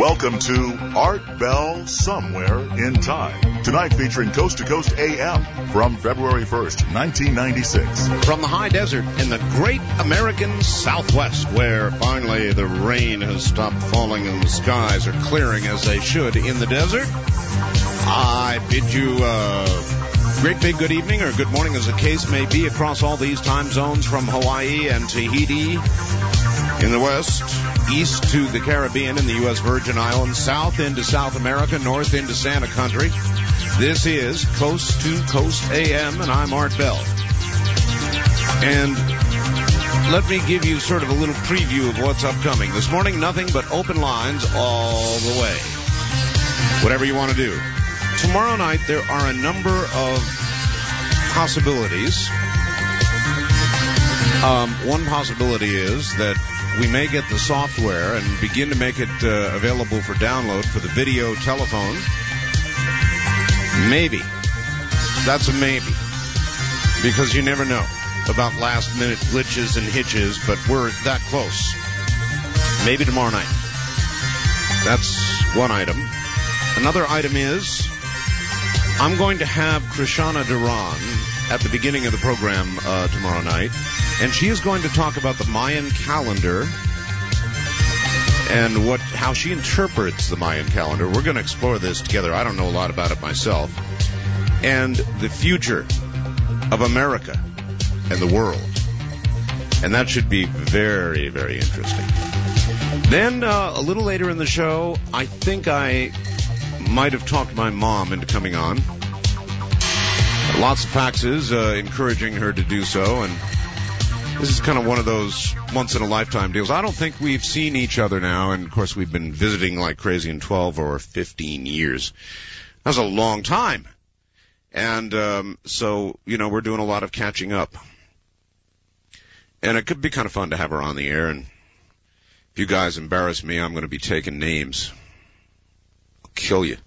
Welcome to Art Bell Somewhere in Time. Tonight featuring Coast to Coast AM from February 1st, 1996. From the high desert in the great American Southwest, where finally the rain has stopped falling and the skies are clearing as they should in the desert, I bid you great big good evening or good morning as the case may be across all these time zones from Hawaii and Tahiti in the west, east to the Caribbean and the U.S. Virgin Islands, south into South America, north into Santa Country. This is Coast to Coast AM, and I'm Art Bell. And let me give you sort of a little preview of what's upcoming. This morning, nothing but open lines all the way. Whatever you want to do. Tomorrow night, there are a number of possibilities. One possibility is that we may get the software and begin to make it available for download for the video telephone. Maybe. That's a maybe. Because you never know about last-minute glitches and hitches, but we're that close. Maybe tomorrow night. That's one item. Another item is I'm going to have Krishana Duran at the beginning of the program tomorrow night, and she is going to talk about the Mayan calendar and how she interprets the Mayan calendar. We're going to explore this together. I don't know a lot about it myself. And the future of America and the world. And that should be very, very interesting. Then a little later in the show, I think I might have talked my mom into coming on. Lots of faxes encouraging her to do so, and this is kind of one of those once-in-a-lifetime deals. I don't think we've seen each other now, and, of course, we've been visiting like crazy in 12 or 15 years. That's a long time. And so, you know, we're doing a lot of catching up. And it could be kind of fun to have her on the air, and if you guys embarrass me, I'm going to be taking names. I'll kill you.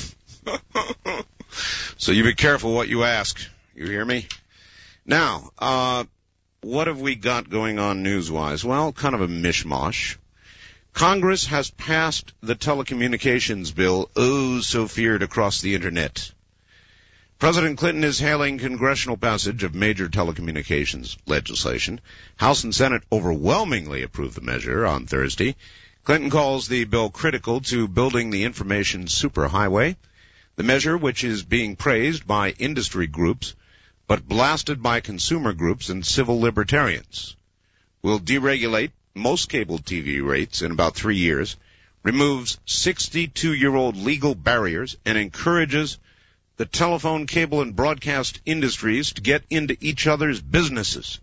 So you be careful what you ask. You hear me? Now, what have we got going on news-wise? Well, kind of a mishmash. Congress has passed the telecommunications bill, oh so feared across the Internet. President Clinton is hailing congressional passage of major telecommunications legislation. House and Senate overwhelmingly approved the measure on Thursday. Clinton calls the bill critical to building the information superhighway. The measure, which is being praised by industry groups, but blasted by consumer groups and civil libertarians, will deregulate most cable TV rates in about 3 years, removes 62-year-old legal barriers, and encourages the telephone, cable, and broadcast industries to get into each other's businesses.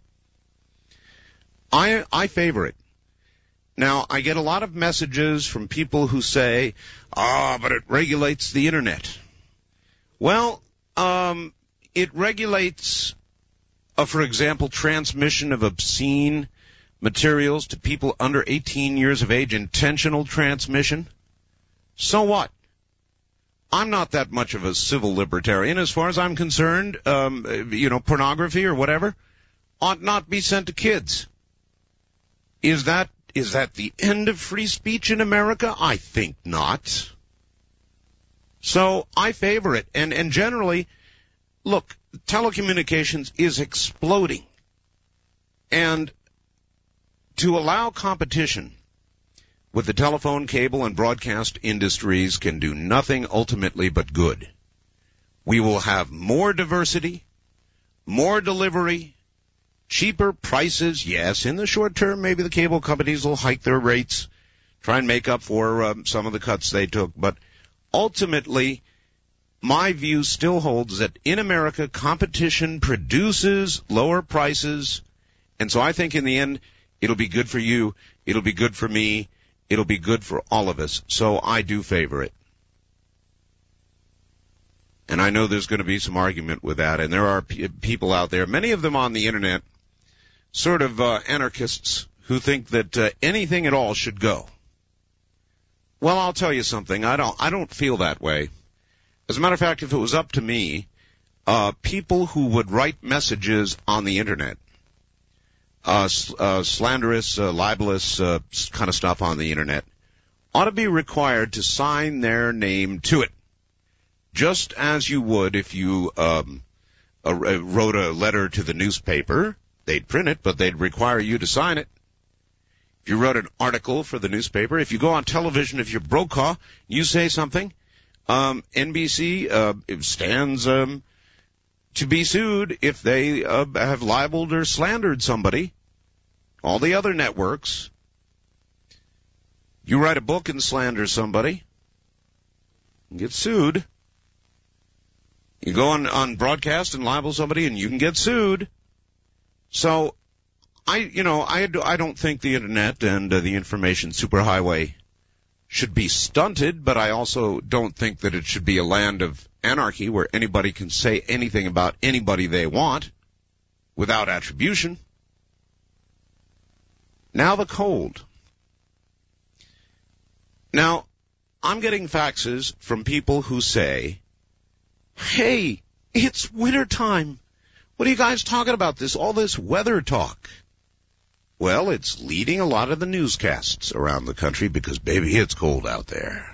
I favor it. Now, I get a lot of messages from people who say, but it regulates the Internet. Well, it regulates, for example, transmission of obscene materials to people under 18 years of age, intentional transmission. So what? I'm not that much of a civil libertarian. As far as I'm concerned, pornography or whatever ought not be sent to kids. Is that the end of free speech in America? I think not. So I favor it. And generally, look, telecommunications is exploding. And to allow competition with the telephone, cable, and broadcast industries can do nothing ultimately but good. We will have more diversity, more delivery, cheaper prices. Yes, in the short term, maybe the cable companies will hike their rates, try and make up for some of the cuts they took. But ultimately, my view still holds that in America, competition produces lower prices. And so I think in the end, it'll be good for you. It'll be good for me. It'll be good for all of us. So I do favor it. And I know there's going to be some argument with that. And there are people out there, many of them on the Internet, sort of anarchists who think that anything at all should go. Well, I'll tell you something. I don't feel that way. As a matter of fact, if it was up to me, people who would write messages on the Internet, slanderous, libelous kind of stuff on the Internet, ought to be required to sign their name to it, just as you would if you wrote a letter to the newspaper. They'd print it, but they'd require you to sign it. If you wrote an article for the newspaper, if you go on television, if you're Brokaw, you say something, NBC stands to be sued if they have libeled or slandered somebody. All the other networks. You write a book and slander somebody, you get sued. You go on broadcast and libel somebody and you can get sued. So, I don't think the internet and the information superhighway should be stunted, but I also don't think that it should be a land of anarchy where anybody can say anything about anybody they want without attribution. Now the cold. Now, I'm getting faxes from people who say, hey, it's wintertime. What are you guys talking about? All this weather talk. Well, it's leading a lot of the newscasts around the country because, baby, it's cold out there.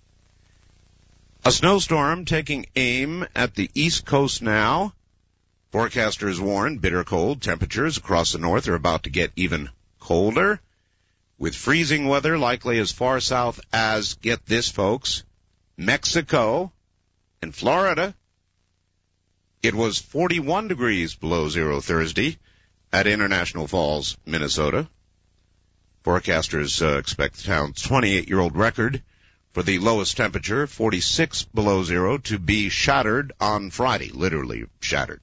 A snowstorm taking aim at the East Coast now. Forecasters warn bitter cold temperatures across the north are about to get even colder, with freezing weather likely as far south as, get this, folks, Mexico and Florida. It was 41 degrees below zero Thursday at International Falls, Minnesota. Forecasters expect the town's 28-year-old record for the lowest temperature, 46 below zero, to be shattered on Friday, literally shattered.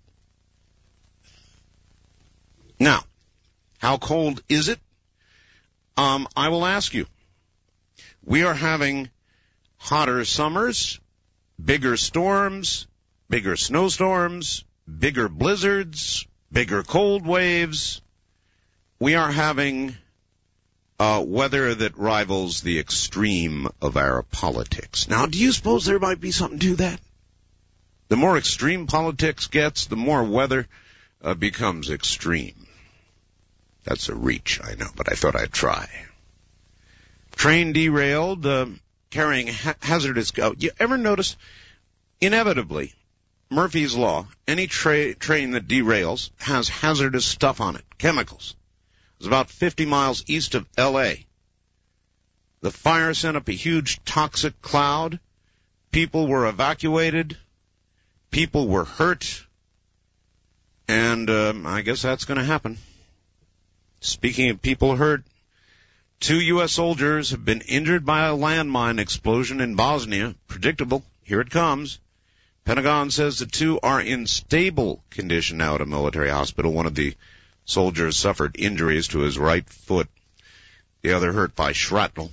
Now, how cold is it? I will ask you. We are having hotter summers, bigger storms, bigger snowstorms, bigger blizzards, bigger cold waves. We are having weather that rivals the extreme of our politics. Now, do you suppose there might be something to that? The more extreme politics gets, the more weather becomes extreme. That's a reach, I know, but I thought I'd try. Train derailed, carrying hazardous... you ever notice, inevitably, Murphy's Law, any train that derails has hazardous stuff on it, chemicals. It was about 50 miles east of L.A. The fire sent up a huge toxic cloud. People were evacuated. People were hurt. And I guess that's going to happen. Speaking of people hurt, 2 U.S. soldiers have been injured by a landmine explosion in Bosnia. Predictable. Here it comes. Pentagon says the 2 are in stable condition now at a military hospital. One of the soldiers suffered injuries to his right foot. The other hurt by shrapnel.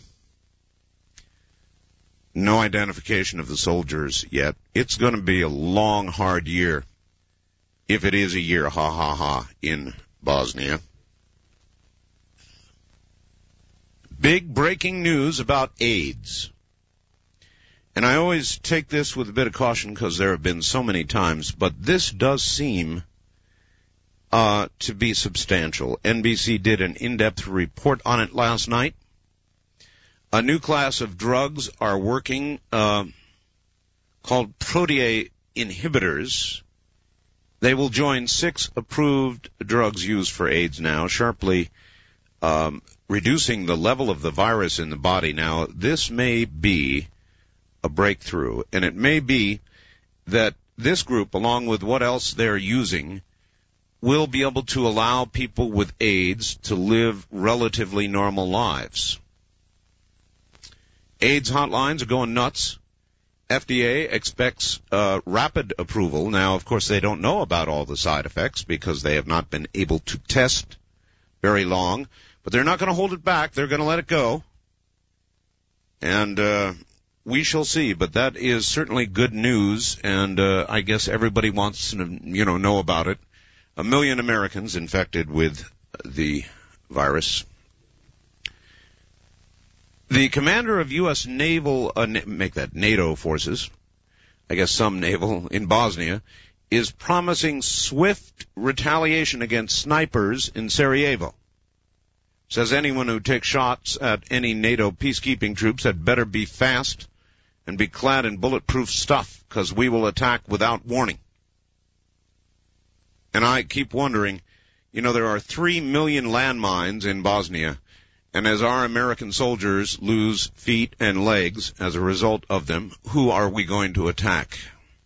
No identification of the soldiers yet. It's going to be a long, hard year. If it is a year, in Bosnia. Big breaking news about AIDS. And I always take this with a bit of caution because there have been so many times, but this does seem to be substantial. NBC did an in-depth report on it last night. A new class of drugs are working called protease inhibitors. They will join 6 approved drugs used for AIDS now, sharply reducing the level of the virus in the body. Now, this may be a breakthrough, and it may be that this group, along with what else they're using, will be able to allow people with AIDS to live relatively normal lives. AIDS hotlines are going nuts. FDA expects rapid approval. Now, of course, they don't know about all the side effects because they have not been able to test very long. But they're not going to hold it back. They're going to let it go. And we shall see. But that is certainly good news, and I guess everybody wants to know about it. 1 million Americans infected with the virus. The commander of U.S. naval, NATO forces, I guess some naval, in Bosnia, is promising swift retaliation against snipers in Sarajevo. says anyone who takes shots at any NATO peacekeeping troops had better be fast and be clad in bulletproof stuff, because we will attack without warning. And I keep wondering, there are 3 million landmines in Bosnia, and as our American soldiers lose feet and legs as a result of them, who are we going to attack?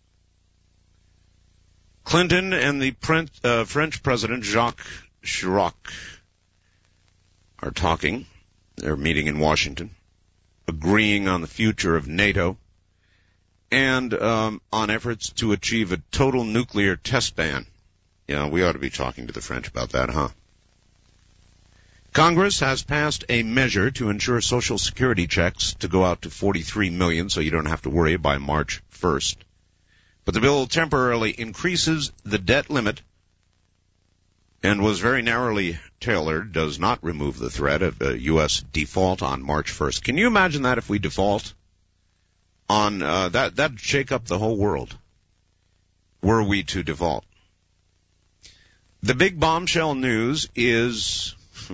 Clinton and the French President Jacques Chirac are talking. They're meeting in Washington, agreeing on the future of NATO and on efforts to achieve a total nuclear test ban. Yeah, we ought to be talking to the French about that, huh? Congress has passed a measure to ensure Social Security checks to go out to 43 million, so you don't have to worry by March 1st. But the bill temporarily increases the debt limit and was very narrowly tailored, does not remove the threat of a U.S. default on March 1st. Can you imagine that if we default on that'd shake up the whole world, were we to default? The big bombshell news is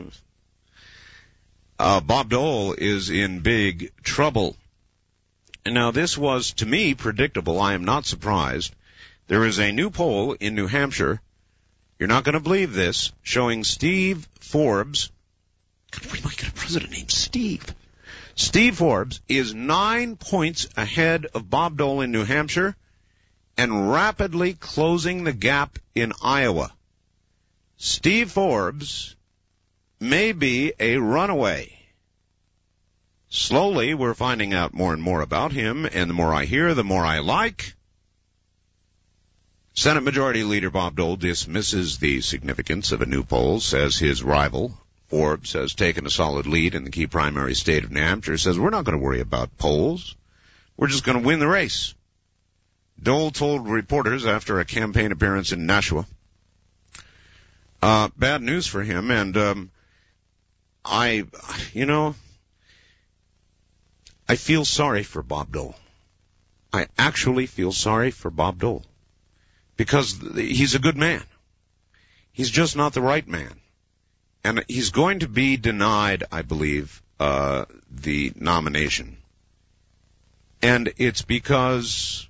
Bob Dole is in big trouble. And now this was, to me, predictable. I am not surprised. There is a new poll in New Hampshire, you're not going to believe this, showing Steve Forbes. God, we might get a president named Steve. Steve Forbes is 9 points ahead of Bob Dole in New Hampshire and rapidly closing the gap in Iowa. Steve Forbes may be a runaway. Slowly, we're finding out more and more about him, and the more I hear, the more I like. Senate Majority Leader Bob Dole dismisses the significance of a new poll, says his rival, Forbes, has taken a solid lead in the key primary state of New Hampshire, says we're not going to worry about polls. We're just going to win the race. Dole told reporters after a campaign appearance in Nashua, bad news for him, and I feel sorry for Bob Dole. I actually feel sorry for Bob Dole because he's a good man. He's just not the right man. And he's going to be denied, I believe, the nomination. And it's because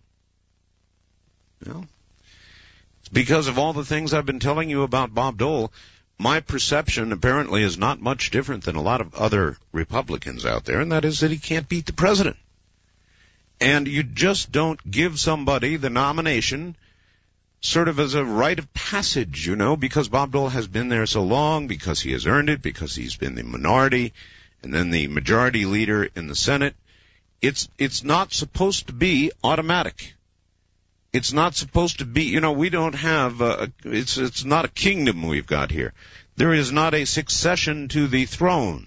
of all the things I've been telling you about Bob Dole. My perception apparently is not much different than a lot of other Republicans out there, and that is that he can't beat the president. And you just don't give somebody the nomination sort of as a rite of passage, because Bob Dole has been there so long, because he has earned it, because he's been the minority, and then the majority leader in the Senate. It's not supposed to be automatic. It's not supposed to be, we don't have, it's not a kingdom we've got here. There is not a succession to the throne.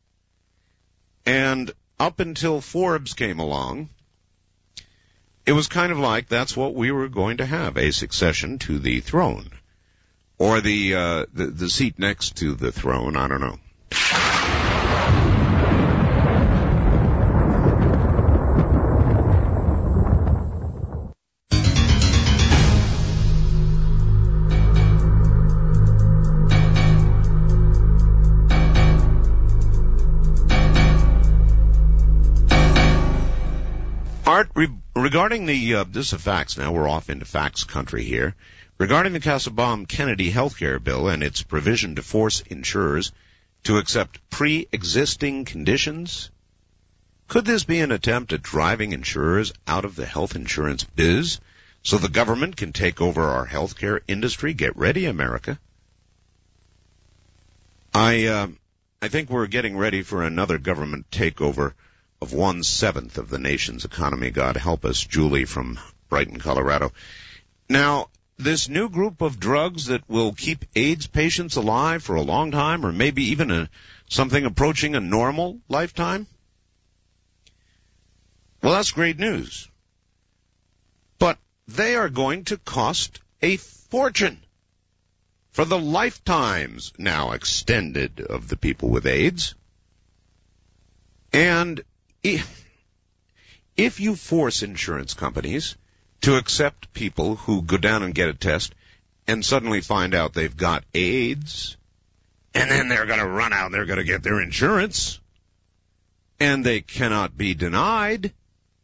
And up until Forbes came along, it was kind of like that's what we were going to have, a succession to the throne. Or the seat next to the throne, I don't know. Regarding this is facts now, we're off into facts country here. Regarding the Kassebaum-Kennedy healthcare bill and its provision to force insurers to accept pre-existing conditions, could this be an attempt at driving insurers out of the health insurance biz so the government can take over our healthcare industry? Get ready, America. I think we're getting ready for another government takeover of 1/7 of the nation's economy. God help us, Julie from Brighton, Colorado. Now, this new group of drugs that will keep AIDS patients alive for a long time, or maybe even something approaching a normal lifetime, well, that's great news. But they are going to cost a fortune for the lifetimes now extended of the people with AIDS. And if you force insurance companies to accept people who go down and get a test and suddenly find out they've got AIDS, And then they're going to run out and they're going to get their insurance. And they cannot be denied.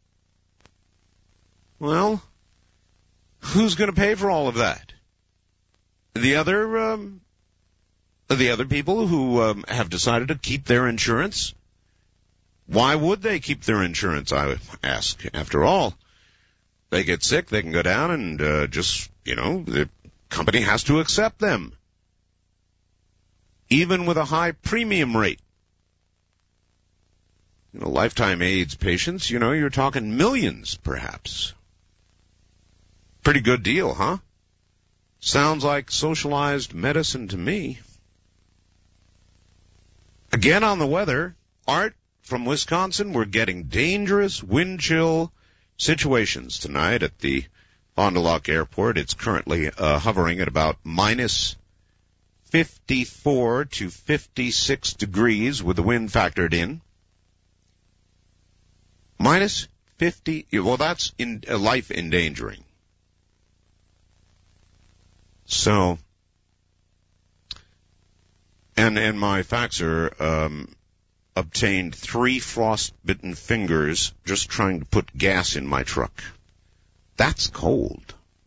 Well, who's going to pay for all of that? The other people who have decided to keep their insurance? Why would they keep their insurance, I would ask? After all, they get sick, they can go down and the company has to accept them. Even with a high premium rate. Lifetime AIDS patients, you're talking millions, perhaps. Pretty good deal, huh? Sounds like socialized medicine to me. Again on the weather, Art from Wisconsin, we're getting dangerous wind chill situations tonight at the Fond du Lac Airport. It's currently hovering at about minus 54 to 56 degrees with the wind factored in. Minus 50, well, that's life endangering. So, and my faxer obtained 3 frostbitten fingers just trying to put gas in my truck. That's cold.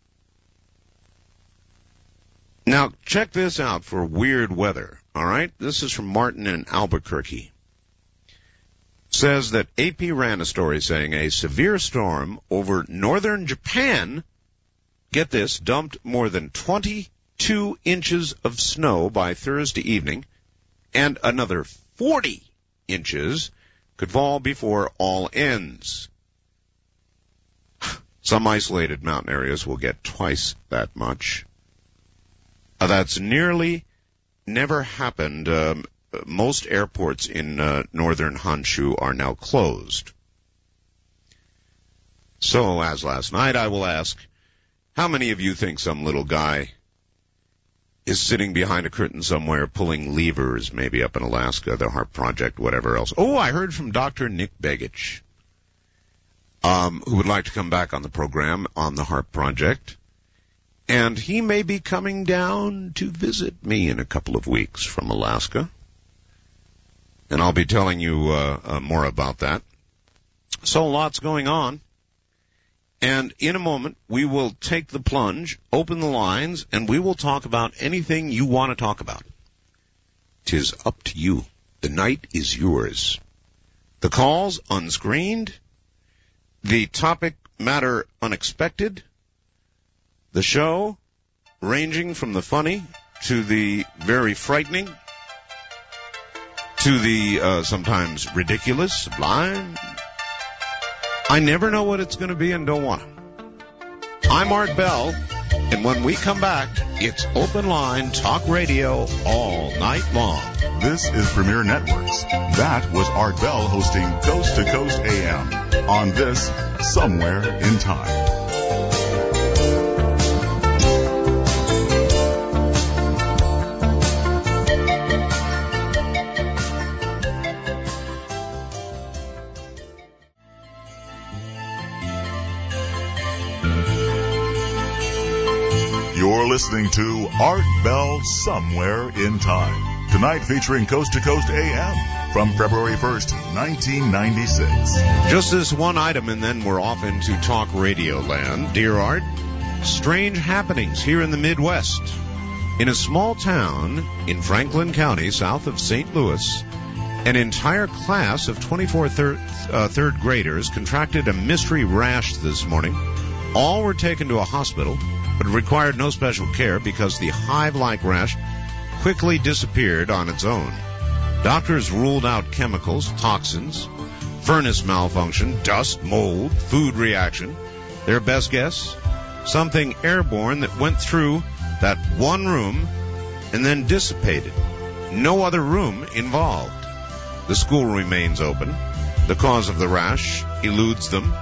Now, check this out for weird weather, all right? This is from Martin in Albuquerque. Says that AP ran a story saying a severe storm over northern Japan, get this, dumped more than 22 inches of snow by Thursday evening, and another 40 inches could fall before all ends. Some isolated mountain areas will get twice that much. That's nearly never happened. Most airports in northern Honshu are now closed. So, as last night, I will ask, how many of you think some little guy is sitting behind a curtain somewhere pulling levers, maybe up in Alaska, the HARP Project, whatever else? Oh, I heard from Dr. Nick Begich, who would like to come back on the program on the HARP Project. And he may be coming down to visit me in a couple of weeks from Alaska. And I'll be telling you more about that. So lots going on. And in a moment, we will take the plunge, open the lines, and we will talk about anything you want to talk about. 'Tis up to you. The night is yours. The calls unscreened. The topic matter unexpected. The show ranging from the funny to the very frightening to the sometimes ridiculous, sublime. I never know what it's going to be and don't want to. I'm Art Bell, and when we come back, it's Open Line Talk Radio all night long. This is Premier Networks. That was Art Bell hosting Coast to Coast AM on this Somewhere in Time. You're listening to Art Bell Somewhere in Time. Tonight featuring Coast to Coast AM from February 1st, 1996. Just this one item and then we're off into talk radio land. Dear Art, strange happenings here in the Midwest. In a small town in Franklin County, south of St. Louis, an entire class of 24 third graders contracted a mystery rash this morning. All were taken to a hospital, but required no special care because the hive-like rash quickly disappeared on its own. Doctors ruled out chemicals, toxins, furnace malfunction, dust, mold, food reaction. Their best guess? Something airborne that went through that one room and then dissipated. No other room involved. The school remains open. The cause of the rash eludes them.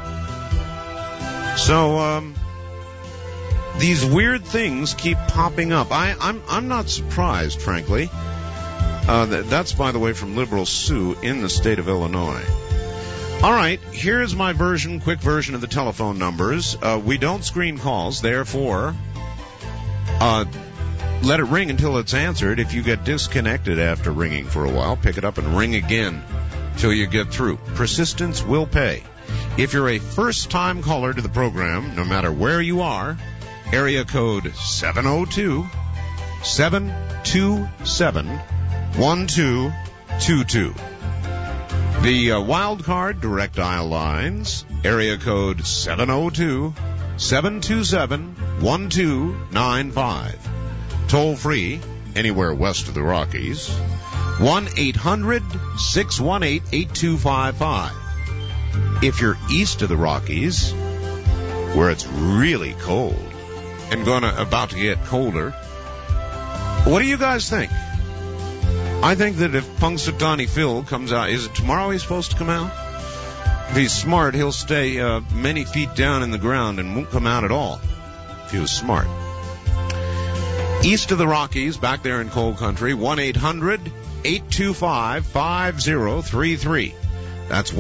So, these weird things keep popping up. I'm not surprised, frankly. That's, by the way, from Liberal Sue in the state of Illinois. All right, here's my quick version of the telephone numbers. We don't screen calls, therefore, let it ring until it's answered. If you get disconnected after ringing for a while, pick it up and ring again till you get through. Persistence will pay. If you're a first-time caller to the program, no matter where you are, area code 702-727-1222. The wild card direct dial lines, area code 702-727-1295. Toll free, anywhere west of the Rockies, 1-800-618-8255. If you're east of the Rockies, where it's really cold and about to get colder, what do you guys think? I think that if Punxsutawney Phil comes out, is it tomorrow he's supposed to come out? If he's smart, he'll stay many feet down in the ground and won't come out at all, if he was smart. East of the Rockies, back there in cold country, 1-800-825-5033. That's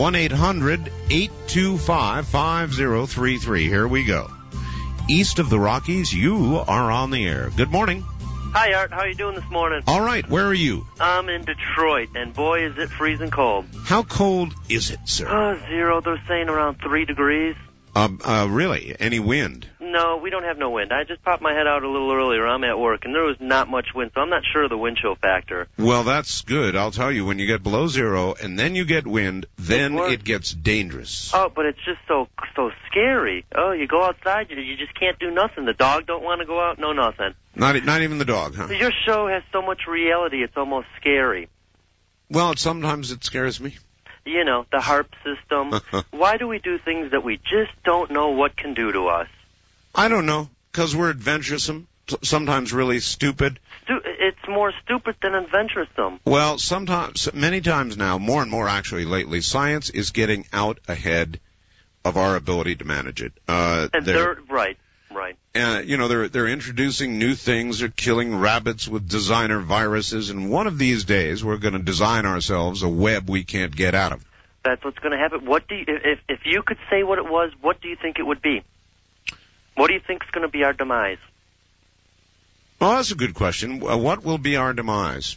1-800-825-5033. Here we go. East of the Rockies, you are on the air. Good morning. Hi, Art. How are you doing this morning? All right. Where are you? I'm in Detroit, and boy, is it freezing cold. How cold is it, sir? 0. They're saying around 3 degrees. Really? Any wind? No, we don't have no wind. I just popped my head out a little earlier. I'm at work, and there was not much wind, so I'm not sure of the wind chill factor. Well, that's good. I'll tell you, when you get below 0 and then you get wind, then it gets dangerous. Oh, but it's just so scary. Oh, you go outside, you just can't do nothing. The dog don't want to go out, no nothing. Not even the dog, huh? Your show has so much reality, it's almost scary. Well, sometimes it scares me. You know, the HARP system. Why do we do things that we just don't know what can do to us? I don't know, because we're adventuresome, sometimes really stupid. It's more stupid than adventuresome. Well, many times now, more and more actually lately, science is getting out ahead of our ability to manage it. Right. They're introducing new things. They're killing rabbits with designer viruses, and one of these days we're going to design ourselves a web we can't get out of. That's what's going to happen. If you could say what it was, what do you think it would be? What do you think is going to be our demise? Well, that's a good question. What will be our demise?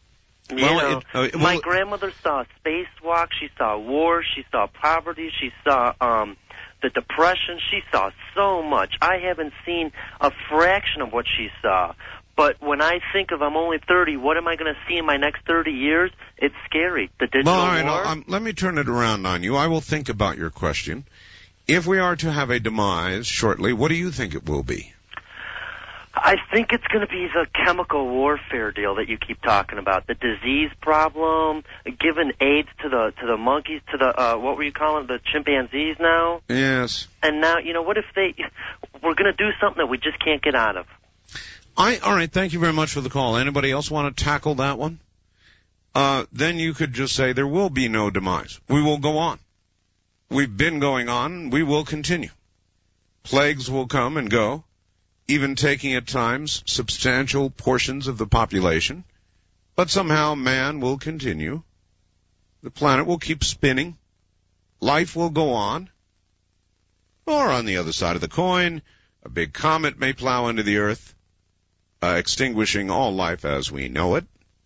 My grandmother saw a spacewalk. She saw war. She saw poverty. She saw the Depression. She saw so much. I haven't seen a fraction of what she saw. But when I think of I'm only 30, what am I going to see in my next 30 years? It's scary. The digital war. Let me turn it around on you. I will think about your question. If we are to have a demise shortly, what do you think it will be? I think it's going to be the chemical warfare deal that you keep talking about. The disease problem, giving AIDS to the monkeys, to the what were you calling the chimpanzees now? Yes. And now, what if we're going to do something that we just can't get out of? All right, thank you very much for the call. Anybody else want to tackle that one? Then you could just say there will be no demise. We will go on. We've been going on. We will continue. Plagues will come and go, even taking at times substantial portions of the population. But somehow man will continue. The planet will keep spinning. Life will go on. Or on the other side of the coin, a big comet may plow into the earth, extinguishing all life as we know it.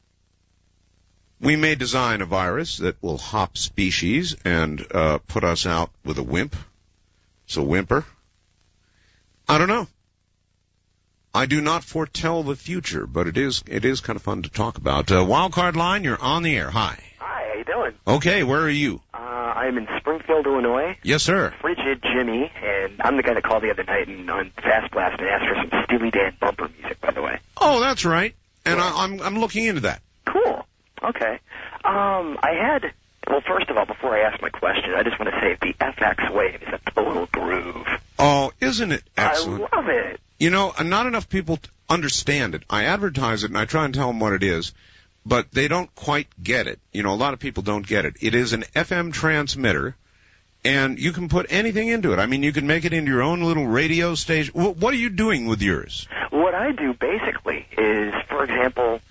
We may design a virus that will hop species and put us out with a wimp. So whimper. I don't know. I do not foretell the future, but it is kind of fun to talk about. Wildcard line, you're on the air. Hi. Hi, how you doing? Okay, where are you? I'm in Springfield, Illinois. Yes, sir. Frigid Jimmy, and I'm the guy that called the other night on Fast Blast and asked for some Steely Dan bumper music, by the way. Oh, that's right. And yeah. I'm looking into that. Cool. Okay. Well, first of all, before I ask my question, I just want to say the FX wave is a total groove. Oh, isn't it excellent? I love it. Not enough people understand it. I advertise it, and I try and tell them what it is, but they don't quite get it. A lot of people don't get it. It is an FM transmitter, and you can put anything into it. I mean, you can make it into your own little radio station. What are you doing with yours? What I do, basically, is, for example,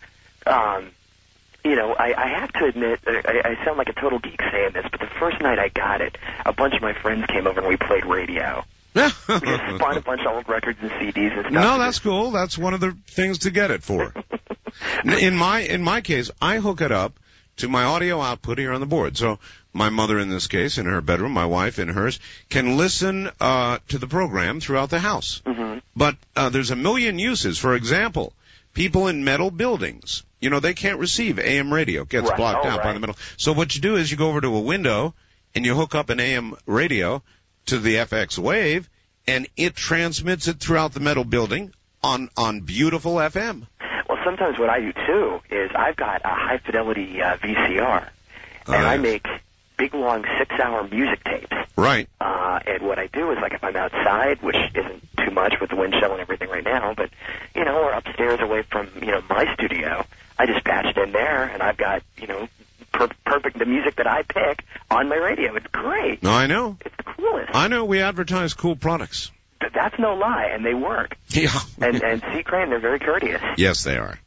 I have to admit, I sound like a total geek saying this, but the first night I got it, a bunch of my friends came over and we played radio. We just find a bunch of old records and CDs and stuff. No, that's cool. That's one of the things to get it for. In my case, I hook it up to my audio output here on the board. So my mother, in this case, in her bedroom, my wife in hers, can listen to the program throughout the house. Mm-hmm. But there's a million uses. For example, people in metal buildings, they can't receive AM radio. It gets blocked out by the metal. So what you do is you go over to a window and you hook up an AM radio to the FX wave, and it transmits it throughout the metal building on beautiful FM. Well, sometimes what I do, too, is I've got a high-fidelity VCR, and I make big, long 6-hour music tapes. Right. And what I do is, like, if I'm outside, which isn't too much with the wind chill and everything right now, but, or upstairs away from, my studio, I just patched in there, and I've got, perfect the music that I pick on my radio. It's great. No, I know. It's the coolest. I know. We advertise cool products. That's no lie, and they work. Yeah. and C. Crane, they're very courteous. Yes, they are.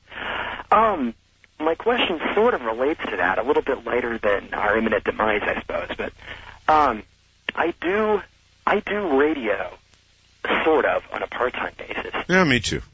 My question sort of relates to that, a little bit later than our imminent demise, I suppose. But I do radio, sort of, on a part-time basis. Yeah, me too.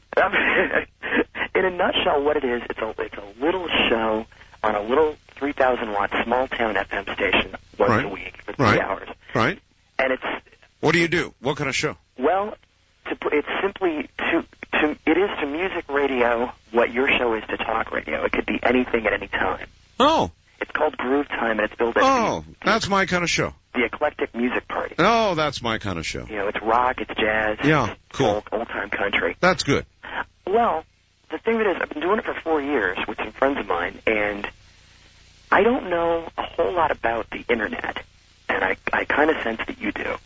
In a nutshell, what it is, it's a little show on a little 3,000-watt small-town FM station once a week for 3 hours. Right. And it's... What do you do? What kind of show? Well, it's simply it is to music radio what your show is to talk radio. It could be anything at any time. Oh. It's called Groove Time, and it's billed as... Oh, that's my kind of show. The Eclectic Music Party. Oh, that's my kind of show. It's rock, it's jazz. Yeah, cool. Old-time country. That's good. Well, the thing that is, I've been doing it for 4 years with some friends of mine, and I don't know a whole lot about the Internet, and I kind of sense that you do.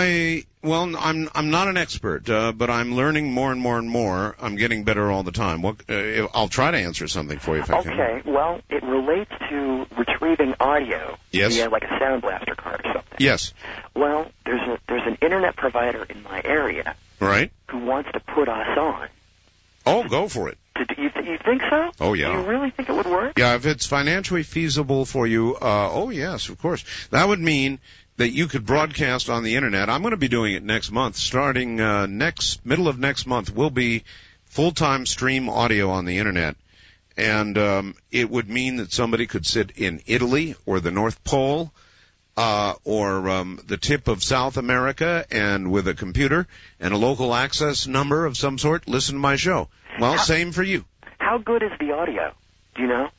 I'm not an expert, but I'm learning more and more and more. I'm getting better all the time. I'll try to answer something for you if I can. Okay, well, it relates to retrieving audio via like a Sound Blaster card or something. Yes. Well, there's an Internet provider in my area, right, who wants to put us on. Oh, go for it. You think so? Oh, yeah. Do you really think it would work? Yeah, if it's financially feasible for you, oh, yes, of course. That would mean that you could broadcast on the Internet. I'm going to be doing it next month. Starting middle of next month, we'll be full-time stream audio on the Internet. And it would mean that somebody could sit in Italy or the North Pole or the tip of South America and with a computer and a local access number of some sort, listen to my show. Well, same for you. How good is the audio? Do you know?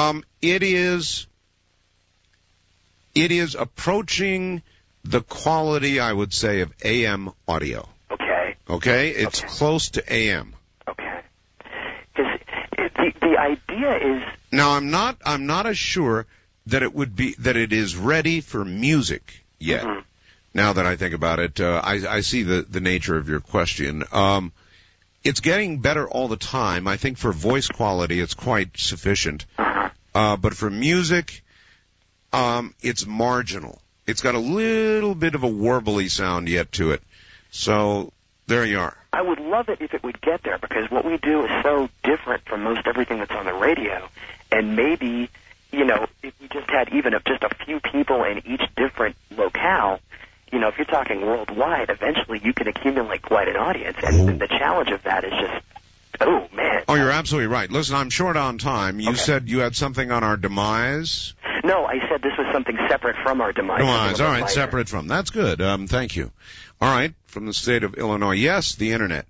It is approaching the quality, I would say, of AM audio. Okay? It's close to AM. Okay. Because the idea is... Now, I'm not as sure that it is ready for music yet. Mm-hmm. Now that I think about it, I see the nature of your question. It's getting better all the time. I think for voice quality, it's quite sufficient. But for music, it's marginal. It's got a little bit of a warbly sound yet to it. So there you are. I would love it if it would get there, because what we do is so different from most everything that's on the radio. And maybe, if we just had even just a few people in each different locale, if you're talking worldwide, eventually you can accumulate quite an audience. And the challenge of that is just, oh, man. Oh, you're absolutely right. Listen, I'm short on time. You said you had something on our demise? No, I said this was something separate from our demise. All right, separate from. That's good. Thank you. All right, from the state of Illinois. Yes, the Internet.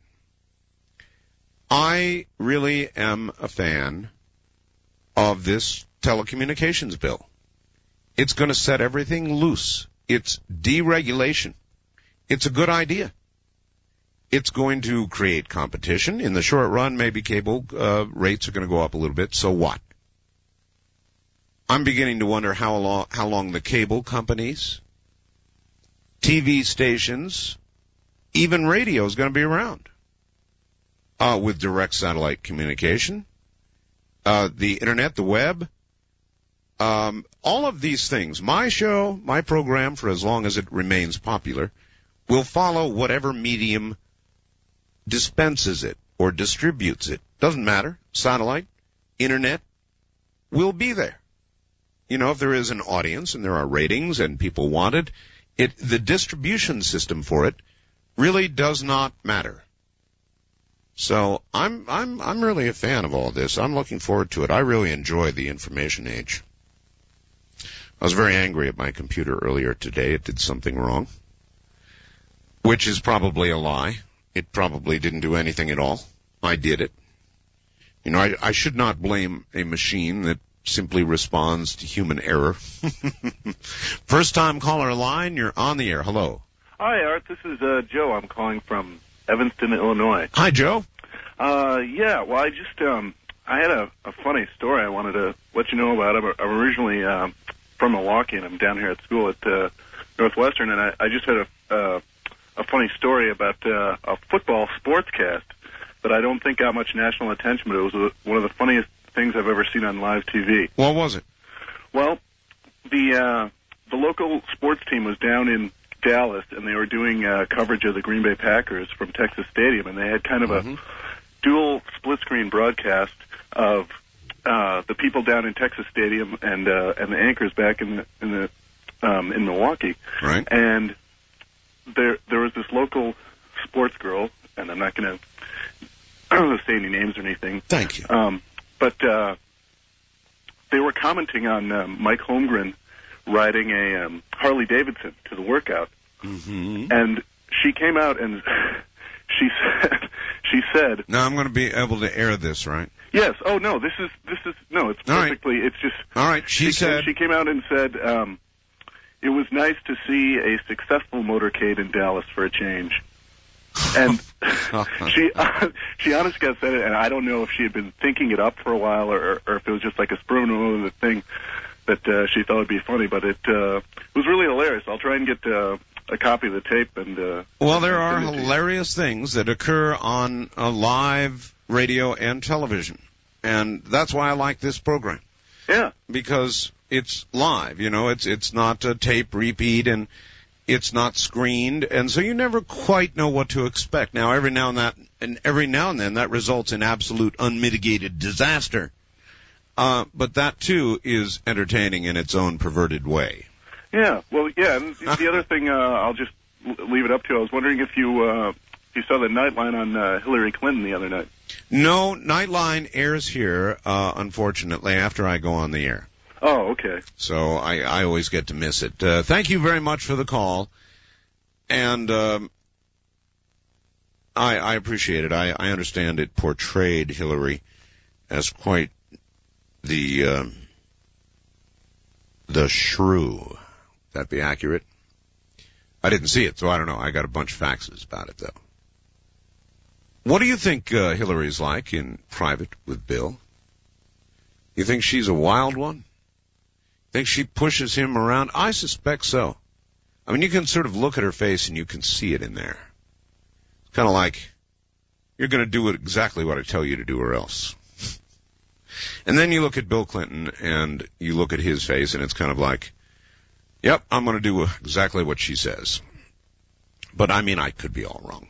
I really am a fan of this telecommunications bill. It's going to set everything loose. It's deregulation. It's a good idea. It's going to create competition. In the short run, maybe cable rates are going to go up a little bit. So what? I'm beginning to wonder how long the cable companies, TV stations, even radio is going to be around. With direct satellite communication, the Internet, the web, all of these things, my show, my program, for as long as it remains popular, will follow whatever medium dispenses it or distributes it. Doesn't matter. Satellite, Internet will be there. If there is an audience and there are ratings and people want it, the distribution system for it really does not matter. So I'm really a fan of all this. I'm looking forward to it. I really enjoy the information age. I was very angry at my computer earlier today. It did something wrong, which is probably a lie. It probably didn't do anything at all. I did it. You know, I should not blame a machine that simply responds to human error. First time caller line, you're on the air. Hello. Hi, Art. This is Joe. I'm calling from Evanston, Illinois. Hi, Joe. Yeah, well, I just, I had a funny story I wanted to let you know about. I'm originally from Milwaukee, and I'm down here at school at Northwestern, and I just had a funny story about a football sportscast that I don't think got much national attention, but it was one of the funniest things I've ever seen on live TV. What was it? Well, the local sports team was down in Dallas, and they were doing coverage of the Green Bay Packers from Texas Stadium, and they had kind of a dual split-screen broadcast of the people down in Texas Stadium and the anchors back in Milwaukee. Right. And there was this local sports girl, and I'm not going to say any names or anything. Thank you. But they were commenting on Mike Holmgren riding a Harley Davidson to the workout, and she came out and she said. Now I'm going to be able to air this, right? Yes. Oh no, this is no. It's perfectly. Right. It's just. All right. She came out and said it was nice to see a successful motorcade in Dallas for a change. And she honestly got said it, and I don't know if she had been thinking it up for a while or if it was just like a spur of the thing that she thought would be funny, but it was really hilarious. I'll try and get a copy of the tape. And well, there are hilarious things that occur on live radio and television, and that's why I like this program. Yeah, because it's live. You know, it's not a tape repeat, and it's not screened, and so you never quite know what to expect. Now, every now and then, that results in absolute unmitigated disaster. But that too is entertaining in its own perverted way. Yeah, well, yeah. And the other thing, I'll just leave it up to. I was wondering if you saw the Nightline on Hillary Clinton the other night. No, Nightline airs here, unfortunately, after I go on the air. Oh, okay. So I always get to miss it. Thank you very much for the call, and I appreciate it. I understand it portrayed Hillary as quite the shrew. That be accurate? I didn't see it, so I don't know. I got a bunch of faxes about it, though. What do you think Hillary's like in private with Bill? You think she's a wild one? Think she pushes him around? I suspect so. I mean, you can sort of look at her face and you can see it in there. It's kind of like, you're going to do exactly what I tell you to do or else. And then you look at Bill Clinton and you look at his face and it's kind of like, yep, I'm going to do exactly what she says. But I mean, I could be all wrong.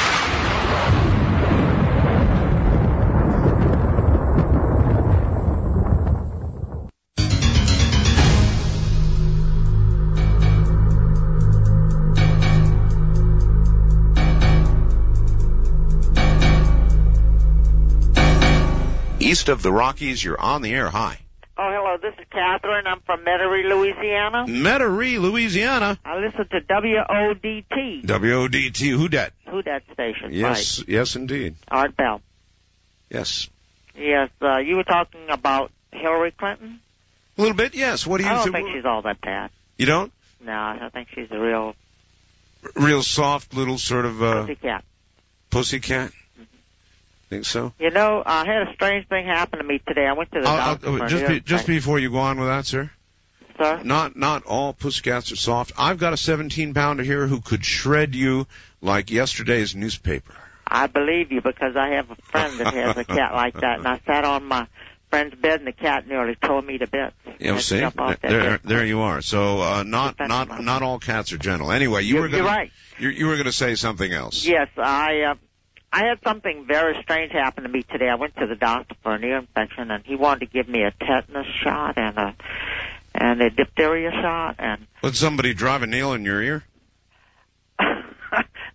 East of the Rockies, you're on the air. Hi. Oh, hello. This is Catherine. I'm from Metairie, Louisiana. Metairie, Louisiana. I listen to WODT. WODT. Who dat? Who dat station? Yes, right. Yes, indeed. Art Bell. Yes. Yes. You were talking about Hillary Clinton. A little bit, yes. What do you? I don't think she's all that bad. You don't? No, I think she's a real soft little sort of pussycat. Pussycat. Think so? You know, I had a strange thing happen to me today. I went to the doctor. Just before you go on with that, sir. Sir? Not all pussycats are soft. I've got a 17-pounder here who could shred you like yesterday's newspaper. I believe you because I have a friend that has a cat like that, and I sat on my friend's bed and the cat nearly tore me to bits. You know, see, there you are. So not all cats are gentle. Anyway, you're right. You were going to say something else. Yes, I had something very strange happen to me today. I went to the doctor for an ear infection, and he wanted to give me a tetanus shot and a diphtheria shot. And would somebody drive a nail in your ear?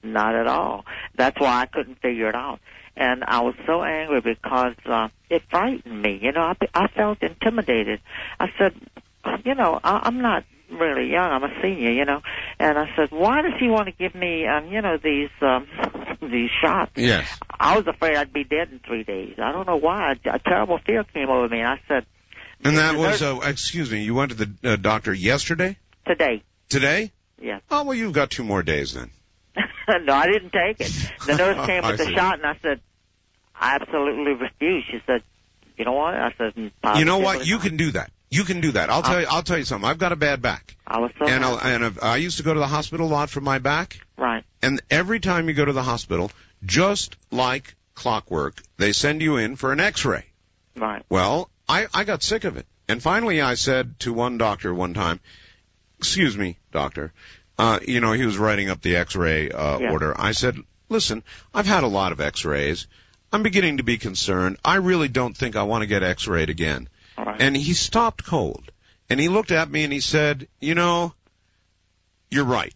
Not at all. That's why I couldn't figure it out. And I was so angry because it frightened me. You know, I felt intimidated. I said, you know, I'm not really young. I'm a senior, you know. And I said, why does he want to give me, you know, these shots? Yes. I was afraid I'd be dead in 3 days. I don't know why. A terrible fear came over me. And I said... And that was, excuse me, you went to the doctor yesterday? Today. Today? Yes. Oh, well, you've got 2 more days then. No, I didn't take it. The nurse came with the shot, and I said, I absolutely refuse. She said, you know what? I said, you know what? You can do that. You can do that. I'll tell you something. I've got a bad back. I was so I used to go to the hospital a lot for my back. Right. And every time you go to the hospital, just like clockwork, they send you in for an X-ray. Right. Well, I got sick of it. And finally I said to one doctor one time, excuse me, doctor, you know, he was writing up the X-ray order. I said, listen, I've had a lot of X-rays. I'm beginning to be concerned. I really don't think I want to get X-rayed again. All right. And he stopped cold. And he looked at me and he said, you know, you're right.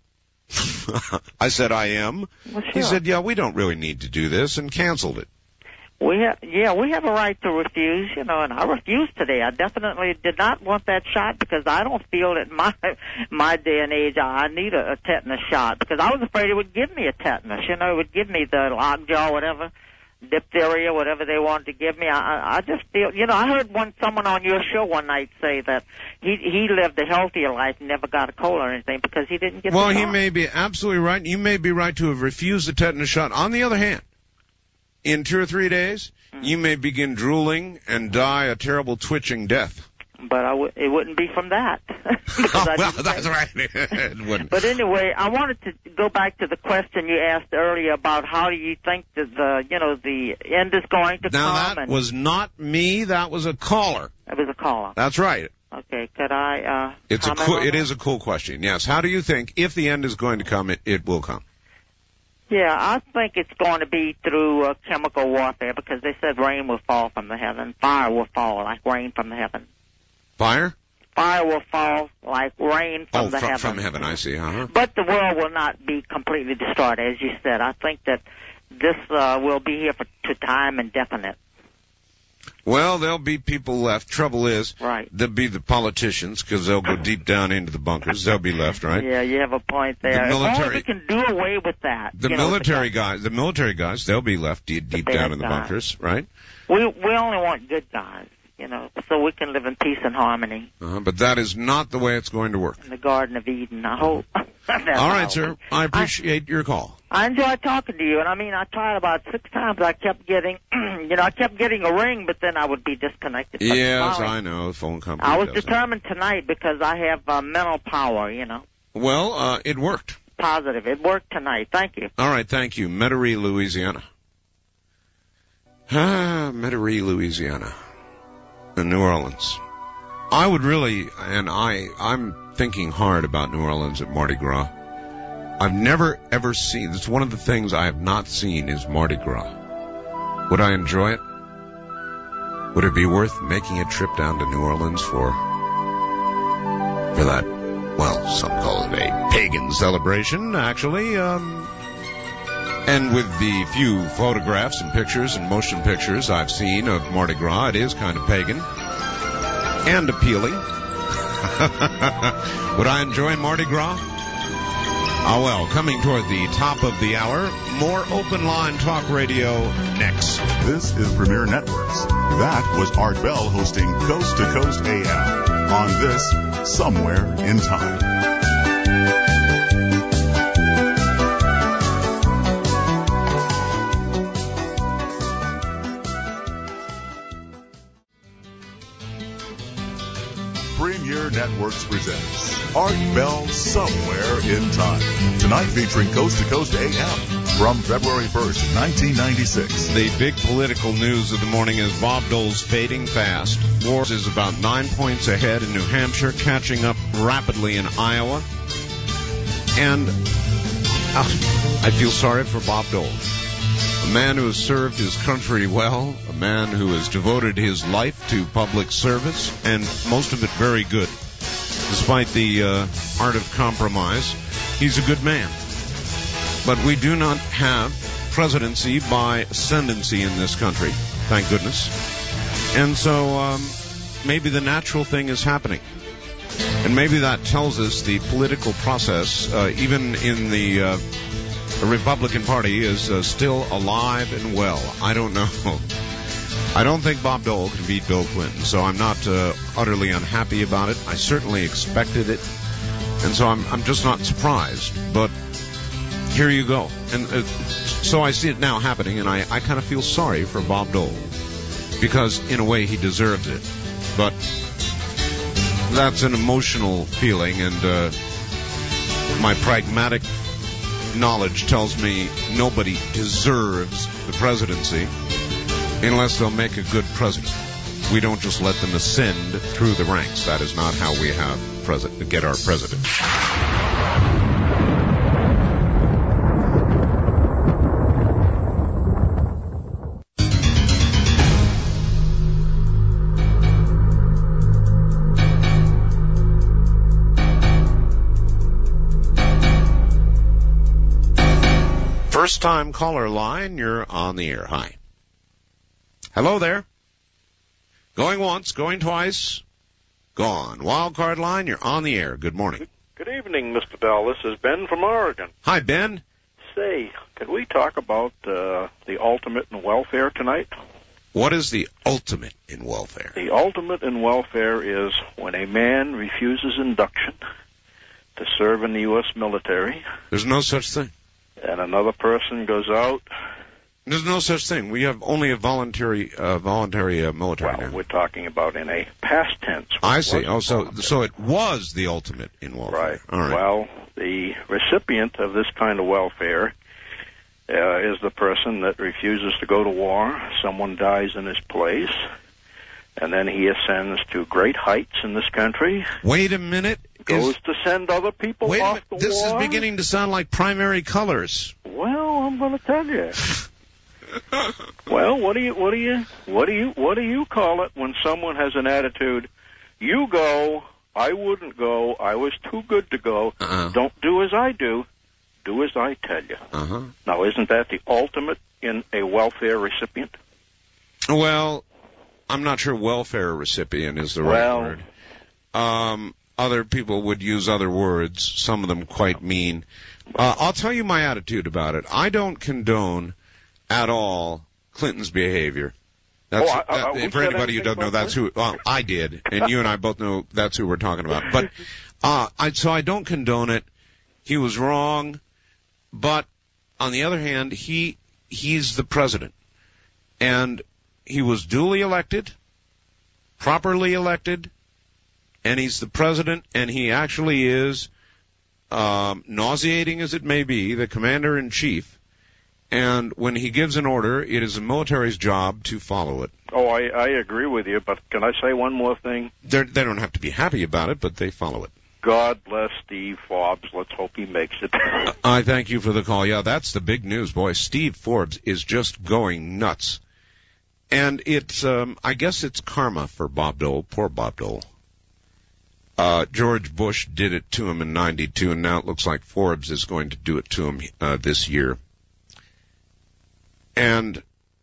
I said, I am. Well, sure. He said, yeah, we don't really need to do this, and canceled it. We have a right to refuse, you know, and I refused today. I definitely did not want that shot because I don't feel that my day and age I need a tetanus shot because I was afraid it would give me a tetanus. You know, it would give me the lockjaw, whatever, diphtheria, whatever they wanted to give me. I just feel, you know, I heard someone on your show one night say that he lived a healthier life and never got a cold or anything because he didn't get the shot. Well, he may be absolutely right. You may be right to have refused the tetanus shot. On the other hand, in 2 or 3 days, you may begin drooling and die a terrible twitching death. But it wouldn't be from that. Well, that's right. It wouldn't. But anyway, I wanted to go back to the question you asked earlier about how do you think that the end is going to come. Now, that was not me. That was a caller. It was a caller. That's right. Okay, could I It is a cool question, yes. How do you think, if the end is going to come, it will come? Yeah, I think it's going to be through chemical warfare because they said rain will fall from the heaven. Fire will fall like rain from the heaven. Fire? Fire will fall like rain from the heaven. From heaven, I see. Uh-huh. But the world will not be completely destroyed, as you said. I think that this will be here to time indefinite. Well, there'll be people left. Trouble is, right, there'll be the politicians because they'll go deep down into the bunkers. They'll be left, right? Yeah, you have a point there. The military, if only we can do away with that. The military guys, they'll be left deep down in the bunkers, right? We only want good guys, you know, so we can live in peace and harmony. But that is not the way it's going to work. In the Garden of Eden, I hope. All right, sir. I appreciate your call. I enjoyed talking to you, and I mean, I tried about 6 times. I kept getting, I kept getting a ring, but then I would be disconnected. Yes, I know. The phone company. I was determined tonight because I have mental power, you know. Well, it worked. Positive. It worked tonight. Thank you. All right, thank you. Metairie, Louisiana. Metairie, Louisiana. In New Orleans. I would really, and I'm thinking hard about New Orleans at Mardi Gras. I've never, ever seen, it's one of the things I have not seen is Mardi Gras. Would I enjoy it? Would it be worth making a trip down to New Orleans for that, well, some call it a pagan celebration, actually, and with the few photographs and pictures and motion pictures I've seen of Mardi Gras, it is kind of pagan and appealing. Would I enjoy Mardi Gras? Oh, well, coming toward the top of the hour, more open line talk radio next. This is Premier Networks. That was Art Bell hosting Coast to Coast AM on this Somewhere in Time. Premier Networks presents Art Bell Somewhere in Time. Tonight featuring Coast to Coast AM from February 1st, 1996. The big political news of the morning is Bob Dole's fading fast. Wars is about 9 points ahead in New Hampshire, catching up rapidly in Iowa. And I feel sorry for Bob Dole. A man who has served his country well, a man who has devoted his life to public service, and most of it very good. Despite the art of compromise, he's a good man. But we do not have presidency by ascendancy in this country, thank goodness. And so maybe the natural thing is happening. And maybe that tells us the political process, even in the Republican Party, is still alive and well. I don't know. I don't think Bob Dole can beat Bill Clinton, so I'm not utterly unhappy about it. I certainly expected it, and so I'm just not surprised. But here you go. And so I see it now happening, and I kind of feel sorry for Bob Dole, because in a way he deserves it. But that's an emotional feeling, and my pragmatic knowledge tells me nobody deserves the presidency unless they'll make a good president. We don't just let them ascend through the ranks. That is not how we get our president. First time caller line, you're on the air. Hi. Hello there. Going once, going twice, gone. Wild card line, you're on the air. Good morning. Good evening, Mr. Bell. This is Ben from Oregon. Hi, Ben. Say, could we talk about the ultimate in welfare tonight? What is the ultimate in welfare? The ultimate in welfare is when a man refuses induction to serve in the U.S. military. There's no such thing. And another person goes out. There's no such thing. We have only a voluntary military now. We're talking about in a past tense. I see. Oh, so it was the ultimate in welfare. Right. All right. Well, the recipient of this kind of welfare is the person that refuses to go to war. Someone dies in his place, and then he ascends to great heights in this country. Wait a minute. Goes to send other people off the war. This is beginning to sound like primary colors. Well, I'm going to tell you. Well, what do you call it when someone has an attitude? You go, I wouldn't go, I was too good to go. Don't do as I do, do as I tell you. Now, isn't that the ultimate in a welfare recipient? Well, I'm not sure welfare recipient is the right word. Other people would use other words, some of them quite mean. I'll tell you my attitude about it. I don't condone at all Clinton's behavior. That's, for anybody who doesn't know, that's who I did, and you and I both know that's who we're talking about. But so I don't condone it. He was wrong, but on the other hand, he's the president, and he was duly elected, properly elected, and he's the president, and he actually is, nauseating as it may be, the commander-in-chief. And when he gives an order, it is the military's job to follow it. Oh, I agree with you, but can I say one more thing? They don't have to be happy about it, but they follow it. God bless Steve Forbes. Let's hope he makes it. I thank you for the call. Yeah, that's the big news, boy. Steve Forbes is just going nuts. And it's, I guess it's karma for Bob Dole. Poor Bob Dole. George Bush did it to him in 92, and now it looks like Forbes is going to do it to him this year. And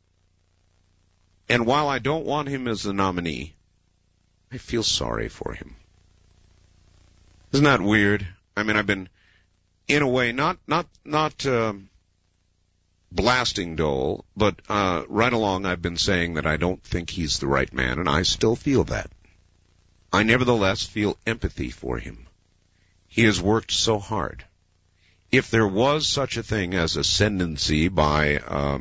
while I don't want him as the nominee, I feel sorry for him. Isn't that weird? I mean, I've been, in a way, not blasting Dole, but right along I've been saying that I don't think he's the right man, and I still feel that. I nevertheless feel empathy for him. He has worked so hard. If there was such a thing as ascendancy by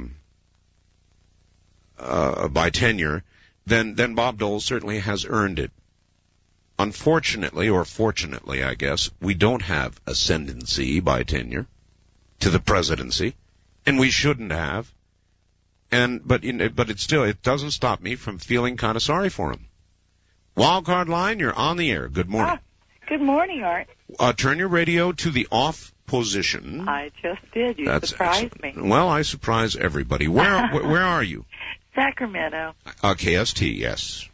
tenure, then Bob Dole certainly has earned it. Unfortunately, or fortunately, I guess, we don't have ascendancy by tenure to the presidency, and we shouldn't have. But it doesn't stop me from feeling kind of sorry for him. Wildcard line, you're on the air. Good morning. Good morning, Art. Turn your radio to the off position. I just did. You surprised me. Well, I surprise everybody. Where are you? Sacramento. KST, yes.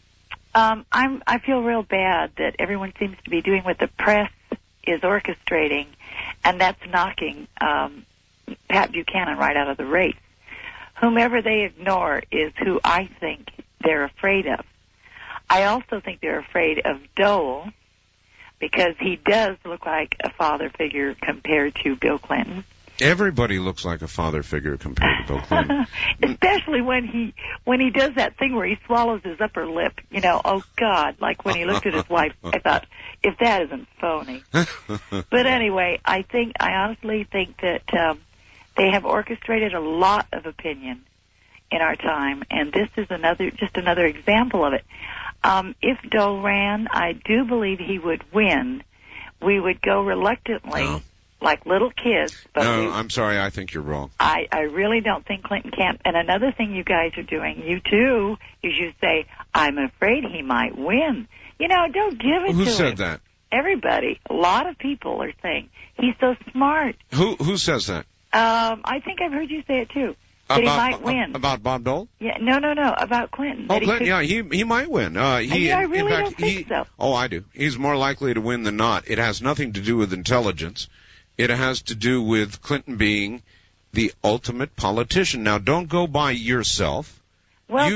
I feel real bad that everyone seems to be doing what the press is orchestrating, and that's knocking Pat Buchanan right out of the race. Whomever they ignore is who I think they're afraid of. I also think they're afraid of Dole because he does look like a father figure compared to Bill Clinton. Everybody looks like a father figure compared to Bill Clinton. Especially when he does that thing where he swallows his upper lip. You know, oh God, like when he looked at his wife, I thought, if that isn't phony. But anyway, I honestly think that they have orchestrated a lot of opinion in our time, and this is just another example of it. If Dole ran, I do believe he would win. We would go reluctantly, like little kids. But no, I'm sorry, I think you're wrong. I really don't think Clinton can. And another thing you guys are doing, you too, is you say, I'm afraid he might win. You know, don't give it to him. Who said that? Everybody. A lot of people are saying, he's so smart. Who says that? I think I've heard you say it too. That he might win. About Bob Dole? Yeah, no, about Clinton. Oh, Clinton, yeah, he might win. I really don't think so. Oh, I do. He's more likely to win than not. It has nothing to do with intelligence. It has to do with Clinton being the ultimate politician. Now, don't go by yourself. Well,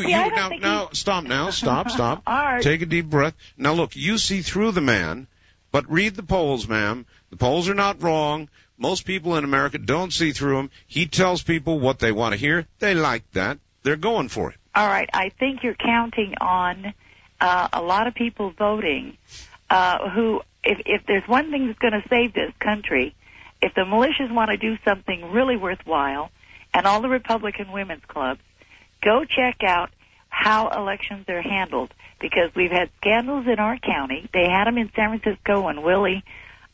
Stop. Art. Take a deep breath. Now, look, you see through the man, but read the polls, ma'am. The polls are not wrong. Most people in America don't see through him. He tells people what they want to hear. They like that. They're going for it. All right. I think you're counting on a lot of people voting who, if there's one thing that's going to save this country, if the militias want to do something really worthwhile, and all the Republican women's clubs, go check out how elections are handled, because we've had scandals in our county. They had them in San Francisco when Willie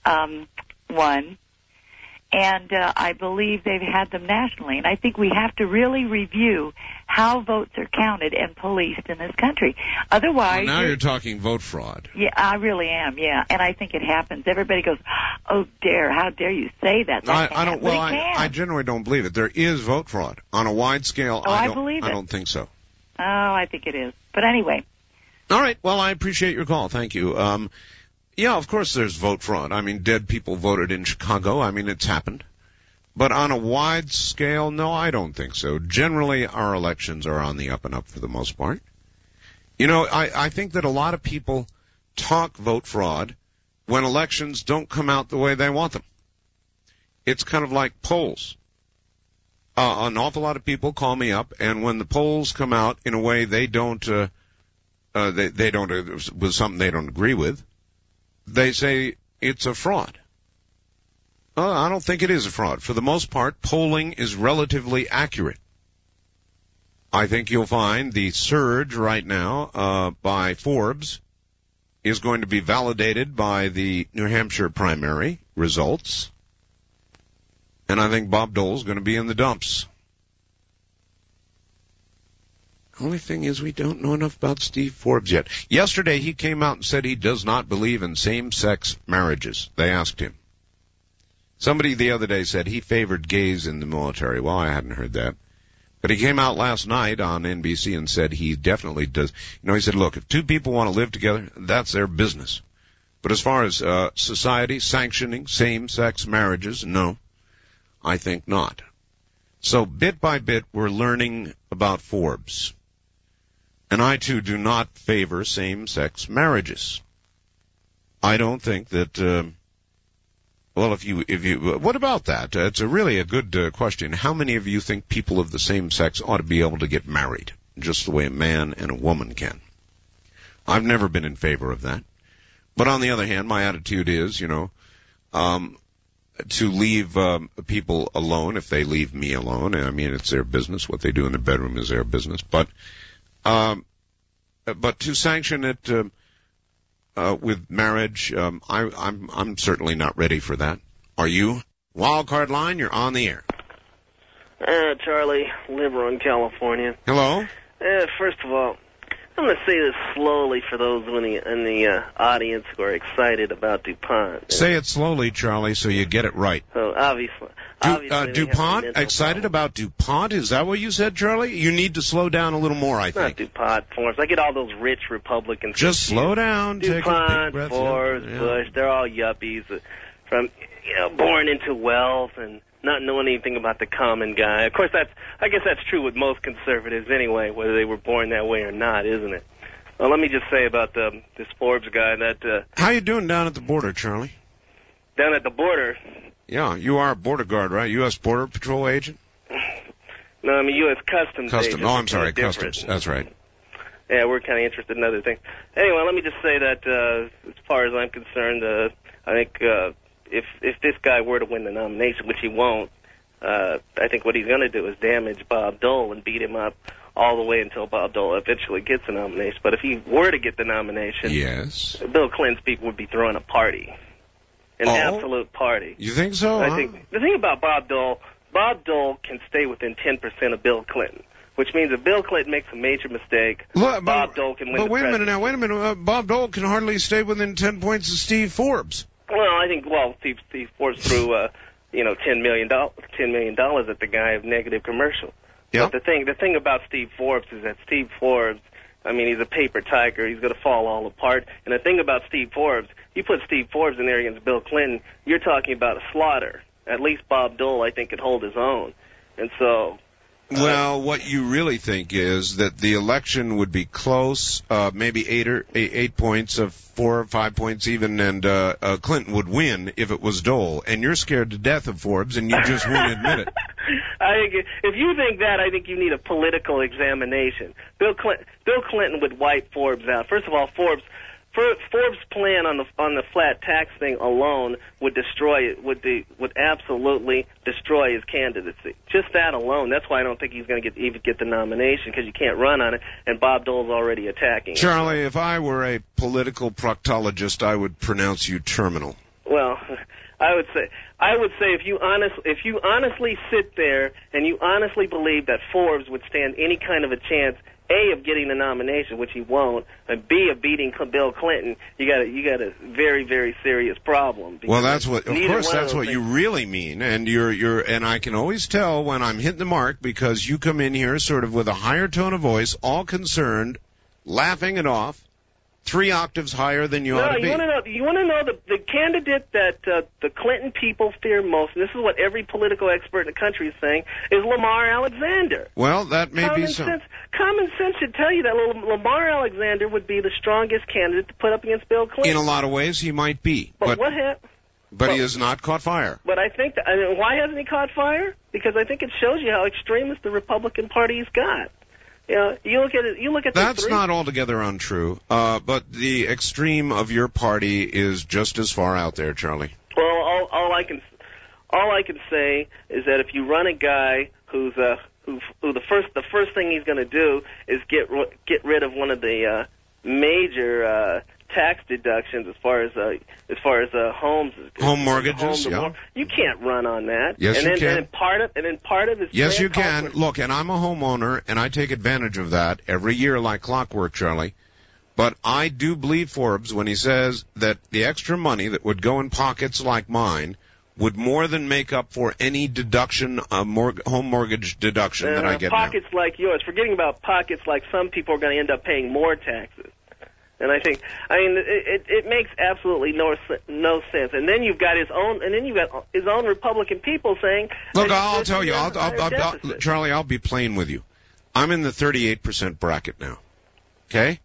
won. And I believe they've had them nationally. And I think we have to really review how votes are counted and policed in this country. Otherwise... Well, now you're talking vote fraud. Yeah, I really am, yeah. And I think it happens. Everybody goes, oh, how dare you say that? I generally don't believe it. There is vote fraud. On a wide scale, I believe it. I don't think so. Oh, I think it is. But anyway. All right. Well, I appreciate your call. Thank you. Yeah, of course there's vote fraud. I mean, dead people voted in Chicago. I mean, it's happened. But on a wide scale, no, I don't think so. Generally, our elections are on the up and up for the most part. You know, I think that a lot of people talk vote fraud when elections don't come out the way they want them. It's kind of like polls. An awful lot of people call me up, and when the polls come out in a way they don't, with something they don't agree with, they say it's a fraud. I don't think it is a fraud. For the most part, polling is relatively accurate. I think you'll find the surge right now by Forbes is going to be validated by the New Hampshire primary results. And I think Bob Dole is going to be in the dumps. Only thing is we don't know enough about Steve Forbes yet. Yesterday he came out and said he does not believe in same-sex marriages. They asked him. Somebody the other day said he favored gays in the military. Well, I hadn't heard that. But he came out last night on NBC and said he definitely does. You know, he said, look, if two people want to live together, that's their business. But as far as society sanctioning same-sex marriages, no, I think not. So bit by bit we're learning about Forbes. And I, too, do not favor same-sex marriages. I don't think that, what about that? It's really a good question. How many of you think people of the same sex ought to be able to get married, just the way a man and a woman can? I've never been in favor of that. But on the other hand, my attitude is, to leave people alone if they leave me alone. I mean, it's their business. What they do in the bedroom is their business. But to sanction it with marriage, I'm certainly not ready for that. Are you? Wildcard line, you're on the air. Charlie, Liveron, California. Hello. First of all, I'm going to say this slowly for those in the audience who are excited about DuPont. Say it slowly, Charlie, so you get it right. So obviously DuPont? Excited about DuPont? Is that what you said, Charlie? You need to slow down a little more, I think. Not DuPont, Forbes. I get all those rich Republicans. Just slow down. DuPont, Forbes, Bush, they're all yuppies. born into wealth and not knowing anything about the common guy. Of course, I guess that's true with most conservatives anyway, whether they were born that way or not, isn't it? Well, let me just say about this Forbes guy that... How you doing down at the border, Charlie? Down at the border? Yeah, you are a border guard, right? U.S. Border Patrol agent? No, I'm a U.S. Customs agent. Oh, I'm sorry, Customs. That's right. Yeah, we're kind of interested in other things. Anyway, let me just say that as far as I'm concerned, I think if this guy were to win the nomination, which he won't, I think what he's going to do is damage Bob Dole and beat him up all the way until Bob Dole eventually gets the nomination. But if he were to get the nomination, yes, Bill Clinton's people would be throwing a party, an absolute party. You think so? I think the thing about Bob Dole can stay within 10% of Bill Clinton, which means if Bill Clinton makes a major mistake, Bob Dole can win the presidency. But wait a minute. Bob Dole can hardly stay within 10 points of Steve Forbes. Well, I think, Steve Forbes threw, $10 million at the guy of negative commercial. Yep. But the thing about Steve Forbes is that Steve Forbes, I mean, he's a paper tiger. He's going to fall all apart. And the thing about Steve Forbes, you put Steve Forbes in there against Bill Clinton, you're talking about a slaughter. At least Bob Dole, I think, could hold his own. And so... Well, what you really think is that the election would be close, maybe 8 points, 4 or 5 points even, and Clinton would win if it was Dole. And you're scared to death of Forbes, and you just won't admit it. I think if you think that, I think you need a political examination. Bill Clinton would wipe Forbes out. First of all, Forbes' plan on the flat tax thing alone would absolutely destroy his candidacy. Just that alone. That's why I don't think he's going to even get the nomination, because you can't run on it, and Bob Dole's already attacking him. Charlie, if I were a political proctologist, I would pronounce you terminal. Well, I would say if you honestly sit there and you honestly believe that Forbes would stand any kind of a chance, A, of getting the nomination, which he won't, and B, of beating Bill Clinton, you got a very, very serious problem. Well, that's what you really mean, and and I can always tell when I'm hitting the mark, because you come in here sort of with a higher tone of voice, all concerned, laughing it off, 3 octaves higher than you ought to be. You want to know the candidate that the Clinton people fear most, and this is what every political expert in the country is saying, is Lamar Alexander. Well, that may be so. Common sense should tell you that Lamar Alexander would be the strongest candidate to put up against Bill Clinton. In a lot of ways, he might be. But what happened? But he has not caught fire. But I think why hasn't he caught fire? Because I think it shows you how extremist the Republican Party's got. You look at That's not altogether untrue, but the extreme of your party is just as far out there, Charlie. Well, all I can say is that if you run a guy who the first thing he's going to do is get rid of one of the major tax deductions as far as home mortgages. You can't run on that. Yes, you can. And then part of it. Yes, you can. Look, and I'm a homeowner, and I take advantage of that every year like clockwork, Charlie. But I do believe Forbes when he says that the extra money that would go in pockets like mine would more than make up for any deduction, home mortgage deduction that I get pockets now. Like yours, forgetting about pockets like some people are going to end up paying more taxes. And it makes absolutely no sense. And then you've got his own Republican people saying. Look, I'll tell you, Charlie, I'll be plain with you. I'm in the 38% bracket now. Okay?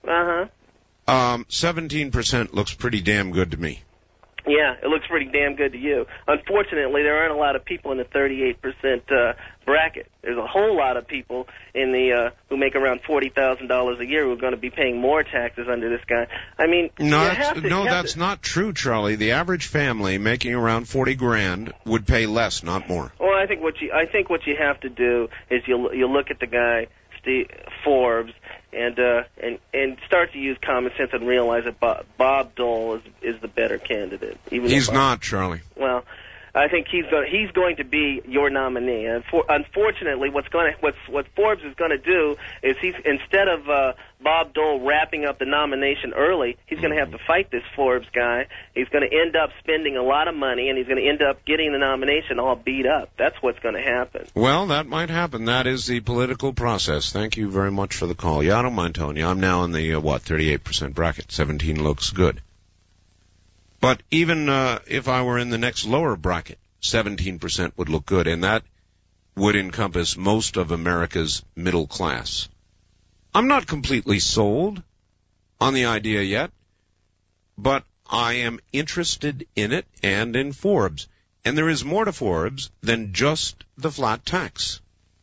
17% looks pretty damn good to me. Yeah, it looks pretty damn good to you. Unfortunately, there aren't a lot of people in the 38% bracket. There's a whole lot of people in the who make around $40,000 a year who are going to be paying more taxes under this guy. I mean, that's not true, Charlie. The average family making around $40,000 would pay less, not more. Well, I think what you have to do is you look at the guy Forbes and start to use common sense and realize that Bob Dole is the better candidate. He's not, Charlie. Well, I think he's going to be your nominee. And unfortunately, what Forbes is going to do is instead of Bob Dole wrapping up the nomination early, he's going to have to fight this Forbes guy. He's going to end up spending a lot of money, and he's going to end up getting the nomination all beat up. That's what's going to happen. Well, that might happen. That is the political process. Thank you very much for the call. Yeah, I don't mind telling you. I'm now in the 38% bracket. 17 looks good. But even if I were in the next lower bracket, 17% would look good, and that would encompass most of America's middle class. I'm not completely sold on the idea yet, but I am interested in it and in Forbes. And there is more to Forbes than just the flat tax.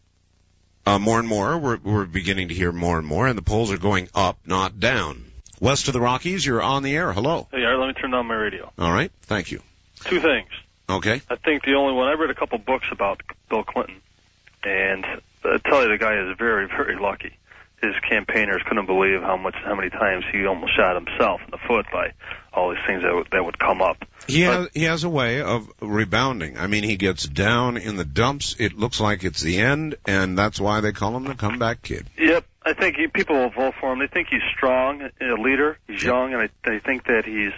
More and more, we're beginning to hear more and more, and the polls are going up, not down. West of the Rockies, you're on the air. Hello. Hey, Art, let me turn down my radio. All right. Thank you. Two things. Okay. I think the only one, I read a couple books about Bill Clinton, and I tell you, the guy is very, very lucky. His campaigners couldn't believe how many times he almost shot himself in the foot by all these things that would come up. He has a way of rebounding. I mean, he gets down in the dumps. It looks like it's the end, and that's why they call him the comeback kid. Yep. I think people will vote for him. They think he's strong, a leader. He's young, and they think that he's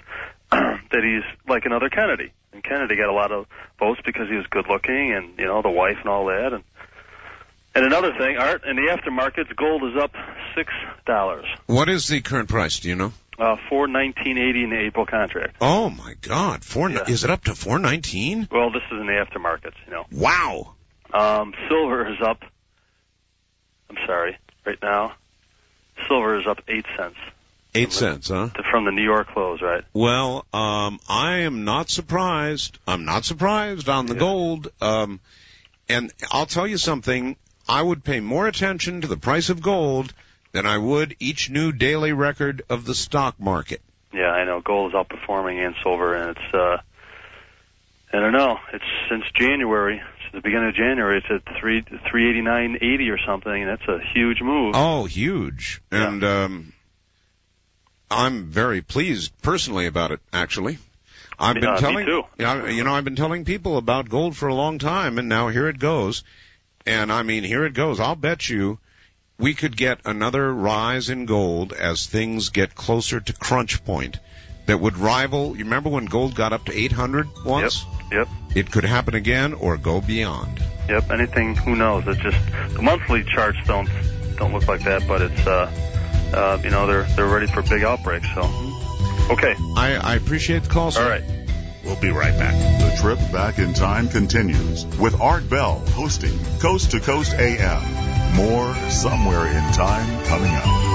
like another Kennedy. And Kennedy got a lot of votes because he was good looking, and the wife and all that. And another thing, Art, in the aftermarkets, gold is up $6. What is the current price? Do you know? $419.80 in the April contract. Oh my God! Is it up to $419? Well, this is in the aftermarkets. Wow. Silver is up. I'm sorry. Right now, silver is up 8 cents. 8 cents, huh? From the New York close, right? Well, I am not surprised. I'm not surprised on the gold. And I'll tell you something. I would pay more attention to the price of gold than I would each new daily record of the stock market. Yeah, I know. Gold is outperforming and silver, and it's, I don't know. It's since January. The beginning of January, it's at 389.80 or something, and that's a huge move. Oh, huge! Yeah. And I'm very pleased personally about it. Actually, I've been telling I've been telling people about gold for a long time, and now here it goes. And I mean, here it goes. I'll bet you we could get another rise in gold as things get closer to crunch point. That would rival. You remember when gold got up to 800 once? Yep. It could happen again or go beyond. Yep. Anything? Who knows? It's just the monthly charts don't look like that, but it's they're ready for big outbreaks. So okay. I appreciate the call, sir. All right. We'll be right back. The trip back in time continues with Art Bell hosting Coast to Coast AM. More Somewhere in Time coming up.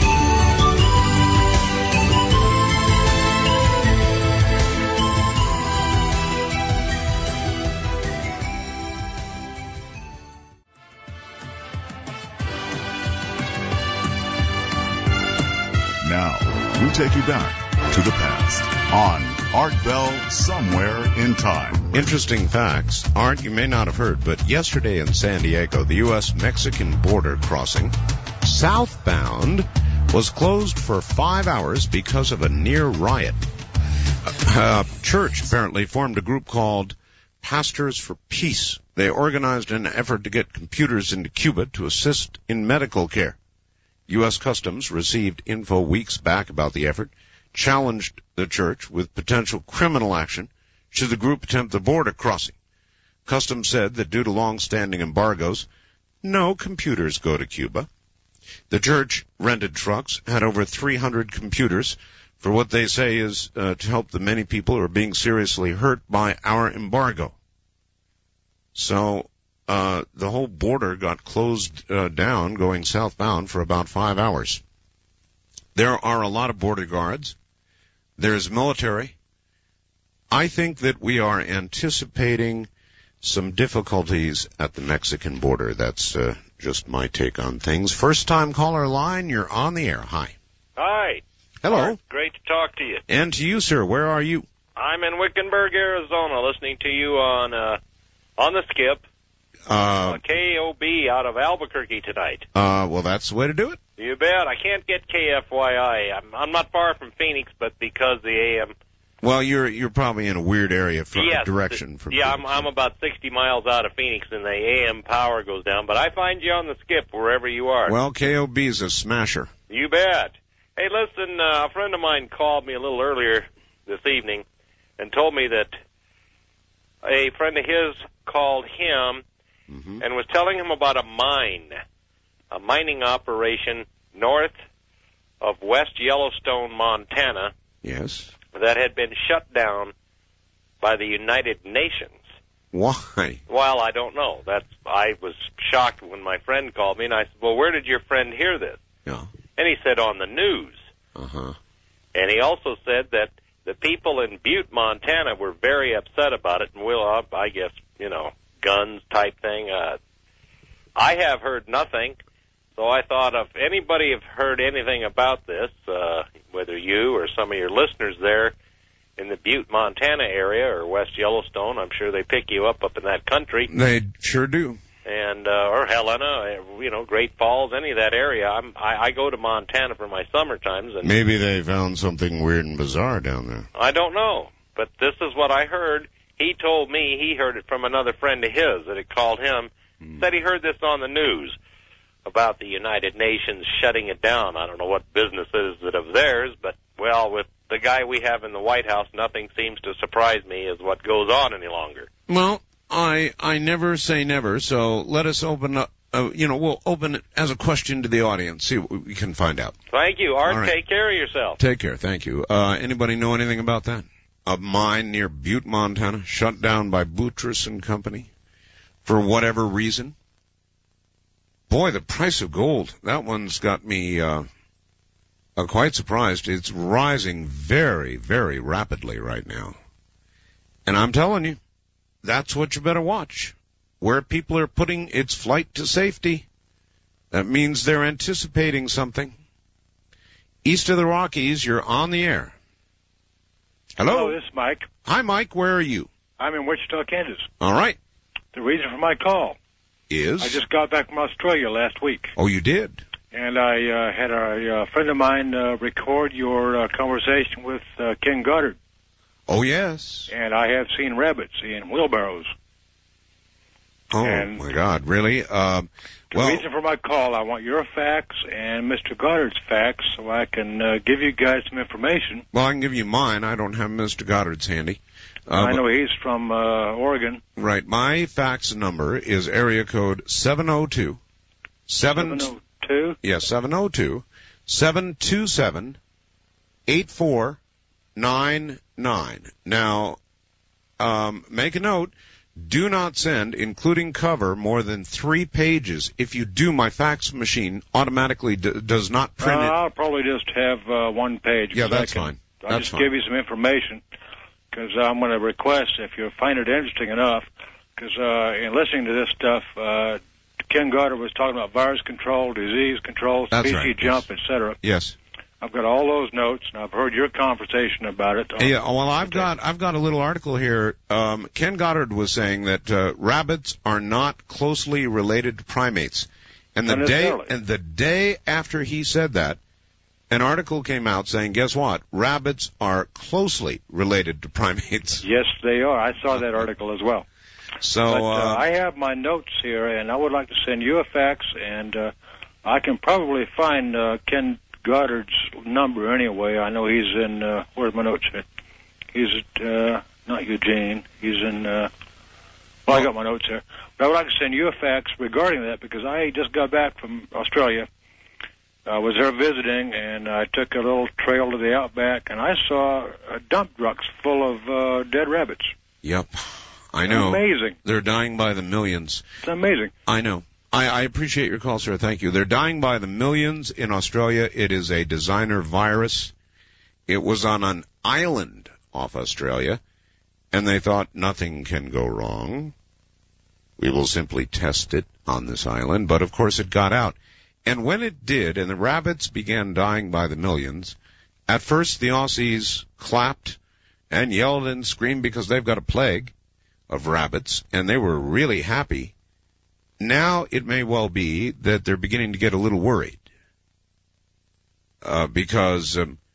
Now, we take you back to the past on Art Bell Somewhere in Time. Interesting facts. Art, you may not have heard, but yesterday in San Diego, the U.S.-Mexican border crossing, southbound, was closed for 5 hours because of a near riot. A church apparently formed a group called Pastors for Peace. They organized an effort to get computers into Cuba to assist in medical care. U.S. Customs received info weeks back about the effort, challenged the church with potential criminal action should the group attempt the border crossing. Customs said that due to long-standing embargoes, no computers go to Cuba. The church rented trucks, had over 300 computers for what they say is to help the many people who are being seriously hurt by our embargo. So the whole border got closed down going southbound for about 5 hours. There are a lot of border guards. There's military. I think that we are anticipating some difficulties at the Mexican border. That's just my take on things. First-time caller line, you're on the air. Hi. Hi. Hello. Art, great to talk to you. And to you, sir. Where are you? I'm in Wickenburg, Arizona, listening to you on the Skip. KOB out of Albuquerque tonight. Well, that's the way to do it. You bet. I can't get KFYI. I'm not far from Phoenix, but because the AM. Well, you're probably in a weird area for direction. From yeah, I'm about 60 miles out of Phoenix, and the AM power goes down. But I find you on the Skip wherever you are. Well, KOB's a smasher. You bet. Hey, listen, a friend of mine called me a little earlier this evening and told me that a friend of his called him and was telling him about a mining operation north of West Yellowstone, Montana. Yes. that had been shut down by the United Nations. Why? Well, I don't know. I was shocked when my friend called me, and I said, well, where did your friend hear this? Yeah. And he said, on the news. Uh-huh. And he also said that the people in Butte, Montana were very upset about it, and I guess, guns type thing. I have heard nothing, so I thought if anybody have heard anything about this, whether you or some of your listeners there in the Butte, Montana area or West Yellowstone, I'm sure they pick you up in that country. They sure do. And or Helena, Great Falls, any of that area. I go to Montana for my summer times, and maybe they found something weird and bizarre down there. I don't know, but this is what I heard. He told me he heard it from another friend of his that had called him. Said he heard this on the news about the United Nations shutting it down. I don't know what business is it of theirs, but with the guy we have in the White House, nothing seems to surprise me as what goes on any longer. Well, I never say never, so let us open up, we'll open it as a question to the audience, see what we can find out. Thank you, Art. Right. Take care of yourself. Take care, thank you. Anybody know anything about that? A mine near Butte, Montana, shut down by Boutrous and Company for whatever reason. Boy, the price of gold, that one's got me quite surprised. It's rising very, very rapidly right now. And I'm telling you, that's what you better watch. Where people are putting its flight to safety, that means they're anticipating something. East of the Rockies, you're on the air. Hello? Hello, this is Mike. Hi, Mike. Where are you? I'm in Wichita, Kansas. All right. The reason for my call is? I just got back from Australia last week. Oh, you did? And I had a friend of mine record your conversation with Ken Goddard. Oh, yes. And I have seen rabbits in wheelbarrows. Oh, my God, really? The reason for my call, I want your facts and Mr. Goddard's facts so I can give you guys some information. Well, I can give you mine. I don't have Mr. Goddard's handy. I know he's from Oregon. Right. My fax number is area code 702. 702? Yes, 702 727 8499. Now, make a note. Do not send, including cover, more than 3 pages. If you do, my fax machine automatically does not print it. I'll probably just have 1 page. Yeah, that's fine. I'll just give you some information, because I'm going to request, if you find it interesting enough, because in listening to this stuff, Ken Goddard was talking about virus control, disease control, species jump, etc. Yes. I've got all those notes, and I've heard your conversation about it. Yeah, well, I've got a little article here. Ken Goddard was saying that rabbits are not closely related to primates, and the day after he said that, an article came out saying, guess what? Rabbits are closely related to primates. Yes, they are. I saw that article as well. So I have my notes here, and I would like to send you a fax, and I can probably find Ken Goddard's number anyway. I know he's in, where's my notes here? He's at, not Eugene. He's in, I got my notes here. But I would like to send you a fax regarding that, because I just got back from Australia. I was there visiting, and I took a little trail to the outback, and I saw dump trucks full of dead rabbits. Yep. I know. Amazing. They're dying by the millions. It's amazing. I know. I appreciate your call, sir. Thank you. They're dying by the millions in Australia. It is a designer virus. It was on an island off Australia, and they thought nothing can go wrong. We will simply test it on this island. But, of course, it got out. And when it did, and the rabbits began dying by the millions, at first the Aussies clapped and yelled and screamed because they've got a plague of rabbits, and they were really happy. Now it may well be that they're beginning to get a little worried because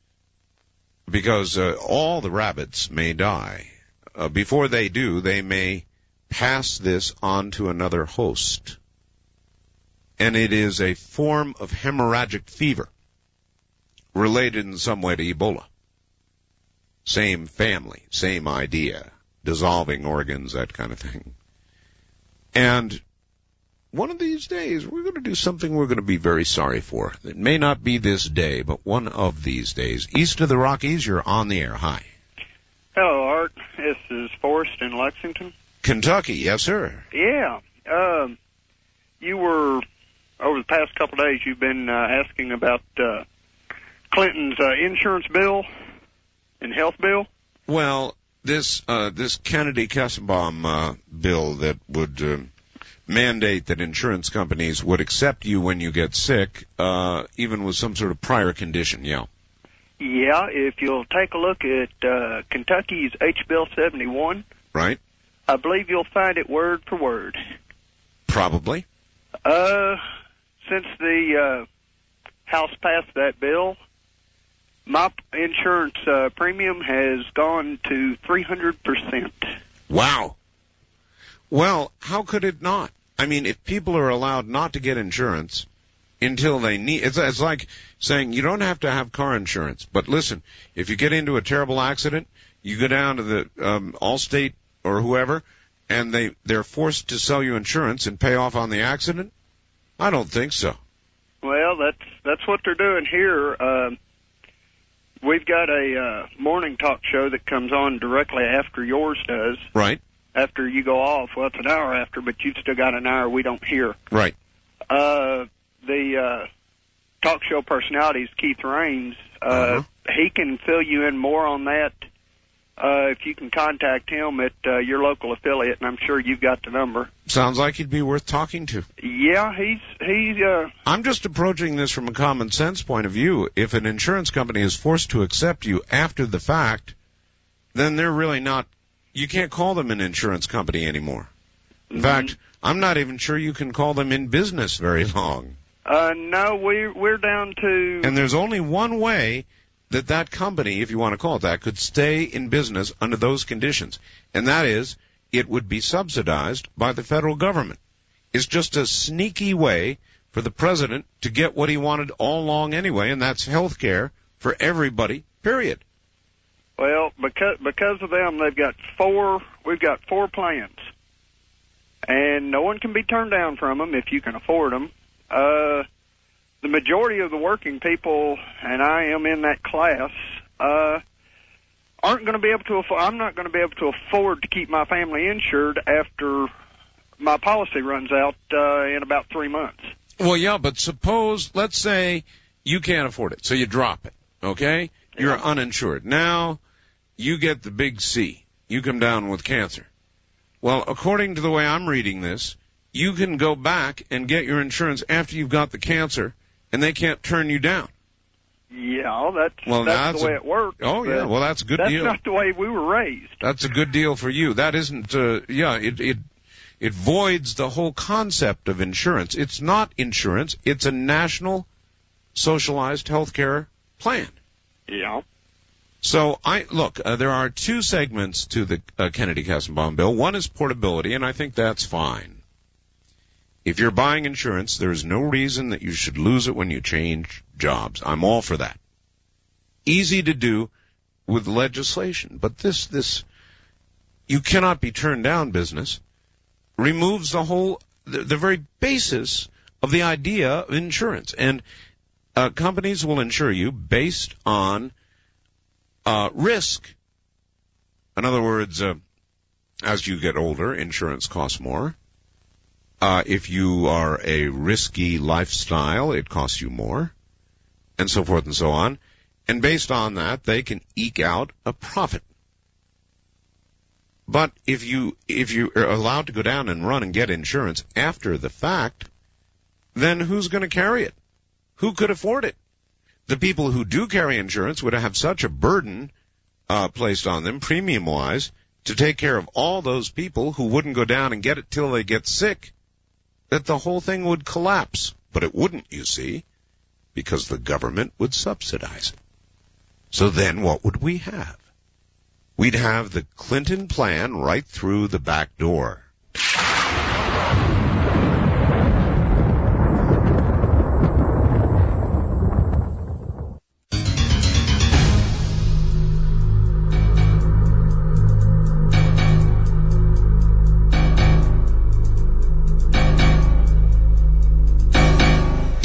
all the rabbits may die. Before they do, they may pass this on to another host. And it is a form of hemorrhagic fever related in some way to Ebola. Same family, same idea, dissolving organs, that kind of thing. And one of these days, we're going to do something we're going to be very sorry for. It may not be this day, but one of these days. East of the Rockies, you're on the air. Hi. Hello, Art. This is Forrest in Lexington. Kentucky, yes, sir. Yeah. You were, over the past couple of days, you've been asking about Clinton's insurance bill and health bill. Well, this Kennedy-Kassenbaum bill that would mandate that insurance companies would accept you when you get sick, even with some sort of prior condition, yeah. Yeah, if you'll take a look at Kentucky's H-Bill 71. Right. I believe you'll find it word for word. Probably. Since the House passed that bill, my insurance premium has gone to 300%. Wow. Well, how could it not? I mean, if people are allowed not to get insurance until they need, it's like saying you don't have to have car insurance. But listen, if you get into a terrible accident, you go down to the Allstate or whoever, and they're forced to sell you insurance and pay off on the accident. I don't think so. Well, that's what they're doing here. We've got a morning talk show that comes on directly after yours does. Right. After you go off. Well, it's an hour after, but you've still got an hour we don't hear. Right. The talk show personality is Keith Raines. He can fill you in more on that if you can contact him at your local affiliate, and I'm sure you've got the number. Sounds like he'd be worth talking to. Yeah, he's I'm just approaching this from a common sense point of view. If an insurance company is forced to accept you after the fact, then they're really not, you can't call them an insurance company anymore. In fact, I'm not even sure you can call them in business very long. No, we're down to... And there's only one way that company, if you want to call it that, could stay in business under those conditions. And that is, it would be subsidized by the federal government. It's just a sneaky way for the president to get what he wanted all along anyway, and that's health care for everybody, period. Well, because of them, we've got four plans. And no one can be turned down from them if you can afford them. The majority of the working people, and I am in that class, aren't going to be able to afford, I'm not going to be able to afford to keep my family insured after my policy runs out in about 3 months. Well, yeah, but suppose, let's say you can't afford it, so you drop it, okay? You're uninsured. Now, you get the big C. You come down with cancer. Well, according to the way I'm reading this, you can go back and get your insurance after you've got the cancer, and they can't turn you down. Yeah, that's the way it works. Oh, yeah, well, that's a good deal. That's not the way we were raised. That's a good deal for you. That isn't, it voids the whole concept of insurance. It's not insurance. It's a national socialized health care plan. Yeah. So, there are two segments to the Kennedy-Kassenbaum bill. One is portability, and I think that's fine. If you're buying insurance, there is no reason that you should lose it when you change jobs. I'm all for that. Easy to do with legislation, but this you cannot be turned down business removes the very basis of the idea of insurance. And companies will insure you based on risk. In other words, as you get older, insurance costs more. If you are a risky lifestyle, it costs you more, and so forth and so on. And based on that, they can eke out a profit. But if you're allowed to go down and run and get insurance after the fact, then who's going to carry it? Who could afford it? The people who do carry insurance would have such a burden placed on them, premium-wise, to take care of all those people who wouldn't go down and get it till they get sick, that the whole thing would collapse. But it wouldn't, you see, because the government would subsidize it. So then what would we have? We'd have the Clinton plan right through the back door.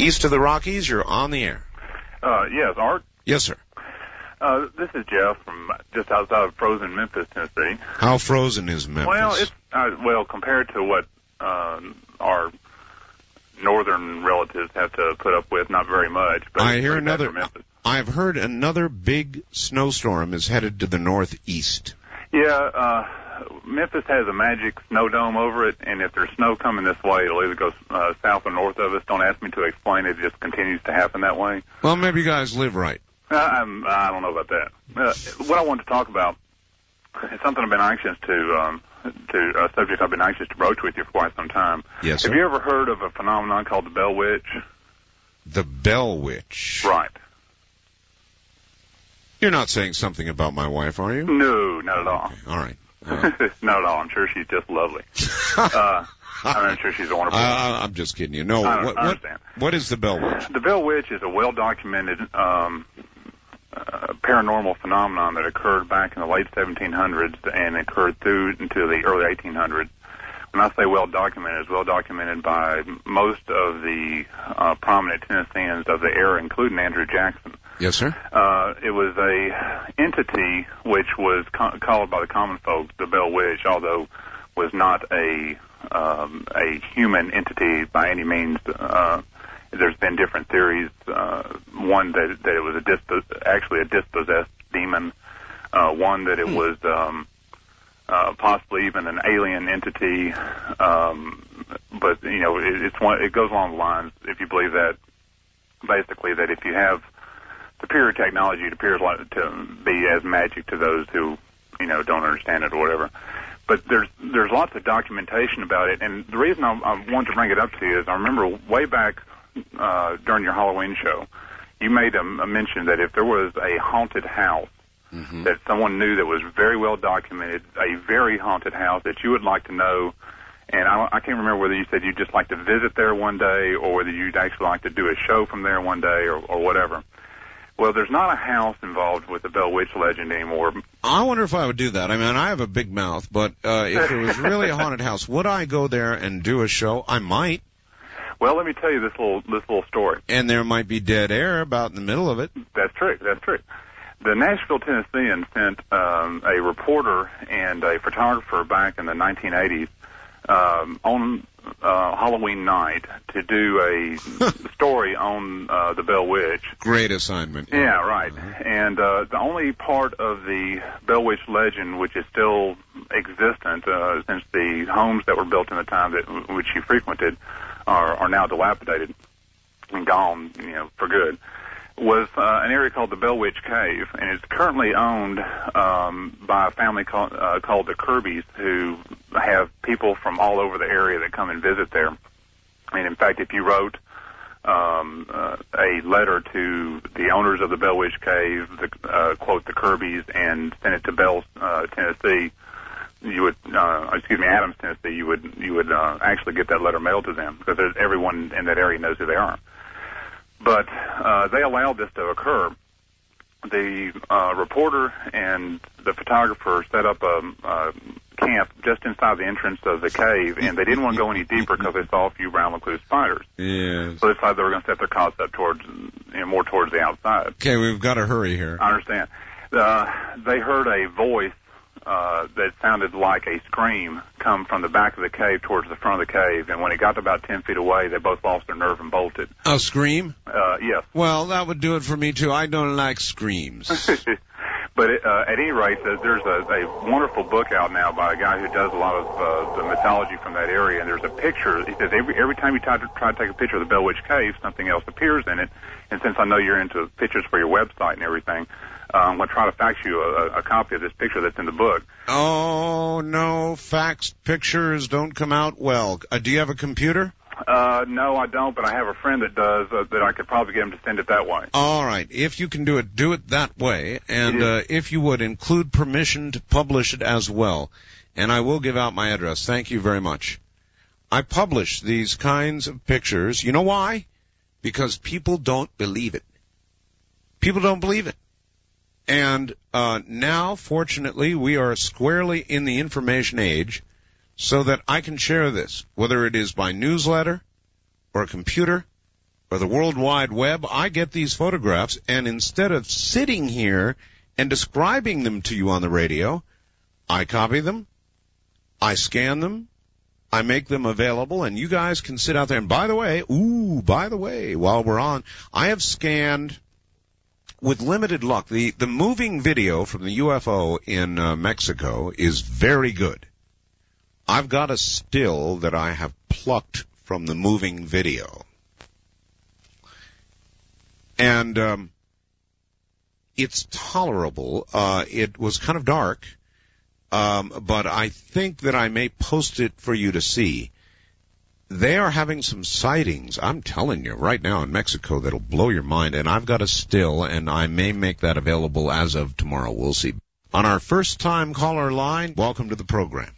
East of the Rockies, you're on the air. Yes, Art? Yes, sir. This is Jeff from just outside of frozen Memphis, Tennessee. How frozen is Memphis? Well, it's compared to what our northern relatives have to put up with, not very much. But I've heard another big snowstorm is headed to the northeast. Yeah, Memphis has a magic snow dome over it, and if there's snow coming this way, it'll either go south or north of us. Don't ask me to explain it. It just continues to happen that way. Well, maybe you guys live right. I don't know about that. What I wanted to talk about is something I've been anxious a subject I've been anxious to broach with you for quite some time. Yes, sir. Have you ever heard of a phenomenon called the Bell Witch? The Bell Witch? Right. You're not saying something about my wife, are you? No, not at all. Okay. All right. Not at all. I'm sure she's just lovely. I'm sure she's a wonderful woman. I'm just kidding you. No, I understand. What is the Bell Witch? The Bell Witch is a well-documented paranormal phenomenon that occurred back in the late 1700s and occurred through into the early 1800s. When I say well-documented, it's well-documented by most of the prominent Tennesseans of the era, including Andrew Jackson. Yes, sir. It was a entity which was called by the common folk the Bell Witch, although was not a human entity by any means. There's been different theories. One that it was actually a dispossessed demon. One that it was possibly even an alien entity. But it goes along the lines, if you believe that, basically that if you have superior technology, it appears like to be as magic to those who don't understand it or whatever. But there's lots of documentation about it, and the reason I wanted to bring it up to you is I remember way back during your Halloween show, you made a mention that if there was a haunted house that someone knew that was very well documented, a very haunted house that you would like to know, and I can't remember whether you said you'd just like to visit there one day or whether you'd actually like to do a show from there one day or whatever. Well, there's not a house involved with the Bell Witch legend anymore. I wonder if I would do that. I mean, I have a big mouth, but if it was really a haunted house, would I go there and do a show? I might. Well, let me tell you this little story. And there might be dead air about in the middle of it. That's true. The Nashville Tennessean sent a reporter and a photographer back in the 1980s on Halloween night to do a story on the Bell Witch. Great assignment. Yeah, right. And the only part of the Bell Witch legend which is still existent, since the homes that were built in the time which she frequented are now dilapidated and gone, for good, was an area called the Bell Witch Cave, and it's currently owned by a family called the Kirbys, who have people from all over the area that come and visit there. And in fact, if you wrote a letter to the owners of the Bell Witch Cave, quote the Kirbys, and sent it to Bell, Tennessee, you would, Adams, Tennessee, you would actually get that letter mailed to them, because everyone in that area knows who they are. But they allowed this to occur. The reporter and the photographer set up a camp just inside the entrance of the cave, and they didn't want to go any deeper because they saw a few brown recluse spiders. Yeah. So they decided they were going to set their cots up more towards the outside. Okay, we've got to hurry here. I understand. They heard a voice that sounded like a scream come from the back of the cave towards the front of the cave, and when it got to about 10 feet away, they both lost their nerve and bolted. A scream? Yes. Well, that would do it for me, too. I don't like screams. But at any rate, there's a wonderful book out now by a guy who does a lot of the mythology from that area, and there's a picture. He says every time you try to take a picture of the Bell Witch Cave, something else appears in it, and since I know you're into pictures for your website and everything, I'm going to try to fax you a copy of this picture that's in the book. Oh, no, faxed pictures don't come out well. Do you have a computer? No, I don't, but I have a friend that does, that I could probably get him to send it that way. All right. If you can do it that way. And if you would, include permission to publish it as well. And I will give out my address. Thank you very much. I publish these kinds of pictures. You know why? Because people don't believe it. People don't believe it. And now, fortunately, we are squarely in the information age, so that I can share this, whether it is by newsletter or a computer or the World Wide Web, I get these photographs, and instead of sitting here and describing them to you on the radio, I copy them, I scan them, I make them available, and you guys can sit out there. And by the way, while we're on, I have scanned, with limited luck, the moving video from the UFO in Mexico is very good. I've got a still that I have plucked from the moving video. And it's tolerable. It was kind of dark, but I think that I may post it for you to see. They are having some sightings, I'm telling you, right now in Mexico that'll blow your mind, and I've got a still, and I may make that available as of tomorrow. We'll see. On our first-time caller line, welcome to the program.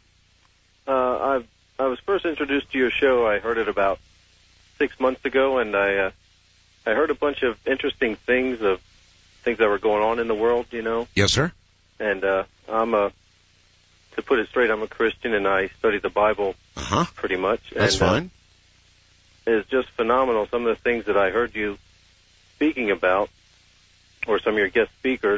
I was first introduced to your show. I heard it about 6 months ago, and I heard a bunch of interesting things that were going on in the world, you know. Yes, sir. And to put it straight, I'm a Christian, and I study the Bible pretty much. That's fine. It's just phenomenal. Some of the things that I heard you speaking about, or some of your guest speakers,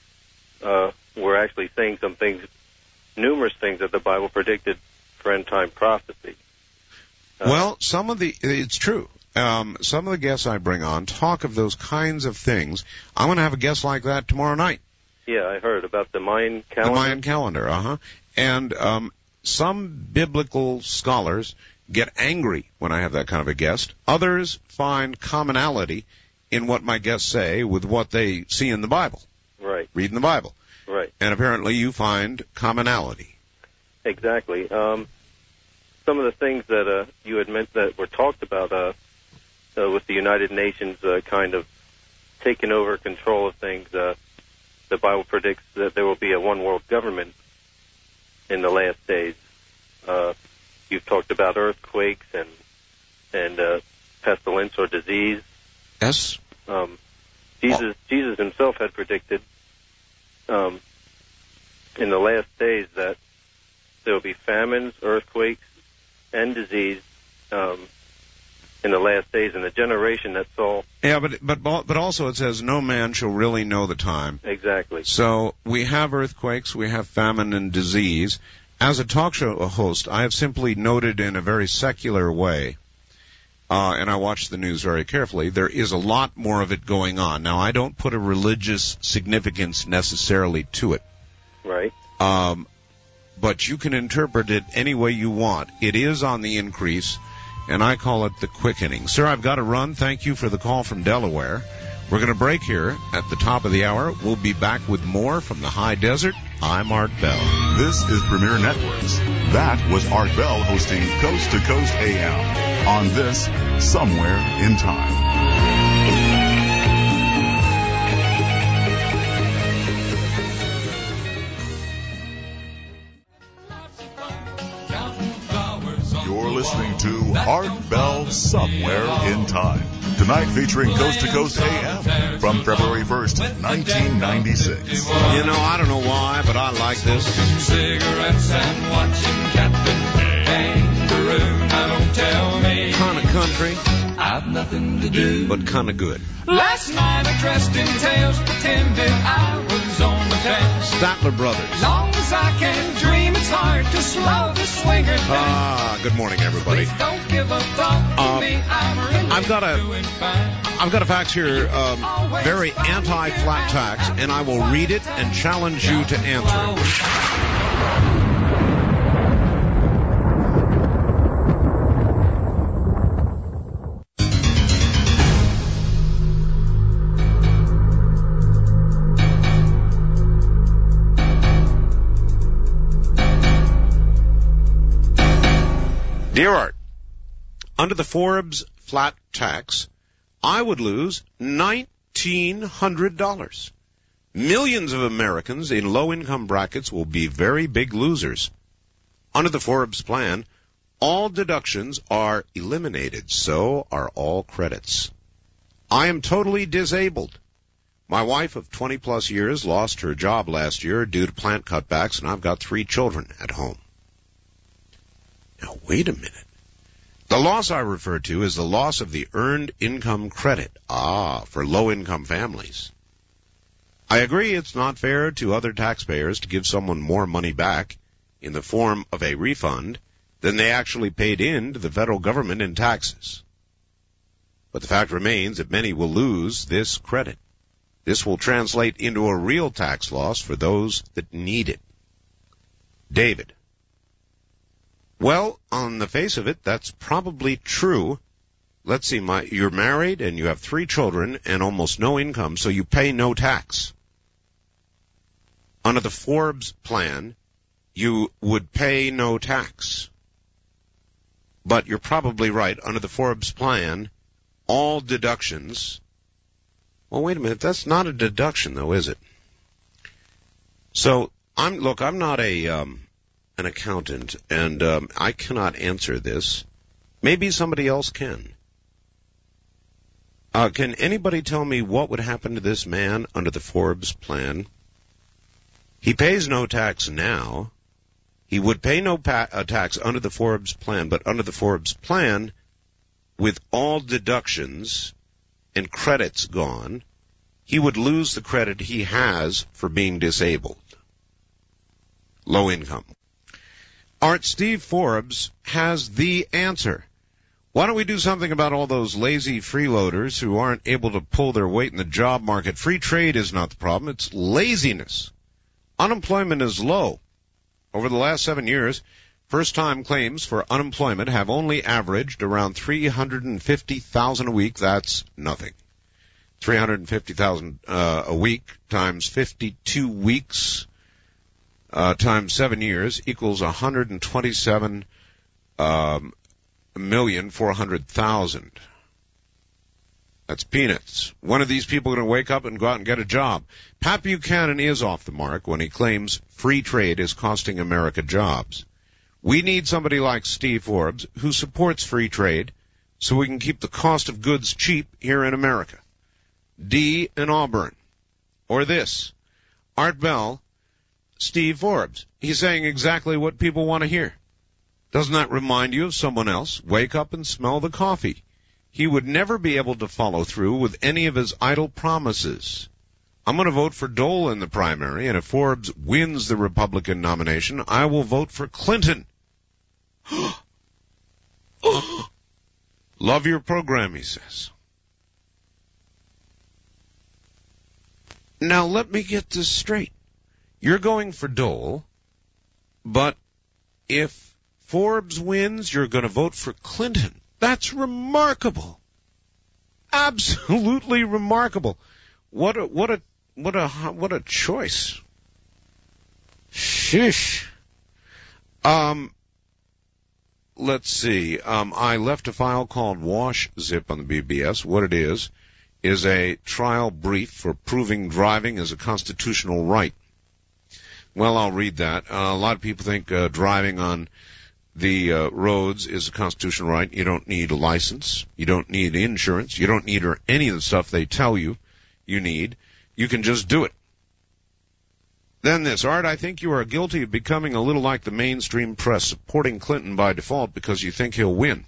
were actually saying some things, numerous things that the Bible predicted for end-time prophecy. Well, it's true. Some of the guests I bring on talk of those kinds of things. I'm going to have a guest like that tomorrow night. Yeah, I heard about the Mayan calendar. The Mayan calendar, And some biblical scholars get angry when I have that kind of a guest. Others find commonality in what my guests say with what they see in the Bible. Right. Reading the Bible. Right. And apparently you find commonality. Exactly. Some of the things that you had meant that were talked about with the United Nations kind of taking over control of things, the Bible predicts that there will be a one-world government in the last days. You've talked about earthquakes and pestilence or disease. Yes. Jesus himself had predicted in the last days that there will be famines, earthquakes, and disease in the last days, in the generation that saw. Yeah, but also it says no man shall really know the time. Exactly. So we have earthquakes, we have famine and disease. As a talk show host, I have simply noted in a very secular way, and I watch the news very carefully, there is a lot more of it going on. Now, I don't put a religious significance necessarily to it. Right. But you can interpret it any way you want. It is on the increase, and I call it the quickening. Sir, I've got to run. Thank you for the call from Delaware. We're going to break here at the top of the hour. We'll be back with more from the high desert. I'm Art Bell. This is Premier Networks. That was Art Bell hosting Coast to Coast AM on this Somewhere in Time. You're listening to Art Bell Somewhere in Time. Tonight featuring Coast to Coast AM from February 1st, 1996. You know, I don't know why, but I like this. Cigarettes and watching Captain Kangaroo. Now don't tell me. Kind of country. I've nothing to do. But kind of good. Last night I dressed in tails, pretended I was on the test. Statler Brothers. Long as I can dream, it's hard to slow the swinger down. Good morning, everybody. Please don't give a thought to me. I'm really I've got a fax here, very anti-flat tax, and I will read it and challenge you to answer it. Dear Art, under the Forbes flat tax, I would lose $1,900. Millions of Americans in low-income brackets will be very big losers. Under the Forbes plan, all deductions are eliminated, so are all credits. I am totally disabled. My wife of 20-plus years lost her job last year due to plant cutbacks, and I've got 3 children at home. Now, wait a minute. The loss I refer to is the loss of the earned income credit, for low-income families. I agree it's not fair to other taxpayers to give someone more money back in the form of a refund than they actually paid in to the federal government in taxes. But the fact remains that many will lose this credit. This will translate into a real tax loss for those that need it. David. Well, on the face of it, that's probably true. Let's see, you're married and you have 3 children and almost no income, so you pay no tax. Under the Forbes plan, you would pay no tax. But you're probably right. Under the Forbes plan, all deductions. Well, wait a minute. That's not a deduction, though, is it? So, I'm not an accountant, and I cannot answer this. Maybe somebody else can. Can anybody tell me what would happen to this man under the Forbes plan? He pays no tax now. He would pay no tax under the Forbes plan, but under the Forbes plan, with all deductions and credits gone, he would lose the credit he has for being disabled. Low income. Art, Steve Forbes has the answer. Why don't we do something about all those lazy freeloaders who aren't able to pull their weight in the job market? Free trade is not the problem. It's laziness. Unemployment is low. Over the last 7 years, first-time claims for unemployment have only averaged around 350,000 a week. That's nothing. 350,000 a week times 52 weeks times 7 years equals 127,400,000. That's peanuts. When are these people going to wake up and go out and get a job? Pat Buchanan is off the mark when he claims free trade is costing America jobs. We need somebody like Steve Forbes who supports free trade so we can keep the cost of goods cheap here in America. D in Auburn. Or this. Art Bell, Steve Forbes. He's saying exactly what people want to hear. Doesn't that remind you of someone else? Wake up and smell the coffee. He would never be able to follow through with any of his idle promises. I'm going to vote for Dole in the primary, and if Forbes wins the Republican nomination, I will vote for Clinton. Love your program, he says. Now, let me get this straight. You're going for Dole, but if Forbes wins, you're going to vote for Clinton. That's remarkable. Absolutely remarkable. What a choice. Shish. Let's see. I left a file called Wash Zip on the BBS. What it is a trial brief for proving driving is a constitutional right. Well, I'll read that. A lot of people think driving on the roads is a constitutional right. You don't need a license. You don't need insurance. You don't need any of the stuff they tell you you need. You can just do it. Then this, Art, I think you are guilty of becoming a little like the mainstream press, supporting Clinton by default because you think he'll win.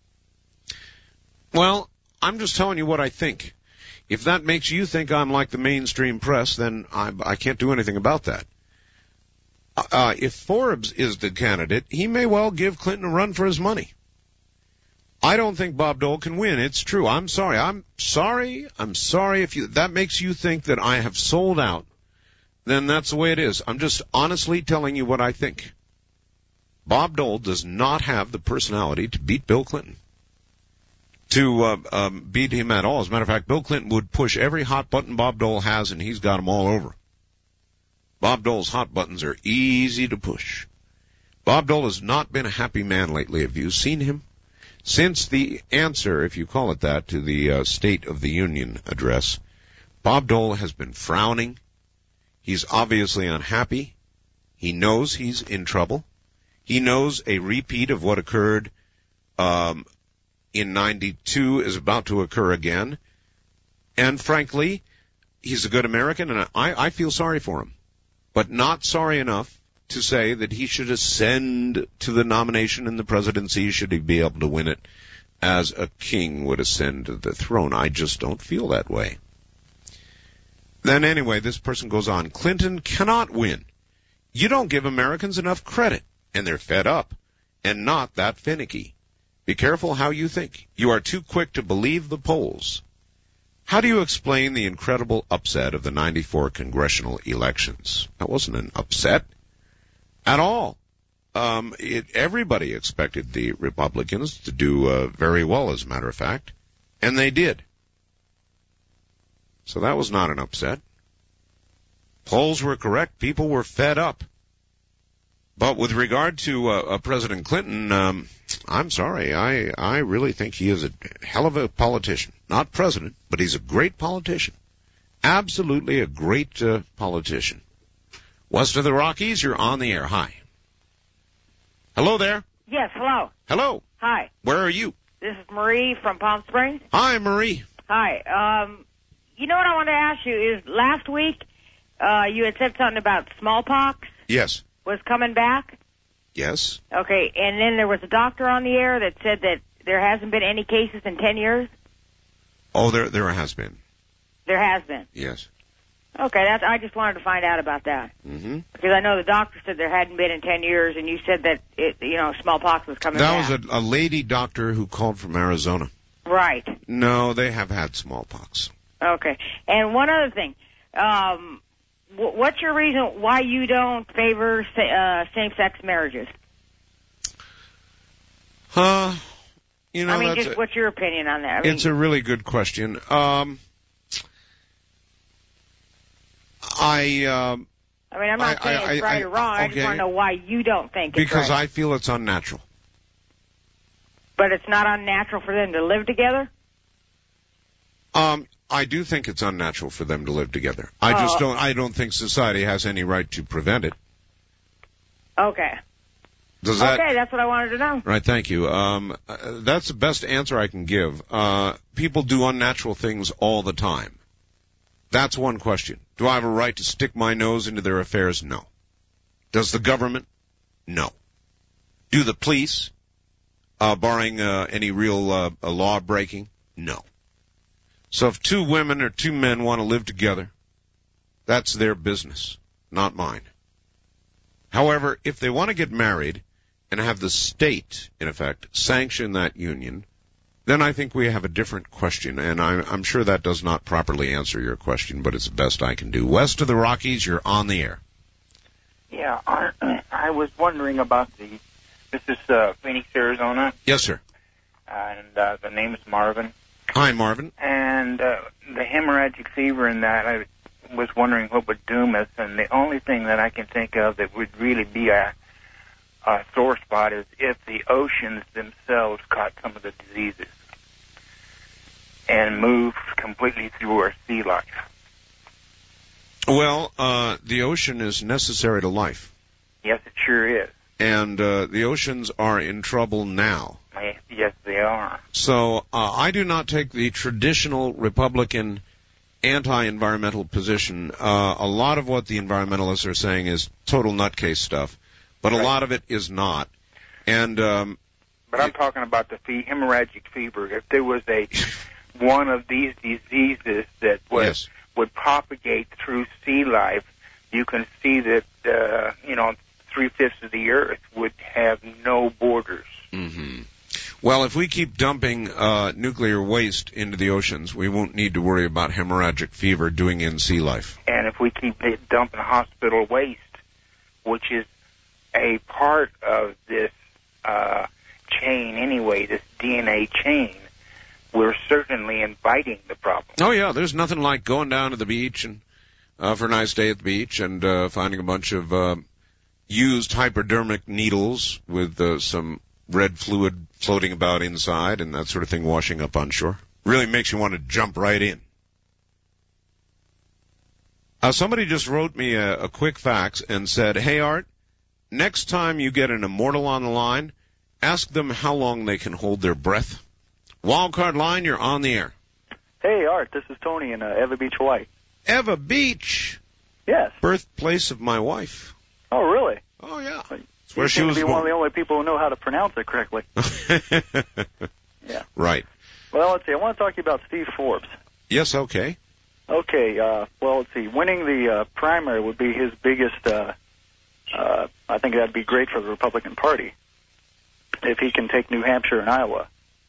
Well, I'm just telling you what I think. If that makes you think I'm like the mainstream press, then I can't do anything about that. If Forbes is the candidate, he may well give Clinton a run for his money. I don't think Bob Dole can win. It's true. I'm sorry if that makes you think that I have sold out. Then that's the way it is. I'm just honestly telling you what I think. Bob Dole does not have the personality to beat Bill Clinton. To beat him at all. As a matter of fact, Bill Clinton would push every hot button Bob Dole has, and he's got them all over. Bob Dole's hot buttons are easy to push. Bob Dole has not been a happy man lately. Have you seen him? Since the answer, if you call it that, to the State of the Union address, Bob Dole has been frowning. He's obviously unhappy. He knows he's in trouble. He knows a repeat of what occurred in 92 is about to occur again. And frankly, he's a good American, and I feel sorry for him. But not sorry enough to say that he should ascend to the nomination in the presidency should he be able to win it as a king would ascend to the throne. I just don't feel that way. Then anyway, this person goes on, Clinton cannot win. You don't give Americans enough credit, and they're fed up, and not that finicky. Be careful how you think. You are too quick to believe the polls. How do you explain the incredible upset of the 94 congressional elections? That wasn't an upset at all. Everybody expected the Republicans to do very well, as a matter of fact, and they did. So that was not an upset. Polls were correct. People were fed up. But with regard to President Clinton, I'm sorry. I really think he is a hell of a politician. Not president, but he's a great politician. Absolutely a great politician. West of the Rockies, you're on the air. Hi. Hello there. Yes, hello. Hello. Hi. Where are you? This is Marie from Palm Springs. Hi, Marie. Hi. You know what I wanted to ask you is last week you had said something about smallpox. Yes. Was coming back? Yes. Okay, and then there was a doctor on the air that said that there hasn't been any cases in 10 years? Oh, there has been. There has been? Yes. Okay, I just wanted to find out about that. Mm-hmm. Because I know the doctor said there hadn't been in 10 years, and you said that, smallpox was coming back. That was a lady doctor who called from Arizona. Right. No, they have had smallpox. Okay. And one other thing. What's your reason why you don't favor same-sex marriages? What's your opinion on that? It's a really good question. I'm not saying it's right or wrong. I just want to know why you don't think it's right. Because I feel it's unnatural. But it's not unnatural for them to live together? I do think it's unnatural for them to live together. I don't think society has any right to prevent it. Okay. Okay, that's what I wanted to know. Right, thank you. That's the best answer I can give. People do unnatural things all the time. That's one question. Do I have a right to stick my nose into their affairs? No. Does the government? No. Do the police, barring any real law breaking? No. So if two women or two men want to live together, that's their business, not mine. However, if they want to get married and have the state, in effect, sanction that union, then I think we have a different question, and I'm sure that does not properly answer your question, but it's the best I can do. West of the Rockies, you're on the air. Yeah, I was wondering about this is Phoenix, Arizona. Yes, sir. And the name is Marvin. Hi, Marvin. And the hemorrhagic fever and that, I was wondering what would doom us, and the only thing that I can think of that would really be a sore spot is if the oceans themselves caught some of the diseases and moved completely through our sea life. Well, the ocean is necessary to life. Yes, it sure is. And the oceans are in trouble now. Yes, they are. So I do not take the traditional Republican anti-environmental position. A lot of what the environmentalists are saying is total nutcase stuff, but a lot of it is not. And but I'm talking about the hemorrhagic fever. If there was one of these diseases that would propagate through sea life, you can see that 3/5 of the earth would have no borders. Mm-hmm. Well, if we keep dumping nuclear waste into the oceans, we won't need to worry about hemorrhagic fever doing in sea life. And if we keep dumping hospital waste, which is a part of this chain anyway, this DNA chain, we're certainly inviting the problem. Oh, yeah, there's nothing like going down to the beach and for a nice day at the beach and finding a bunch of used hypodermic needles with some red fluid floating about inside and that sort of thing washing up on shore. Really makes you want to jump right in. Somebody just wrote me a quick fax and said, hey, Art, next time you get an immortal on the line, ask them how long they can hold their breath. Wildcard line, you're on the air. Hey, Art, this is Tony in Eva Beach, Hawaii. Eva Beach? Yes. Birthplace of my wife. Oh, really? Oh, yeah. It's where she was born. One of the only people who know how to pronounce it correctly. Yeah. Right. Well, let's see. I want to talk to you about Steve Forbes. Yes, okay. Okay, well, let's see. Winning the primary would be his biggest, I think that'd be great for the Republican Party if he can take New Hampshire and Iowa.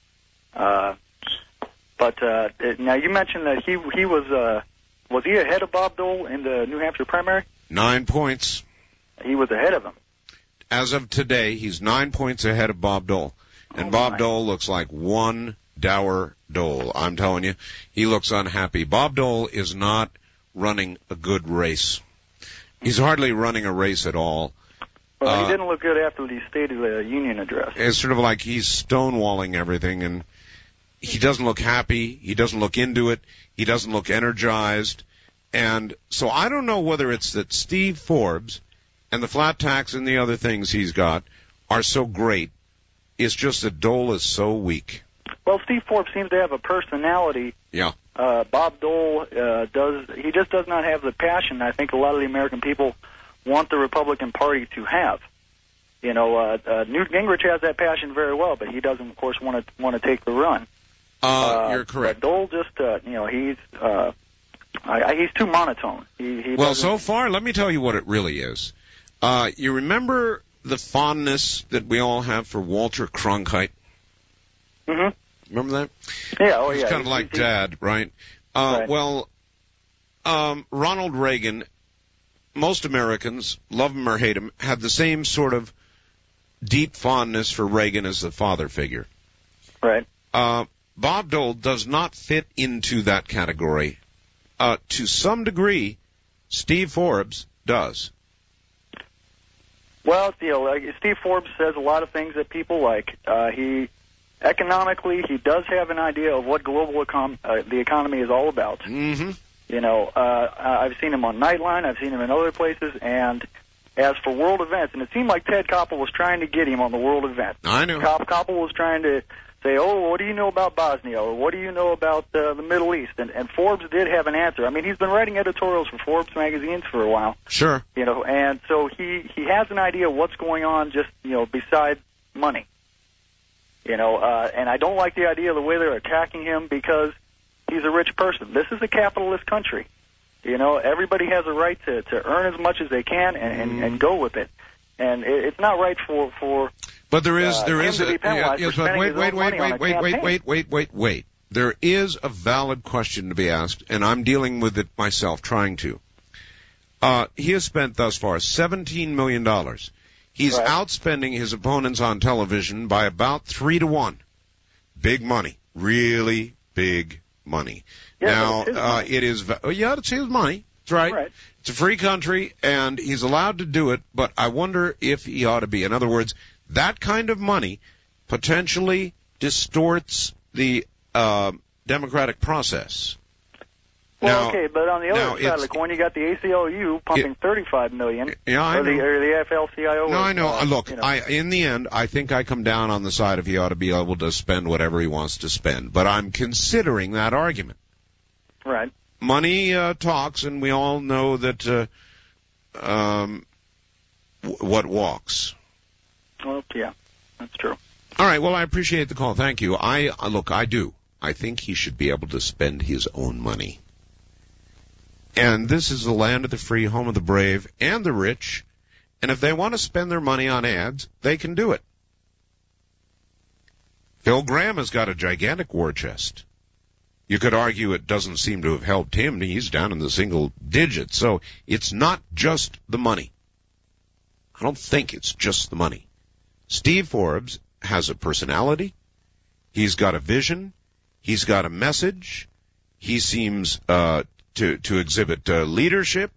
But now you mentioned that he was he ahead of Bob Dole in the New Hampshire primary? 9 points. He was ahead of him. As of today, he's 9 points ahead of Bob Dole. And Bob Dole looks like one dour Dole. I'm telling you, he looks unhappy. Bob Dole is not running a good race. He's hardly running a race at all. Well, he didn't look good after the State of the Union address. It's sort of like he's stonewalling everything, and he doesn't look happy. He doesn't look into it. He doesn't look energized. And so I don't know whether it's that Steve Forbes and the flat tax and the other things he's got are so great. It's just that Dole is so weak. Well, Steve Forbes seems to have a personality. Yeah. Bob Dole he just does not have the passion I think a lot of the American people want the Republican Party to have. You know, Newt Gingrich has that passion very well, but he doesn't, of course, want to take the run. You're correct. But Dole just, he's too monotone. Well, so far, let me tell you what it really is. You remember the fondness that we all have for Walter Cronkite? Mm-hmm. Remember that? Yeah, oh yeah. He's kind of like Dad, right? Right. Well, Ronald Reagan, most Americans, love him or hate him, had the same sort of deep fondness for Reagan as the father figure. Right. Bob Dole does not fit into that category. To some degree, Steve Forbes does. Well, Steve Forbes says a lot of things that people like. Economically, he does have an idea of what global the economy is all about. Mm-hmm. You know, I've seen him on Nightline. I've seen him in other places. And as for world events, and it seemed like Ted Koppel was trying to get him on the world event. I know. Koppel was trying to say, oh, what do you know about Bosnia? Or what do you know about the Middle East? And Forbes did have an answer. I mean, he's been writing editorials for Forbes magazines for a while. Sure. You know, and so he has an idea of what's going on just, beside money. You know, and I don't like the idea of the way they're attacking him because he's a rich person. This is a capitalist country. You know, everybody has a right to earn as much as they can and go with it. And it's not right for But there is wait. There is a valid question to be asked, and I'm dealing with it myself, trying to. He has spent thus far $17 million. He's outspending his opponents on television by about 3 to 1. Big money. Really big money. Yeah, now, it's his money. That's right. It's a free country, and he's allowed to do it, but I wonder if he ought to be. In other words, that kind of money potentially distorts the democratic process. Well, okay, but on the other side of the coin, you got the ACLU pumping $35 million. Yeah, I know. Or the AFL-CIO. No, I know. Look, in the end, I think I come down on the side of he ought to be able to spend whatever he wants to spend. But I'm considering that argument. Right. Money talks, and we all know that what walks. Well, yeah, that's true. All right. Well, I appreciate the call. Thank you. I do. I think he should be able to spend his own money. And this is the land of the free, home of the brave and the rich. And if they want to spend their money on ads, they can do it. Phil Gramm has got a gigantic war chest. You could argue it doesn't seem to have helped him. He's down in the single digits. So it's not just the money. I don't think it's just the money. Steve Forbes has a personality. He's got a vision. He's got a message. He seems to exhibit leadership.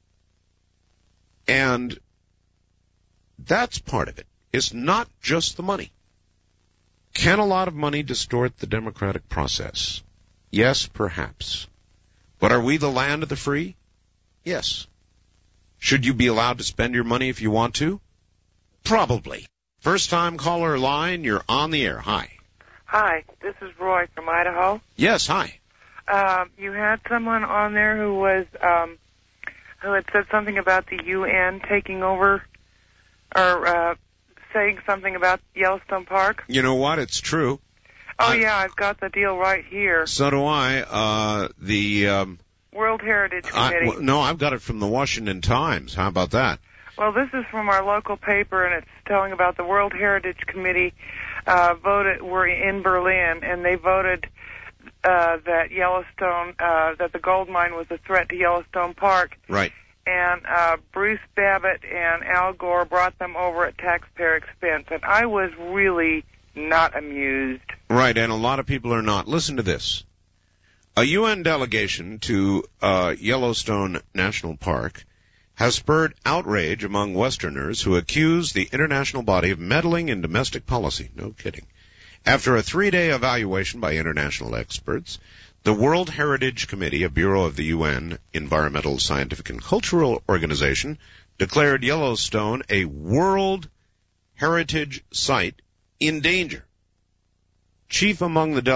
And that's part of it. It's not just the money. Can a lot of money distort the democratic process? Yes, perhaps. But are we the land of the free? Yes. Should you be allowed to spend your money if you want to? Probably. First time caller line, you're on the air. Hi. Hi, this is Roy from Idaho. Yes, hi. You had someone on there who was who had said something about the UN taking over or saying something about Yellowstone Park? You know what? It's true. Oh, yeah, I've got the deal right here. So do I. The World Heritage Committee. No, I've got it from the Washington Times. How about that? Well, this is from our local paper, and it's telling about the World Heritage Committee were in Berlin, and they voted that Yellowstone, that the gold mine was a threat to Yellowstone Park. Right. And Bruce Babbitt and Al Gore brought them over at taxpayer expense, and I was really not amused. Right, and a lot of people are not. Listen to this. A UN delegation to Yellowstone National Park has spurred outrage among Westerners who accuse the international body of meddling in domestic policy. No kidding. After a 3-day evaluation by international experts, the World Heritage Committee, a bureau of the UN Environmental, Scientific, and Cultural Organization, declared Yellowstone a World Heritage Site in danger. Chief among the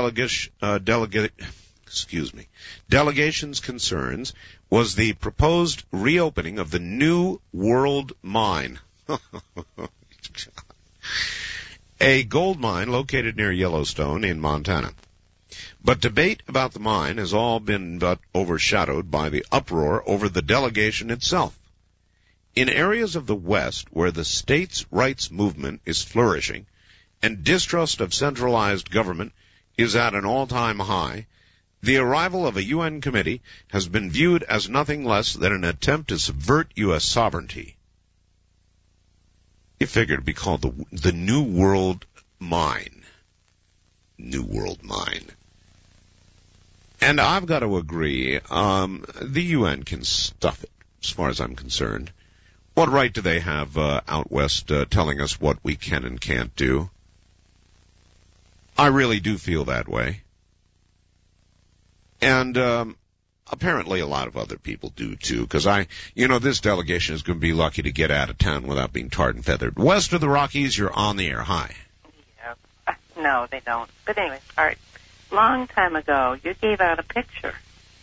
delegation's concerns was the proposed reopening of the New World Mine, a gold mine located near Yellowstone in Montana. But debate about the mine has all been but overshadowed by the uproar over the delegation itself. In areas of the West where the states' rights movement is flourishing and distrust of centralized government is at an all-time high, the arrival of a UN committee has been viewed as nothing less than an attempt to subvert U.S. sovereignty. It figured to be called the New World Mine. New World Mine. And I've got to agree, the UN can stuff it, as far as I'm concerned. What right do they have out west telling us what we can and can't do? I really do feel that way. And apparently a lot of other people do, too, because this delegation is going to be lucky to get out of town without being tarred and feathered. West of the Rockies, you're on the air. Hi. Yeah. No, they don't. But anyway, all right. Long time ago, you gave out a picture.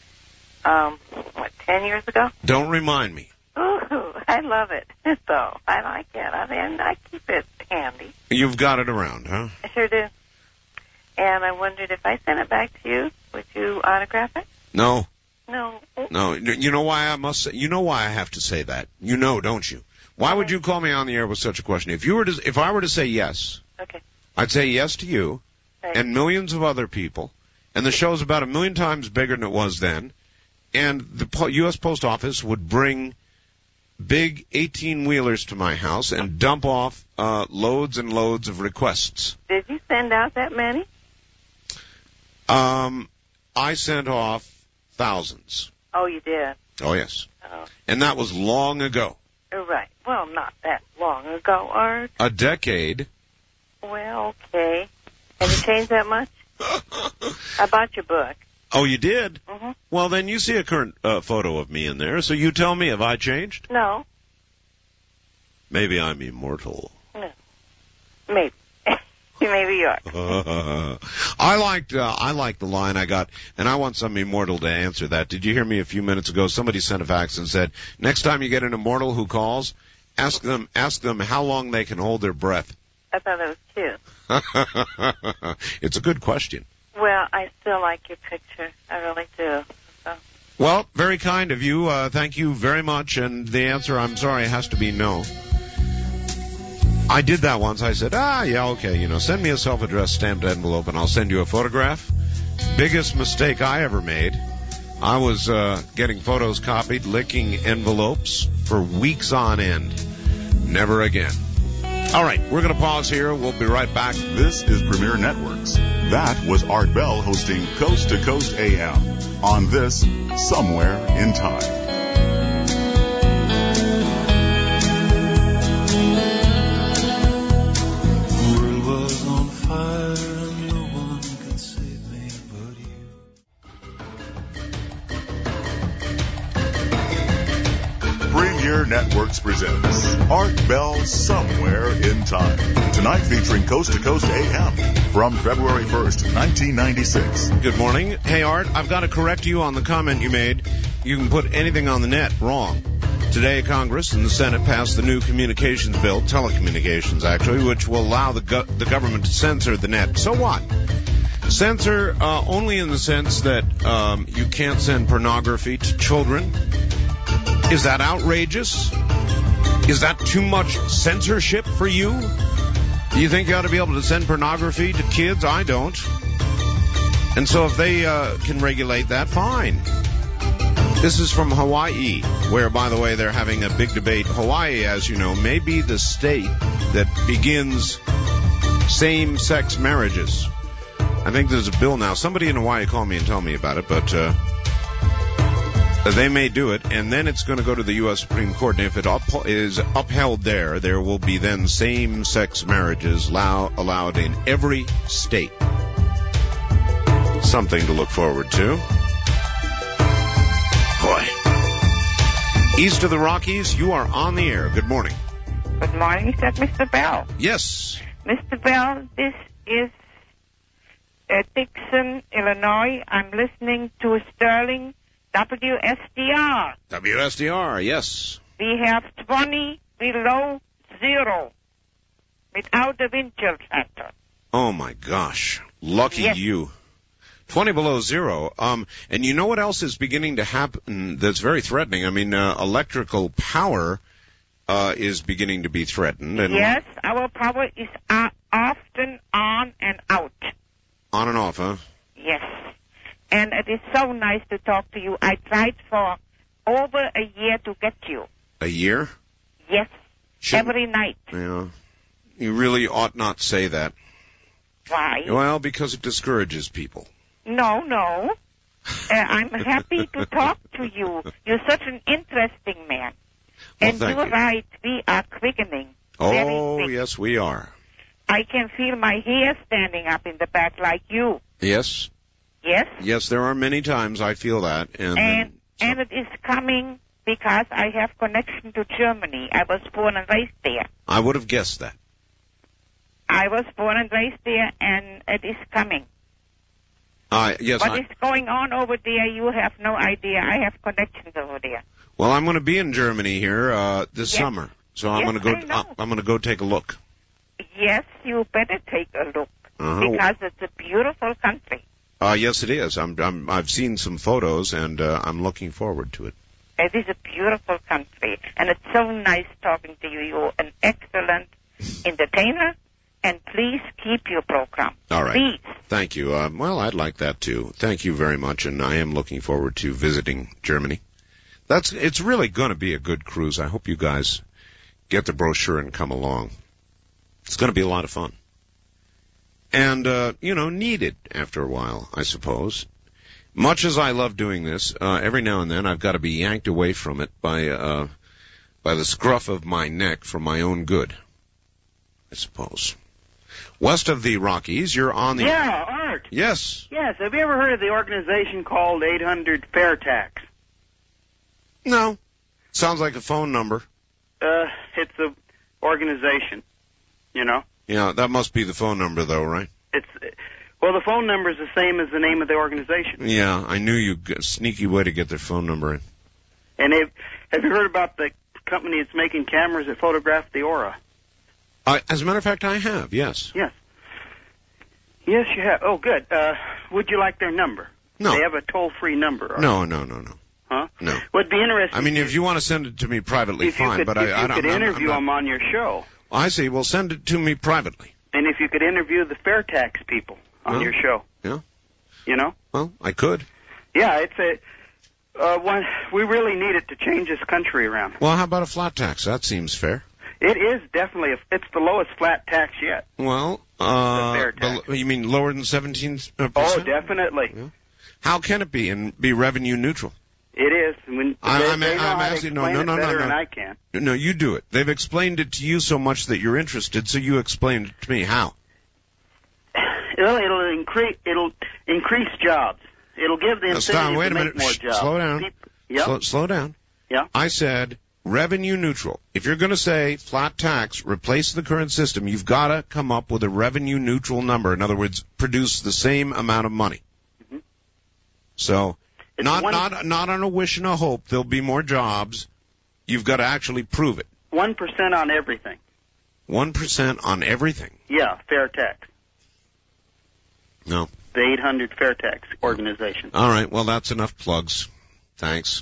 10 years ago? Don't remind me. Ooh, I love it. So, I like it. I keep it handy. You've got it around, huh? I sure do. And I wondered if I sent it back to you, would you autograph it? No. No. No. You know why I have to say that? You know, don't you? Why would you call me on the air with such a question? If I were to say yes, okay, I'd say yes to you and millions of other people, and the show's about 1 million times bigger than it was then, and the U.S. Post Office would bring big 18-wheelers to my house and dump off loads and loads of requests. Did you send out that many? I sent off thousands. Oh, you did? Oh, yes. Oh. And that was long ago. Right. Well, not that long ago, Art. A decade. Well, okay. Have you changed that much? I bought your book. Oh, you did? Mm-hmm. Well, then you see a current photo of me in there, so you tell me, have I changed? No. Maybe I'm immortal. No. Maybe. Maybe you are. I liked the line I got, and I want some immortal to answer that. Did you hear me a few minutes ago? Somebody sent a fax and said, next time you get an immortal who calls, ask them how long they can hold their breath. I thought that was cute. It's a good question. Well, I still like your picture. I really do. So. Well, very kind of you. Thank you very much. And the answer, I'm sorry, has to be no. I did that once. I said, yeah, okay, send me a self-addressed stamped envelope and I'll send you a photograph. Biggest mistake I ever made. I was getting photos copied, licking envelopes for weeks on end. Never again. All right, we're going to pause here. We'll be right back. This is Premier Networks. That was Art Bell hosting Coast to Coast AM on this Somewhere in Time. Premier Networks presents Art Bell Somewhere in Time. Tonight featuring Coast to Coast AM from February 1st, 1996. Good morning. Hey, Art, I've got to correct you on the comment you made. You can put anything on the net wrong. Today, Congress and the Senate passed the new communications bill, telecommunications actually, which will allow the government to censor the net. So what? Censor only in the sense that you can't send pornography to children. Is that outrageous? Is that too much censorship for you? Do you think you ought to be able to send pornography to kids? I don't. And so if they can regulate that, fine. This is from Hawaii, where, by the way, they're having a big debate. Hawaii, as you know, may be the state that begins same-sex marriages. I think there's a bill now. Somebody in Hawaii called me and told me about it, but they may do it, and then it's going to go to the U.S. Supreme Court, and if it is upheld there will be then same-sex marriages allowed in every state. Something to look forward to. Boy. East of the Rockies, you are on the air. Good morning. Good morning. Is that Mr. Bell? Yes. Mr. Bell, this is Dixon, Illinois. I'm listening to Sterling WSDR. WSDR, yes. We have 20 below zero without the wind chill factor. Oh, my gosh. Lucky you. 20 below zero. And you know what else is beginning to happen that's very threatening? I mean, electrical power is beginning to be threatened. And yes, our power is often on and out. On and off, huh? Yes. And it is so nice to talk to you. I tried for over a year to get you. A year? Yes. Every night. Yeah. You really ought not say that. Why? Well, because it discourages people. No. I'm happy to talk to you. You're such an interesting man. Well, and you're right. We are quickening. Oh, yes, we are. I can feel my hair standing up in the back like you. Yes. Yes? Yes, there are many times I feel that. And it is coming because I have connection to Germany. I was born and raised there. I would have guessed that. I was born and raised there, and it is coming. Yes. What is going on over there, you have no idea. I have connections over there. Well, I'm going to be in Germany here this summer, so I'm going to go. I'm going to go take a look. Yes, you better take a look because it's a beautiful country. Yes, it is. I've seen some photos, and I'm looking forward to it. It is a beautiful country, and it's so nice talking to you. You're an excellent entertainer. And please keep your program. All right. Please. Thank you. Well, I'd like that too. Thank you very much, and I am looking forward to visiting Germany. It's really going to be a good cruise. I hope you guys get the brochure and come along. It's going to be a lot of fun. And, needed after a while, I suppose. Much as I love doing this, every now and then I've got to be yanked away from it by the scruff of my neck for my own good, I suppose. West of the Rockies, you're on the... Yeah, Art. Yes. Yes, have you ever heard of the organization called 800 Fair Tax? No. Sounds like a phone number. It's a organization, you know. Yeah, that must be the phone number, though, right? Well, the phone number is the same as the name of the organization. Yeah, I knew you a sneaky way to get their phone number in. And have you heard about the company that's making cameras that photograph the aura? As a matter of fact, I have, yes. Yes. Yes, you have. Oh, good. Would you like their number? No. They have a toll-free number. No. Huh? No. Would be interesting. I mean, if you want to send it to me privately, fine. But I don't. If you could interview them on your show. I see. Well, send it to me privately. And if you could interview the fair tax people on your show. Yeah. You know? Well, I could. Yeah, it's one. We really need it to change this country around. Well, how about a flat tax? That seems fair. It is definitely. It's the lowest flat tax yet. Well, you mean lower than 17%? Oh, definitely. Yeah. How can it be and be revenue neutral? It is. I'm asking. No. I can. No, you do it. They've explained it to you so much that you're interested, so you explained it to me. How? It'll increase jobs. It'll give the incentive to make more jobs. Slow down. Slow down. Yeah. I said revenue neutral. If you're going to say flat tax, replace the current system, you've got to come up with a revenue neutral number. In other words, produce the same amount of money. Mm-hmm. So, not on a wish and a hope there'll be more jobs. You've got to actually prove it. 1% on everything. 1% on everything? Yeah, Fair Tax. No. The 800 Fair Tax organization. All right, well, that's enough plugs. Thanks.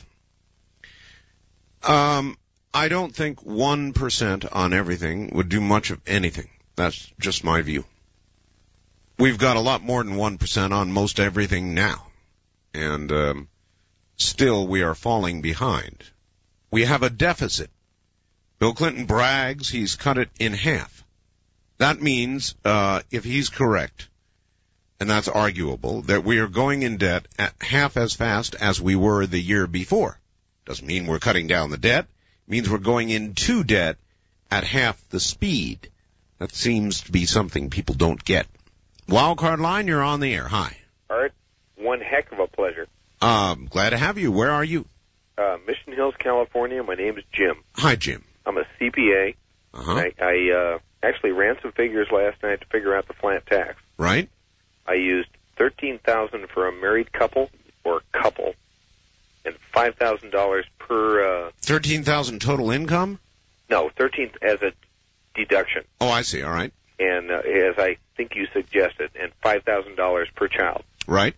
I don't think 1% on everything would do much of anything. That's just my view. We've got a lot more than 1% on most everything now. And still we are falling behind. We have a deficit. Bill Clinton brags he's cut it in half. That means, if he's correct, and that's arguable, that we are going in debt at half as fast as we were the year before. Doesn't mean we're cutting down the debt. It means we're going into debt at half the speed. That seems to be something people don't get. Wildcard line, you're on the air. Hi. Art, one heck of a pleasure. Glad to have you. Where are you? Mission Hills, California. My name is Jim. Hi, Jim. I'm a CPA. Uh-huh. I actually ran some figures last night to figure out the flat tax. Right. I used $13,000 for a married couple or couple, and $5,000 per. $13,000 total income? No, 13 as a deduction. Oh, I see. All right. And as I think you suggested, and $5,000 per child. Right.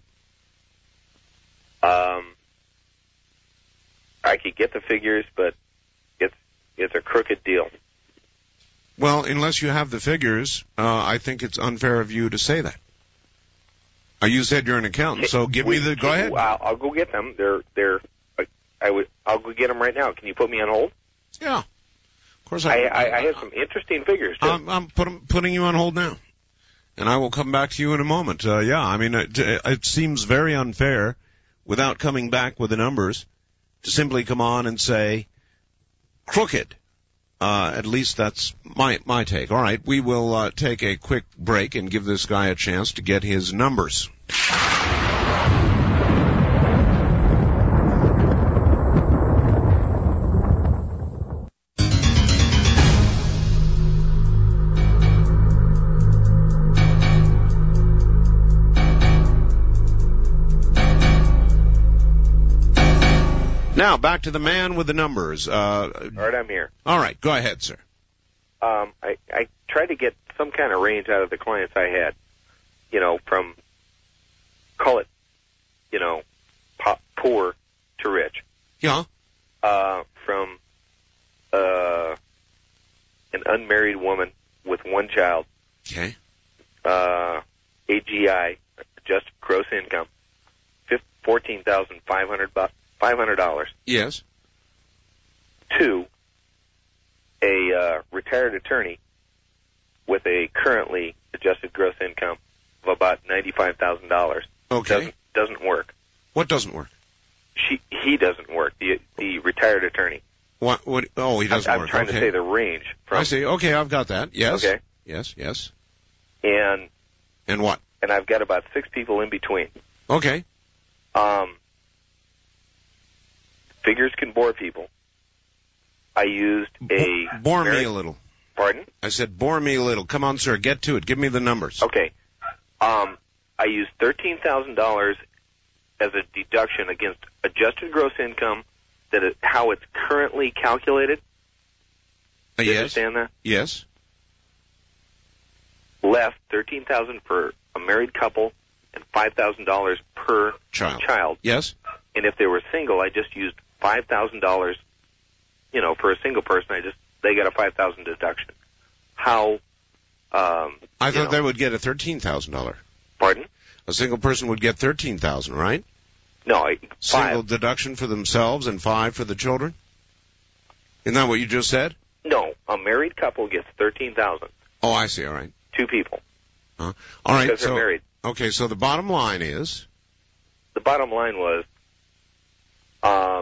I could get the figures, but it's a crooked deal. Well, unless you have the figures, I think it's unfair of you to say that. You said you're an accountant, so give me the. Go ahead. I'll go get them. I'll go get them right now. Can you put me on hold? Yeah. Of course I have some interesting figures too. I'm putting you on hold now, and I will come back to you in a moment. Yeah, I mean it seems very unfair, without coming back with the numbers, to simply come on and say crooked. At least that's my take. All right, we will take a quick break and give this guy a chance to get his numbers. Now, back to the man with the numbers. All right, I'm here. All right, go ahead, sir. I tried to get some kind of range out of the clients I had, from, call it, poor to rich. Yeah. From an unmarried woman with one child. Okay. AGI, adjusted gross income, $14,500. Yes. To a retired attorney with a currently adjusted gross income of about $95,000. Okay. Doesn't work. What doesn't work? He doesn't work. The retired attorney. What? Oh, he doesn't work. I'm trying to say the range. I see. Okay, I've got that. Yes. Okay. Yes. And what? And I've got about 6 people in between. Okay. Figures can bore people. I used a... Bore me a little. Pardon? I said bore me a little. Come on, sir, get to it. Give me the numbers. Okay. I used $13,000 as a deduction against adjusted gross income, how it's currently calculated. Do you understand that? Yes. Left $13,000 for a married couple and $5,000 per child. Yes. And if they were single, I just used $5,000. For a single person, they get a $5,000 deduction. How? I thought they would get a $13,000. Pardon? A single person would get $13,000, right? No, single deduction for themselves and $5,000 for the children. Isn't that what you just said? No, a married couple gets $13,000. Oh, I see. All right. 2 people. All right. Because they're married. Okay, so the bottom line is. The bottom line was, the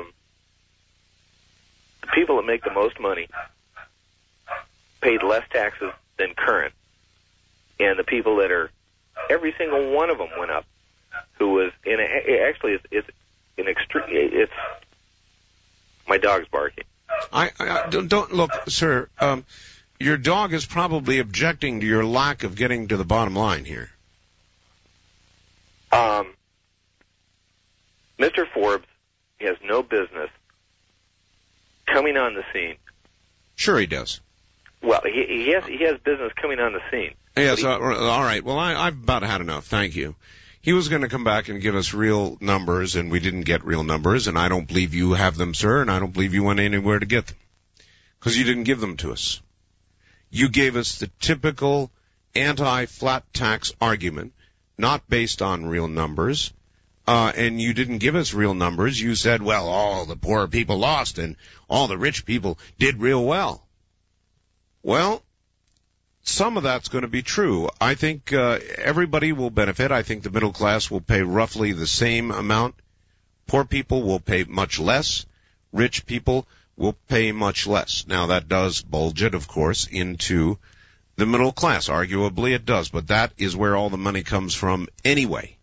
people that make the most money paid less taxes than current, and the people that are, every single one of them went up. Who was in actually it's an extreme. It's my dog's barking. I don't look, sir. Your dog is probably objecting to your lack of getting to the bottom line here. Mr. Forbes has no business coming on the scene. Sure he does. Well, he has business coming on the scene. Yes, all right. Well, I've about had enough. Thank you. He was going to come back and give us real numbers, and we didn't get real numbers, and I don't believe you have them, sir, and I don't believe you went anywhere to get them. Because you didn't give them to us. You gave us the typical anti-flat tax argument, not based on real numbers, and you didn't give us real numbers. You said, well, all the poor people lost, and all the rich people did real well. Well, some of that's going to be true. I think everybody will benefit. I think the middle class will pay roughly the same amount. Poor people will pay much less. Rich people will pay much less. Now, that does bulge it, of course, into the middle class. Arguably, it does, but that is where all the money comes from anyway.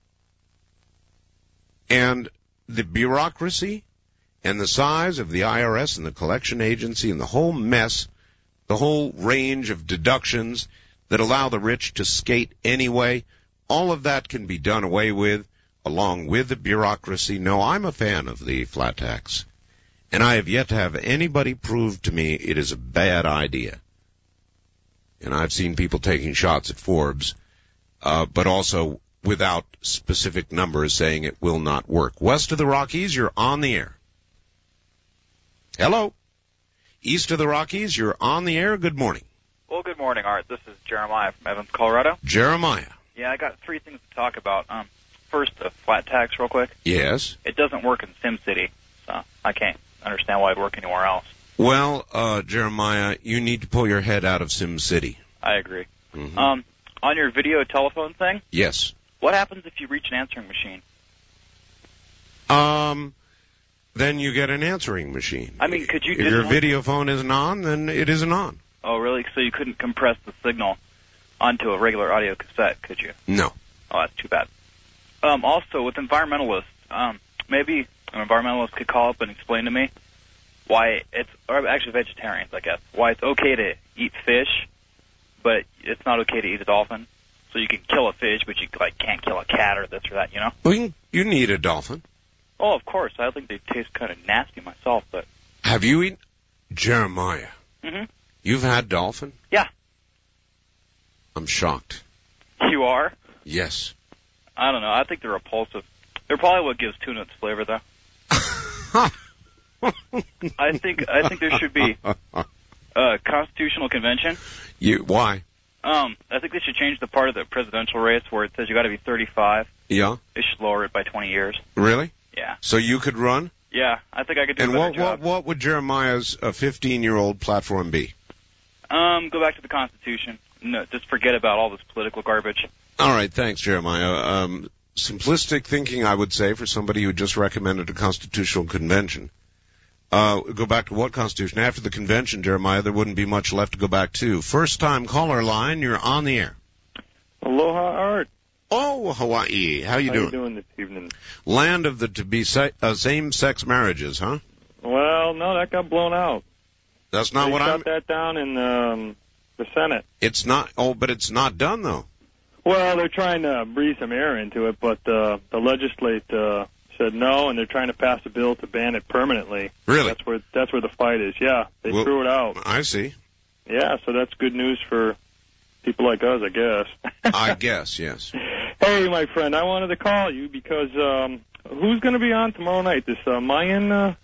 And the bureaucracy and the size of the IRS and the collection agency and the whole mess, the whole range of deductions that allow the rich to skate anyway, all of that can be done away with, along with the bureaucracy. No, I'm a fan of the flat tax. And I have yet to have anybody prove to me it is a bad idea. And I've seen people taking shots at Forbes, but also without specific numbers saying it will not work. West of the Rockies, you're on the air. Hello. East of the Rockies, you're on the air. Good morning. Well, good morning, Art. This is Jeremiah from Evans, Colorado. Jeremiah. Yeah, I got three things to talk about. First, the flat tax, real quick. Yes. It doesn't work in SimCity, so I can't understand why it'd work anywhere else. Well, Jeremiah, you need to pull your head out of SimCity. I agree. Mm-hmm. On your video telephone thing? Yes. What happens if you reach an answering machine? Then you get an answering machine. I mean, could you... If your video phone isn't on, then it isn't on. Oh, really? So you couldn't compress the signal onto a regular audio cassette, could you? No. Oh, that's too bad. Also, with environmentalists, maybe an environmentalist could call up and explain to me why it's, or actually vegetarians, I guess, why it's okay to eat fish, but it's not okay to eat a dolphin. So you can kill a fish, but you can't kill a cat or this or that, you know? Well, you can eat a dolphin. Oh, of course. I think they taste kind of nasty myself, but... Have you eaten... Jeremiah. Mm-hmm. You've had dolphin? Yeah. I'm shocked. You are? Yes. I don't know. I think they're repulsive. They're probably what gives tuna its flavor, though. I think there should be a constitutional convention. Why? I think they should change the part of the presidential race where it says you got to be 35. Yeah. They should lower it by 20 years. Really? Yeah. So you could run? Yeah, I think I could do and a better job. What would Jeremiah's 15-year-old platform be? Go back to the Constitution. No, just forget about all this political garbage. All right, thanks, Jeremiah. Simplistic thinking, I would say, for somebody who just recommended a constitutional convention. Go back to what constitution? After the convention, Jeremiah, there wouldn't be much left to go back to. First-time caller line, you're on the air. Aloha, Art. Oh, Hawaii. How you doing this evening? Land of the to-be same-sex marriages, huh? Well, no, that got blown out. That's not what I'm... They shut that down in the Senate. It's not... Oh, but it's not done, though. Well, they're trying to breathe some air into it, but the legislature said no, and they're trying to pass a bill to ban it permanently. Really? That's where the fight is. Yeah, they threw it out. I see. Yeah, so that's good news for people like us, I guess. I guess, yes. Hey, my friend, I wanted to call you because who's going to be on tomorrow night? This Mayan? Oh,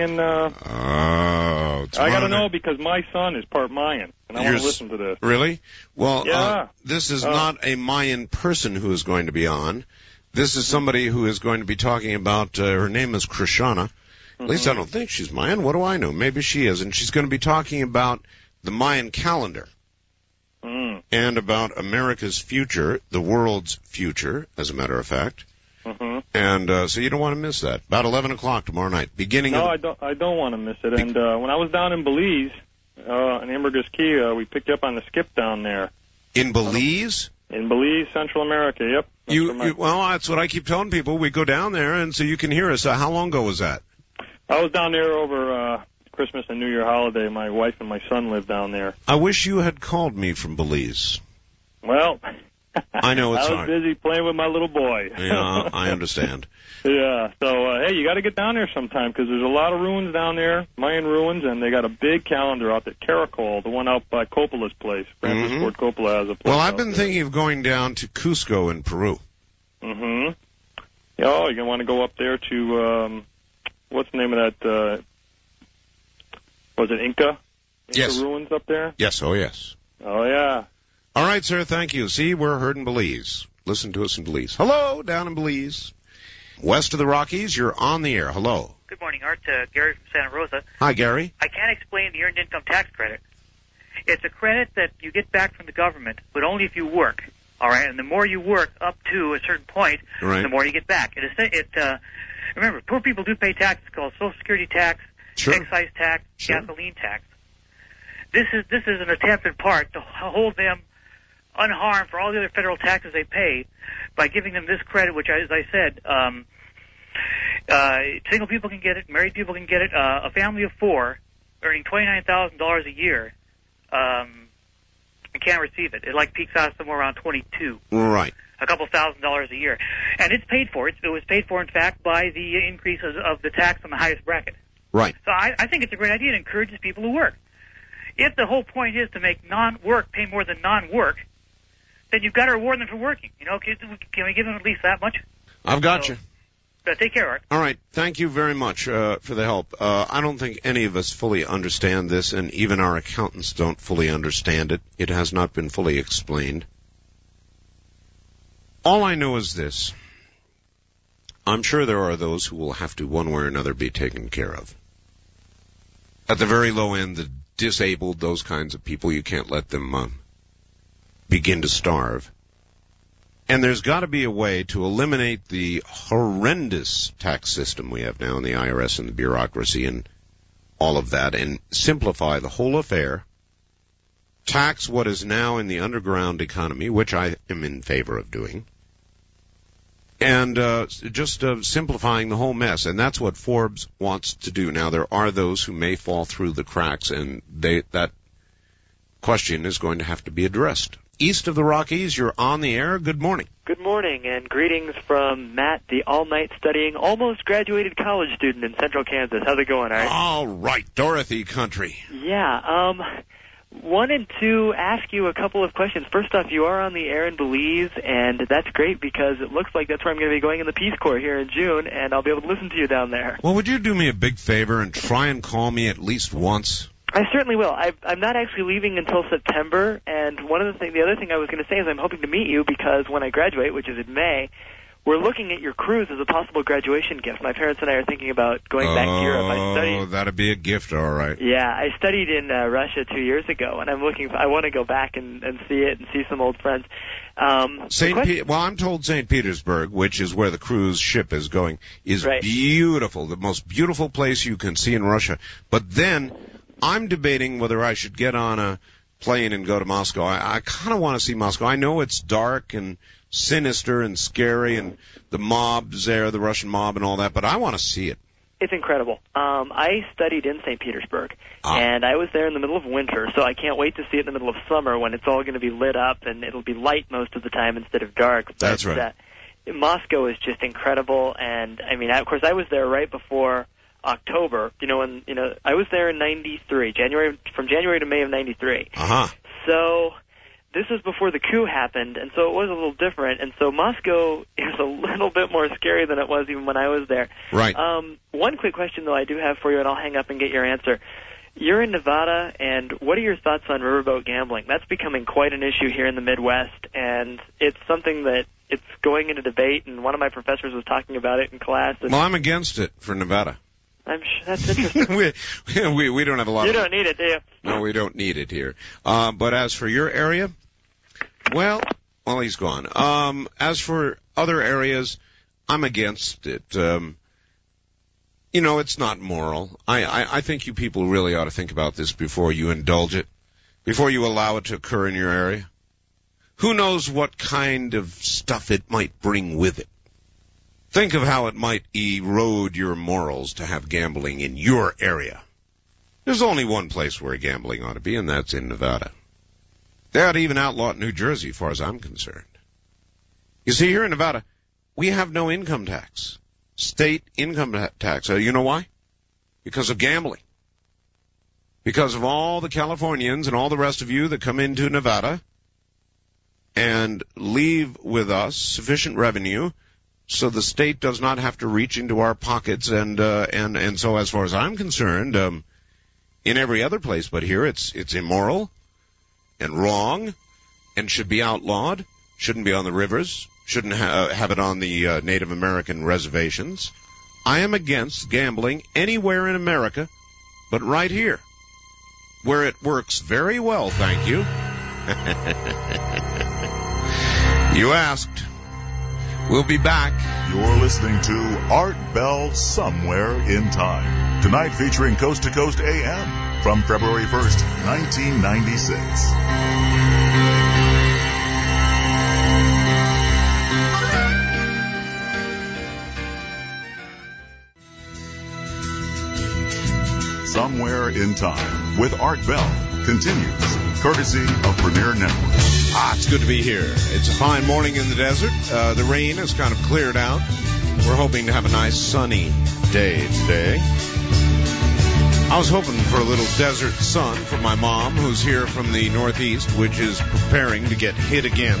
I got to know because my son is part Mayan, and I want to listen to this. Really? Well, yeah. This is not a Mayan person who is going to be on. This is somebody who is going to be talking about, her name is Krishana. At least I don't think she's Mayan. What do I know? Maybe she is. And she's going to be talking about the Mayan calendar. And about America's future, the world's future, as a matter of fact. And so you don't want to miss that. About 11 o'clock tomorrow night. I don't want to miss it. And when I was down in Belize, in Ambergris Key, we picked up on the skip down there. In Belize? In Belize, Central America, yep. Well, that's what I keep telling people. We go down there, and so you can hear us. How long ago was that? I was down there over Christmas and New Year holiday. My wife and my son live down there. I wish you had called me from Belize. Well, I know it's I was hard. busy playing with my little boy. Yeah, I understand. Yeah, so, hey, you got to get down there sometime because there's a lot of ruins down there, Mayan ruins, and they got a big calendar out at Caracol, the one out by Coppola's place. Francis Ford Coppola has a place. Well, I've been thinking of going down to Cusco in Peru. Mm-hmm. Oh, you're going to want to go up there to, what's the name of that, was it Inca? Yes. Ruins up there? Yes, oh yes. Oh, yeah. All right, sir, thank you. See, we're heard in Belize. Listen to us in Belize. Hello, down in Belize. West of the Rockies, you're on the air. Hello. Good morning, Art. Gary from Santa Rosa. Hi, Gary. I can't explain the Earned Income Tax Credit. It's a credit that you get back from the government, but only if you work. All right, and the more you work up to a certain point, right, the more you get back. Remember, poor people do pay taxes called Social Security tax, excise tax, gasoline tax. This is an attempt in part to hold them unharmed for all the other federal taxes they pay by giving them this credit, which, as I said, single people can get it, married people can get it. A family of four earning $29,000 a year can't receive it. It peaks out somewhere around 22. Right. A couple $1,000s a year, and it's paid for. It was paid for, in fact, by the increase of the tax on the highest bracket. Right. So I think it's a great idea. It encourages people to work. If the whole point is to make non-work pay more than non-work, then you've got to reward them for working. You know, can we give them at least that much? I've got you. Take care, Art. All right. Thank you very much for the help. I don't think any of us fully understand this, and even our accountants don't fully understand it. It has not been fully explained. All I know is this. I'm sure there are those who will have to, one way or another, be taken care of. At the very low end, the disabled, those kinds of people, you can't let them begin to starve. And there's got to be a way to eliminate the horrendous tax system we have now in the IRS and the bureaucracy and all of that, and simplify the whole affair, tax what is now in the underground economy, which I am in favor of doing, and just simplifying the whole mess. And that's what Forbes wants to do. Now, there are those who may fall through the cracks, and that question is going to have to be addressed. East of the Rockies, you're on the air. Good morning. Good morning, and greetings from Matt, the all-night studying, almost graduated college student in Central Kansas. How's it going, Art? All right, Dorothy country. Yeah, wanted to ask you a couple of questions. First off, you are on the air in Belize, and that's great because it looks like that's where I'm going to be going in the Peace Corps here in June, and I'll be able to listen to you down there. Well, would you do me a big favor and try and call me at least once? I certainly will. I'm not actually leaving until September, and the other thing I was going to say is I'm hoping to meet you because when I graduate, which is in May, we're looking at your cruise as a possible graduation gift. My parents and I are thinking about going back to Europe. Oh, that'd be a gift, all right. Yeah, I studied in Russia 2 years ago, and I want to go back and see it and see some old friends. I'm told St. Petersburg, which is where the cruise ship is going, is beautiful, the most beautiful place you can see in Russia. But then I'm debating whether I should get on a plane and go to Moscow. I kind of want to see Moscow. I know it's dark and sinister and scary and the mob's there, the Russian mob and all that, but I want to see it. It's incredible. I studied in St. Petersburg, and I was there in the middle of winter, so I can't wait to see it in the middle of summer when it's all going to be lit up and it'll be light most of the time instead of dark. That's right. Moscow is just incredible, and I mean, of course, I was there right before October, I was there in 93, from January to May of 93. So this was before the coup happened, and so it was a little different, and so Moscow is a little bit more scary than it was even when I was there. Right. One quick question, though, I do have for you, and I'll hang up and get your answer. You're in Nevada, and what are your thoughts on riverboat gambling? That's becoming quite an issue here in the Midwest, and it's something that it's going into debate, and one of my professors was talking about it in class. Well, I'm against it for Nevada. I'm sure that's interesting. we don't have a lot You of... don't need it, do you? No, we don't need it here. But as for your area, well, he's gone. As for other areas, I'm against it. It's not moral. I think you people really ought to think about this before you indulge it, before you allow it to occur in your area. Who knows what kind of stuff it might bring with it? Think of how it might erode your morals to have gambling in your area. There's only one place where gambling ought to be, and that's in Nevada. They ought to even outlaw it in New Jersey, as far as I'm concerned. You see, here in Nevada, we have no income tax, state income tax. You know why? Because of gambling. Because of all the Californians and all the rest of you that come into Nevada and leave with us sufficient revenue so the state does not have to reach into our pockets. And so as far as I'm concerned, in every other place but here, it's immoral and wrong and should be outlawed, shouldn't be on the rivers, shouldn't have it on the Native American reservations. I am against gambling anywhere in America but right here, where it works very well, thank you. You asked. We'll be back. You're listening to Art Bell Somewhere in Time. Tonight featuring Coast to Coast AM from February 1st, 1996. Somewhere in Time with Art Bell continues, courtesy of Premier Network. It's good to be here. It's a fine morning in the desert. The rain has kind of cleared out. We're hoping to have a nice sunny day today. I was hoping for a little desert sun from my mom, who's here from the Northeast, which is preparing to get hit again.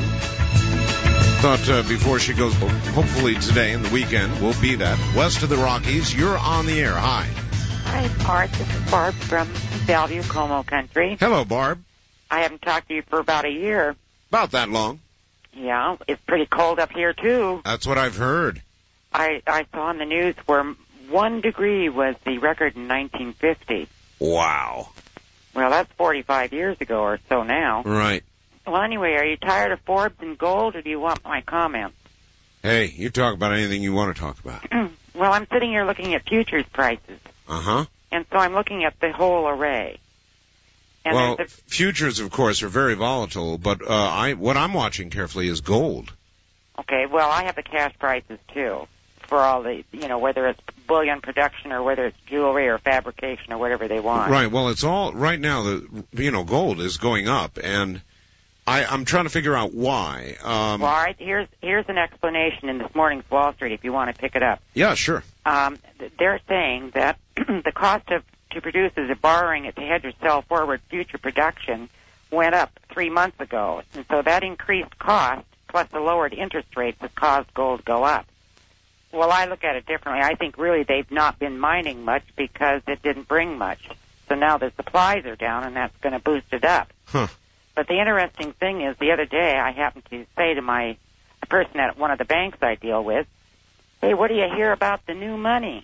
Thought before she goes, hopefully today and the weekend will be that. West of the Rockies, you're on the air. Hi. Hi, Art. This is Barb from Bellevue, Como Country. Hello, Barb. I haven't talked to you for about a year. About that long. Yeah, it's pretty cold up here, too. That's what I've heard. I saw on the news where 1 degree was the record in 1950. Wow. Well, that's 45 years ago or so now. Right. Well, anyway, are you tired of Forbes and gold, or do you want my comments? Hey, you talk about anything you want to talk about. Well, I'm sitting here looking at futures prices. Uh-huh. And so I'm looking at the whole array. And well, futures, of course, are very volatile, but what I'm watching carefully is gold. Okay, well, I have the cash prices, too, for all the, whether it's bullion production or whether it's jewelry or fabrication or whatever they want. Right, well, it's all, right now, gold is going up, and I'm trying to figure out why. Well, all right, here's an explanation in this morning's Wall Street, if you want to pick it up. Yeah, sure. They're saying that the cost to producers of borrowing it to hedge or sell forward future production went up 3 months ago. And so that increased cost, plus the lowered interest rates, has caused gold to go up. Well, I look at it differently. I think really they've not been mining much because it didn't bring much. So now the supplies are down, and that's going to boost it up. Huh. But the interesting thing is, the other day I happened to say to the person at one of the banks I deal with, hey, what do you hear about the new money?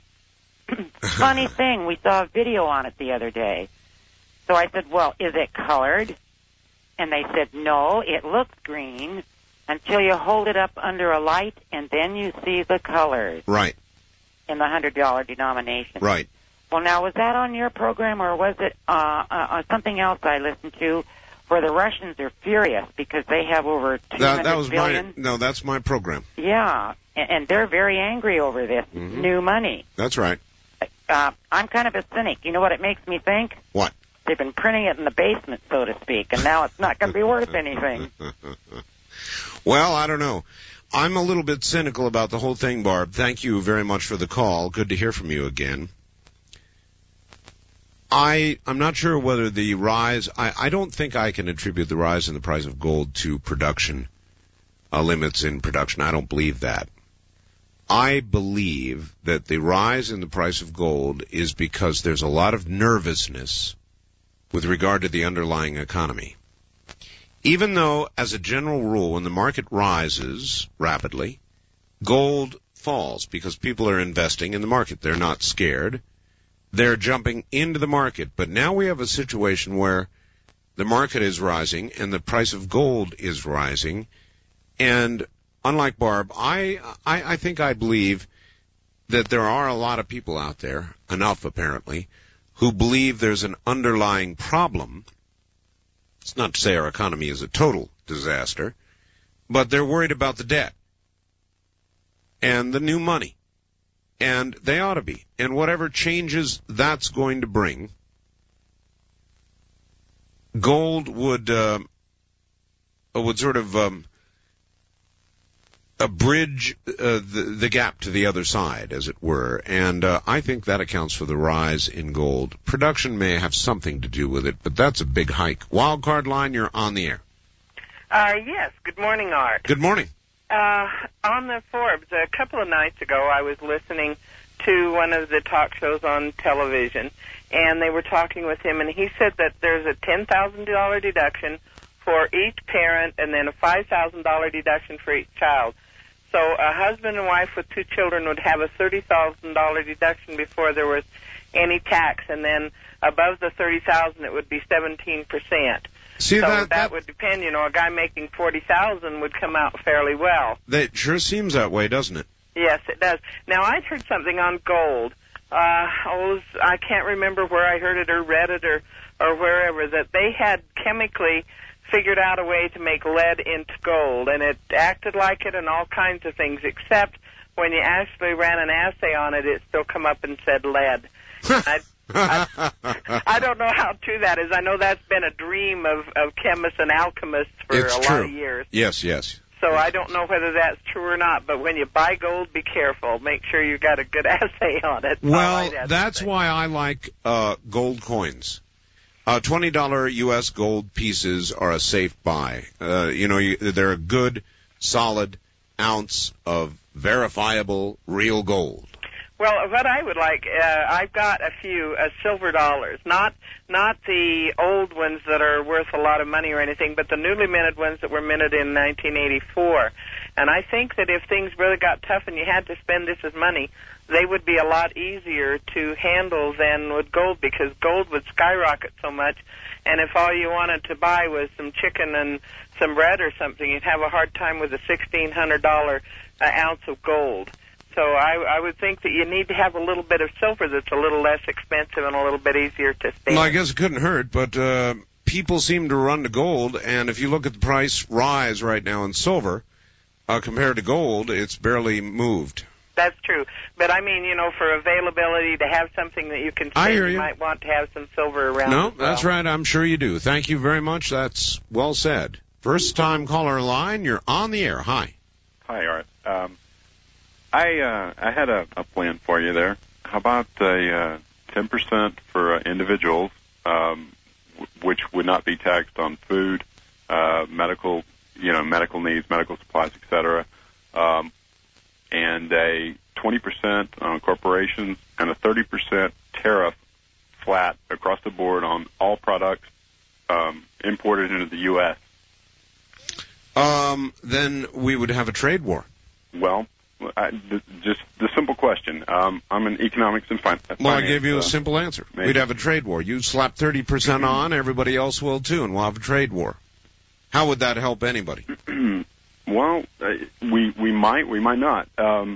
Funny thing, we saw a video on it the other day. So I said, well, is it colored? And they said, no, it looks green until you hold it up under a light, and then you see the colors. Right. In the $100 denomination. Right. Well, now, was that on your program, or was it something else I listened to where the Russians are furious because they have over 200 billion? No, that's my program. Yeah, and they're very angry over this new money. That's right. I'm kind of a cynic. You know what it makes me think? What? They've been printing it in the basement, so to speak, and now it's not going to be worth anything. Well, I don't know. I'm a little bit cynical about the whole thing, Barb. Thank you very much for the call. Good to hear from you again. I'm not sure whether the rise, I don't think I can attribute the rise in the price of gold to production, limits in production. I don't believe that. I believe that the rise in the price of gold is because there's a lot of nervousness with regard to the underlying economy. Even though, as a general rule, when the market rises rapidly, gold falls because people are investing in the market. They're not scared. They're jumping into the market. But now we have a situation where the market is rising and the price of gold is rising. And unlike Barb, I think I believe that there are a lot of people out there, enough apparently, who believe there's an underlying problem. It's not to say our economy is a total disaster, but they're worried about the debt and the new money. And they ought to be. And whatever changes that's going to bring, gold would sort of bridge the gap to the other side, as it were. And I think that accounts for the rise in gold. Production may have something to do with it, but that's a big hike. Wildcard line, you're on the air. Yes. Good morning, Art. Good morning. On the Forbes, a couple of nights ago, I was listening to one of the talk shows on television, and they were talking with him, and he said that there's a $10,000 deduction for each parent and then a $5,000 deduction for each child. So a husband and wife with 2 children would have a $30,000 deduction before there was any tax, and then above the $30,000 it would be 17%. See, so that would depend. You know, a guy making $40,000 would come out fairly well. That sure seems that way, doesn't it? Yes, it does. Now, I'd heard something on gold. I can't remember where I heard it or read it or wherever, that they had chemically figured out a way to make lead into gold, and it acted like it and all kinds of things, except when you actually ran an assay on it, it still come up and said lead. I don't know how true that is. I know that's been a dream of chemists and alchemists for lot of years. Yes. So I don't know whether that's true or not, but when you buy gold, be careful. Make sure you got a good assay on it. Well, that's why I like gold coins. $20 U.S. gold pieces are a safe buy. They're a good, solid ounce of verifiable real gold. Well, what I would like, I've got a few silver dollars, not the old ones that are worth a lot of money or anything, but the newly minted ones that were minted in 1984. And I think that if things really got tough and you had to spend this as money, they would be a lot easier to handle than with gold, because gold would skyrocket so much. And if all you wanted to buy was some chicken and some bread or something, you'd have a hard time with a $1,600 ounce of gold. So I would think that you need to have a little bit of silver that's a little less expensive and a little bit easier to stand. Well, I guess it couldn't hurt, but people seem to run to gold, and if you look at the price rise right now in silver, compared to gold, it's barely moved. That's true. But I mean, for availability to have something that you can spend, you might want to have some silver around. No, that's right. I'm sure you do. Thank you very much. That's well said. First time caller line, you're on the air. Hi. Hi, Art. I had a plan for you there. How about a 10% for individuals, which would not be taxed on food, medical needs, medical supplies, etc., and a 20% on corporations and a 30% tariff flat across the board on all products imported into the U.S. Then we would have a trade war. Well, just the simple question. I'm an economics and finance. Well, I gave you a simple answer. Maybe. We'd have a trade war. You slap 30% on, everybody else will too, and we'll have a trade war. How would that help anybody? Well, we might not.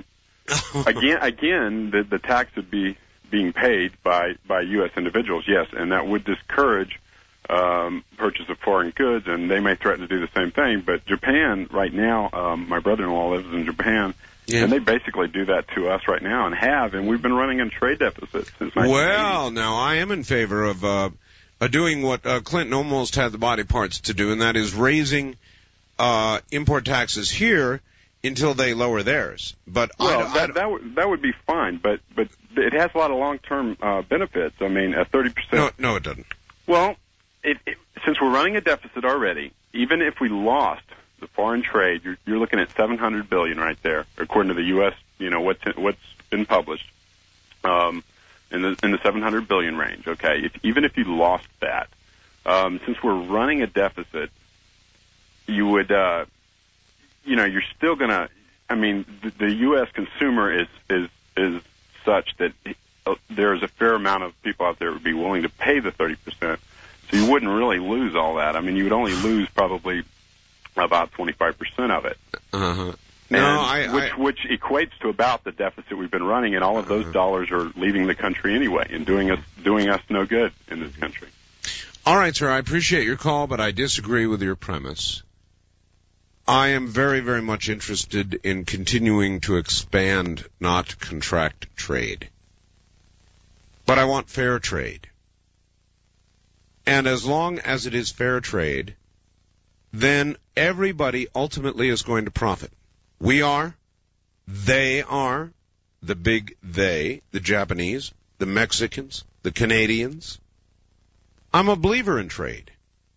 Again, the tax would be being paid by U.S. individuals, yes, and that would discourage purchase of foreign goods, and they may threaten to do the same thing. But Japan right now, my brother-in-law lives in Japan, and they basically do that to us right now and we've been running in trade deficits since 1980. Well, now I am in favor of doing what Clinton almost had the body parts to do, and that is raising import taxes here until they lower theirs. But that would be fine, but it has a lot of long-term benefits. I mean, a 30%. No, it doesn't. Well, since we're running a deficit already, even if we lost the foreign trade, you're looking at $700 billion right there, according to the U.S. What's been published in the $700 billion range. Okay, even if you lost that, since we're running a deficit, you would, you're still gonna. I mean, the U.S. consumer is such that there's a fair amount of people out there who would be willing to pay the 30%. So you wouldn't really lose all that. I mean, you would only lose probably about 25% of it. Uh-huh. Which equates to about the deficit we've been running, and all of those dollars are leaving the country anyway and doing us no good in this country. All right, sir, I appreciate your call, but I disagree with your premise. I am very, very much interested in continuing to expand, not contract trade. But I want fair trade. And as long as it is fair trade, then everybody ultimately is going to profit. We are, they are, the big they, the Japanese, the Mexicans, the Canadians. I'm a believer in trade.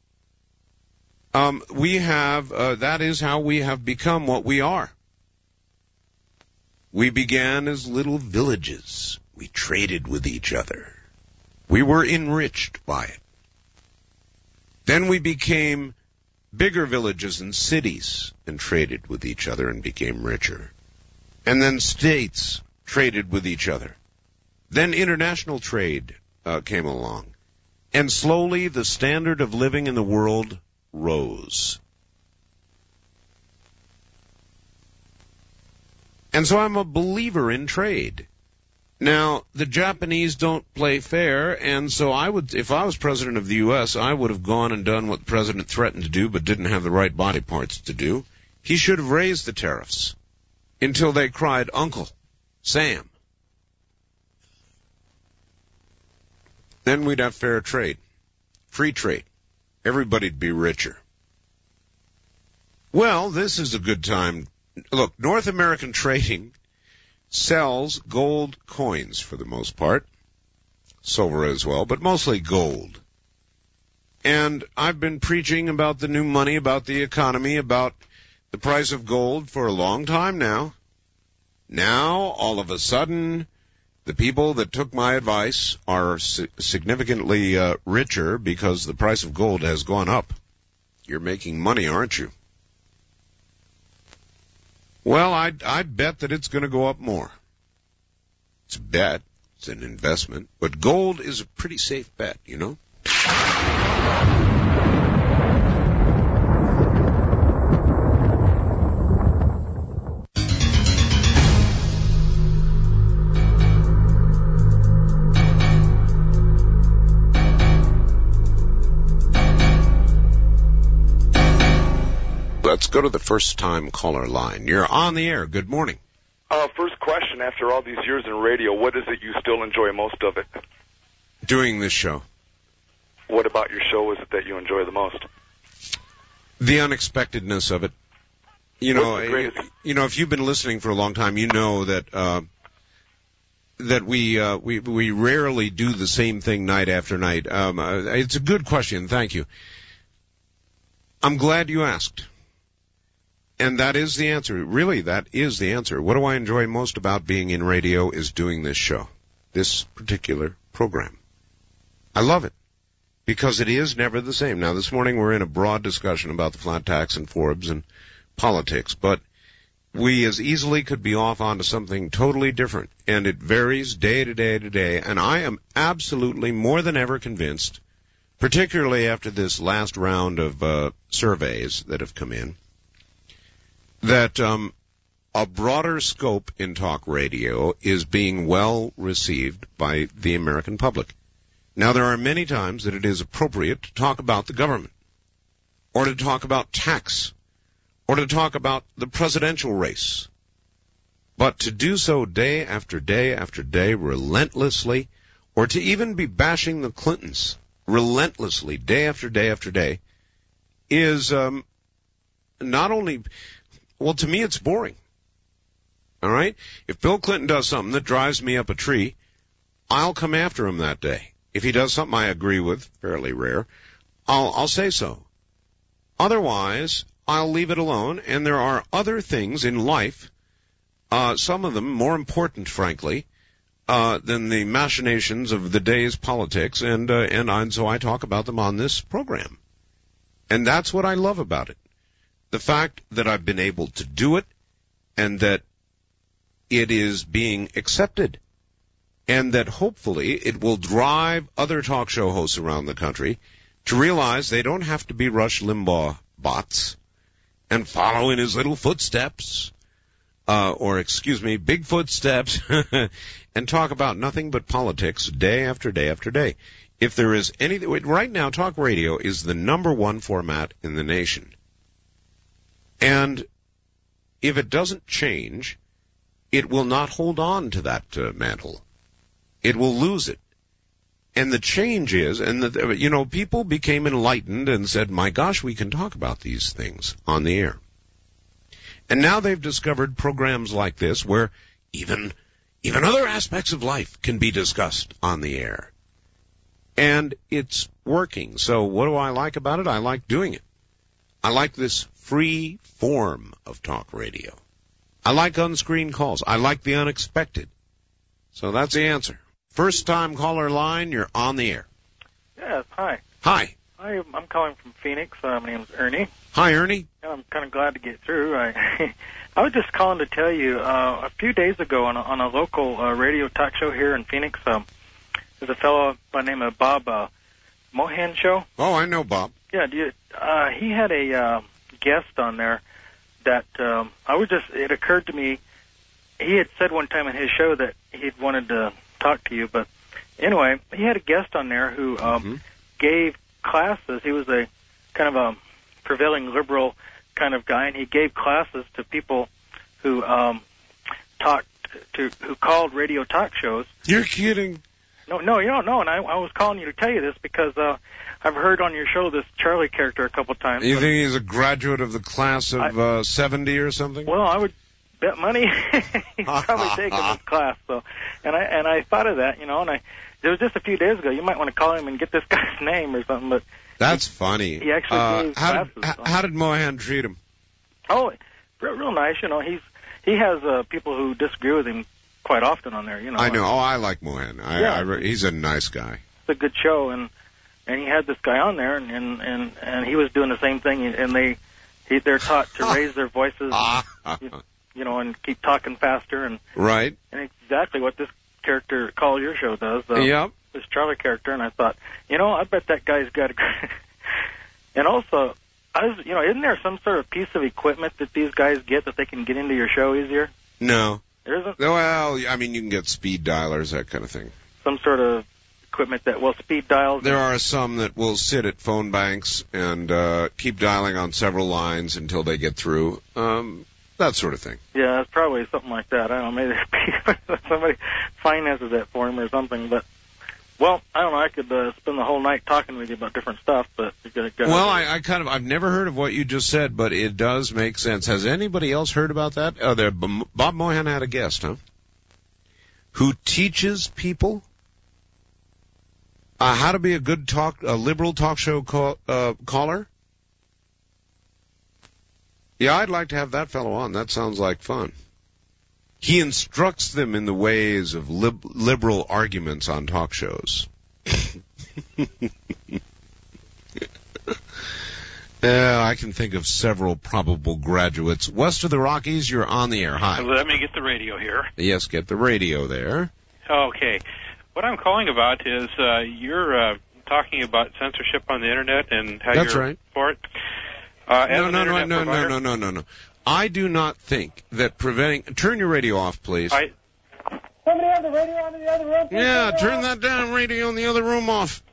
That is how we have become what we are. We began as little villages. We traded with each other. We were enriched by it. Then we became bigger villages and cities and traded with each other and became richer. And then states traded with each other. Then international trade came along. And slowly the standard of living in the world rose. And so I'm a believer in trade. Now, the Japanese don't play fair, and so if I was president of the U.S., I would have gone and done what the president threatened to do but didn't have the right body parts to do. He should have raised the tariffs until they cried, Uncle Sam. Then we'd have fair trade, free trade. Everybody'd be richer. Well, this is a good time. Look, North American trading sells gold coins for the most part, silver as well, but mostly gold. And I've been preaching about the new money, about the economy, about the price of gold for a long time now. Now, all of a sudden, the people that took my advice are significantly richer because the price of gold has gone up. You're making money, aren't you? Well, I bet that it's going to go up more. It's a bet. It's an investment. But gold is a pretty safe bet, you know? Let's go to the first-time caller line. You're on the air. Good morning. First question, after all these years in radio, what is it you still enjoy most of it? Doing this show. What about your show is it that you enjoy the most? The unexpectedness of it. You know, if you've been listening for a long time, you know that we rarely do the same thing night after night. It's a good question. Thank you. I'm glad you asked. And that is the answer. Really, that is the answer. What do I enjoy most about being in radio is doing this show, this particular program. I love it because it is never the same. Now, this morning we're in a broad discussion about the flat tax and Forbes and politics, but we as easily could be off onto something totally different, and it varies day to day to day, and I am absolutely more than ever convinced, particularly after this last round of surveys that have come in, that a broader scope in talk radio is being well received by the American public. Now, there are many times that it is appropriate to talk about the government, or to talk about tax, or to talk about the presidential race. But to do so day after day after day relentlessly, or to even be bashing the Clintons relentlessly day after day after day, is not only... Well, to me, it's boring. All right? If Bill Clinton does something that drives me up a tree, I'll come after him that day. If he does something I agree with, fairly rare, I'll say so. Otherwise, I'll leave it alone, and there are other things in life, some of them more important, frankly, than the machinations of the day's politics, and so I talk about them on this program. And that's what I love about it. The fact that I've been able to do it, and that it is being accepted, and that hopefully it will drive other talk show hosts around the country to realize they don't have to be Rush Limbaugh bots and follow in his little footsteps, big footsteps, and talk about nothing but politics day after day after day. If there is anything, right now, talk radio is the number one format in the nation. And if it doesn't change, it will not hold on to that mantle. It will lose it. And the change is, people became enlightened and said, my gosh, we can talk about these things on the air. And now they've discovered programs like this where even other aspects of life can be discussed on the air. And it's working. So what do I like about it? I like doing it. I like this free form of talk radio. I like unscreened calls. I like the unexpected. So that's the answer. First time caller line, you're on the air. Yes, hi. Hi. I'm calling from Phoenix. My name's Ernie. Hi, Ernie. I'm kind of glad to get through. I was just calling to tell you, a few days ago on a local radio talk show here in Phoenix, there's a fellow by the name of Bob Mohan show. Oh, I know Bob. Yeah, he had a guest on there that it occurred to me, he had said one time in his show that he'd wanted to talk to you, but anyway, he had a guest on there who gave classes. He was a kind of a prevailing liberal kind of guy, and he gave classes to people who who called radio talk shows. You're kidding. No, you don't know, and I was calling you to tell you this because I've heard on your show this Charlie character a couple times. You think he's a graduate of the class of 70 or something? Well, I would bet money he's probably taken this class. So, and I thought of that, and it was just a few days ago. You might want to call him and get this guy's name or something. But that's funny. He actually gave classes. How did Mohan treat him? Oh, real nice. He has people who disagree with him quite often on there. I know. Oh, I like Mohan. He's a nice guy. It's a good show, and he had this guy on there, and he was doing the same thing, and they're taught to raise their voices, and keep talking faster, and right, and exactly what this character Call Your Show does. Yep. This Charlie character, and I thought, I bet that guy's got a. And also, isn't there some sort of piece of equipment that these guys get that they can get into your show easier? No. There isn't? Well, I mean, you can get speed dialers, that kind of thing. Some sort of equipment that will speed dials? There are some that will sit at phone banks and keep dialing on several lines until they get through. That sort of thing. Yeah, it's probably something like that. I don't know, maybe somebody finances that for him or something. But, well, I don't know. I could spend the whole night talking with you about different stuff. But well, I've never heard of what you just said, but it does make sense. Has anybody else heard about that? Bob Mohan had a guest, huh? Who teaches people how to be a liberal talk show caller? Yeah, I'd like to have that fellow on. That sounds like fun. He instructs them in the ways of liberal arguments on talk shows. I can think of several probable graduates. West of the Rockies, you're on the air. Hi. Let me get the radio here. Yes, get the radio there. Okay. What I'm calling about is you're talking about censorship on the Internet and how That's you're right. for it. No. I do not think that turn your radio off, please. Somebody have the radio on in the other room? Yeah, turn that damn radio in the other room off.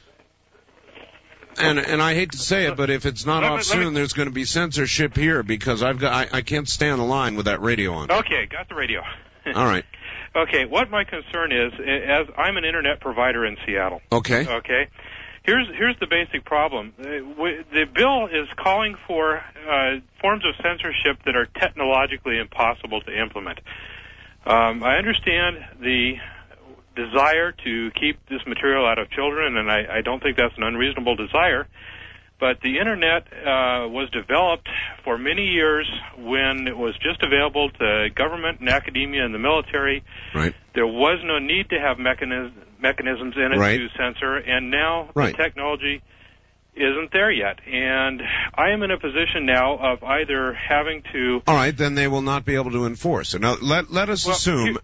And I hate to say it, but if it's not off soon, there's going to be censorship here because I can't stay on the line with that radio on. Okay, got the radio. All right. Okay, what my concern is, as I'm an Internet provider in Seattle. Okay. Okay. Here's the basic problem. The bill is calling for forms of censorship that are technologically impossible to implement. I understand the desire to keep this material out of children, and I don't think that's an unreasonable desire. But the Internet was developed for many years when it was just available to government and academia and the military. Right. There was no need to have mechanisms in it to censor, and now the technology isn't there yet. And I am in a position now of either having to... All right, then they will not be able to enforce it. Now, let us assume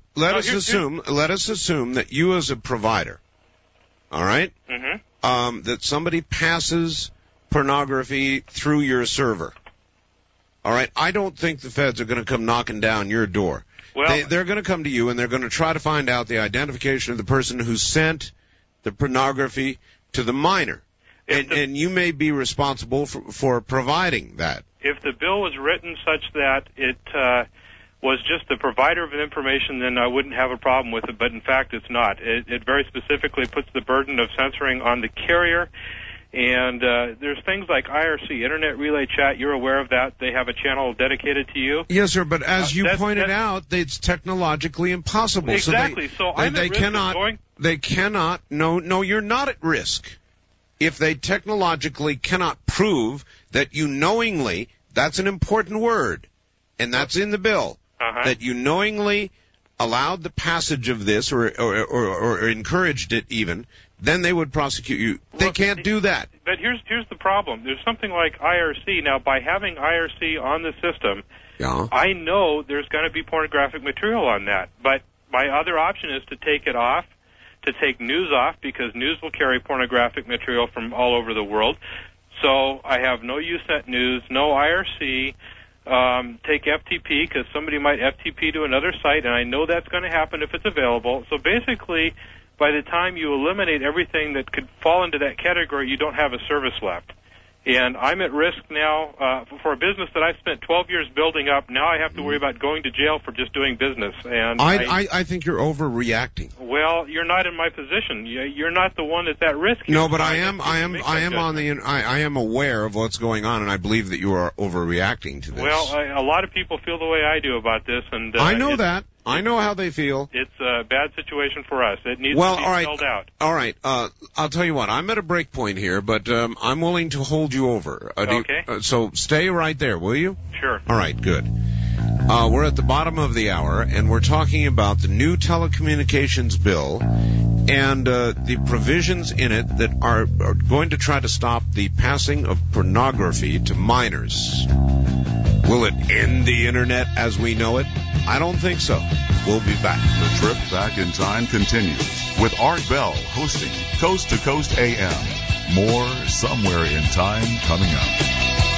that you as a provider, all right, that somebody passes pornography through your server. All right, I don't think the feds are going to come knocking down your door. Well, they're going to come to you and they're going to try to find out the identification of the person who sent the pornography to the minor. And you may be responsible for providing that. If the bill was written such that it was just the provider of information, then I wouldn't have a problem with it. But in fact, it's not. It very specifically puts the burden of censoring on the carrier. And there's things like IRC, Internet Relay Chat. You're aware of that. They have a channel dedicated to you. Yes, sir, but as you pointed out, it's technologically impossible. Exactly. So I'm at risk of going... They cannot... No, you're not at risk. If they technologically cannot prove that you knowingly... That's an important word, and that's in the bill, that you knowingly allowed the passage of this or encouraged it even, then they would prosecute you. They can't do that. But here's the problem. There's something like IRC. Now, by having IRC on the system, I know there's going to be pornographic material on that. But my other option is to take it off, to take news off, because news will carry pornographic material from all over the world. So I have no USET News, no IRC. Take FTP, because somebody might FTP to another site, and I know that's going to happen if it's available. So basically, by the time you eliminate everything that could fall into that category, you don't have a service left. And I'm at risk now for a business that I spent 12 years building up. Now I have to worry about going to jail for just doing business. And I think you're overreacting. Well, you're not in my position. You're not the one that's at risk. No, but I am aware of what's going on, and I believe that you are overreacting to this. Well, a lot of people feel the way I do about this, and I know that. I know how they feel. It's a bad situation for us. It needs to be spelled out. All right. I'll tell you what. I'm at a break point here, but I'm willing to hold you over. Okay. So stay right there, will you? Sure. All right. Good. We're at the bottom of the hour, and we're talking about the new telecommunications bill and the provisions in it that are going to try to stop the passing of pornography to minors. Will it end the Internet as we know it? I don't think so. We'll be back. The trip back in time continues with Art Bell hosting Coast to Coast AM. More Somewhere in Time coming up.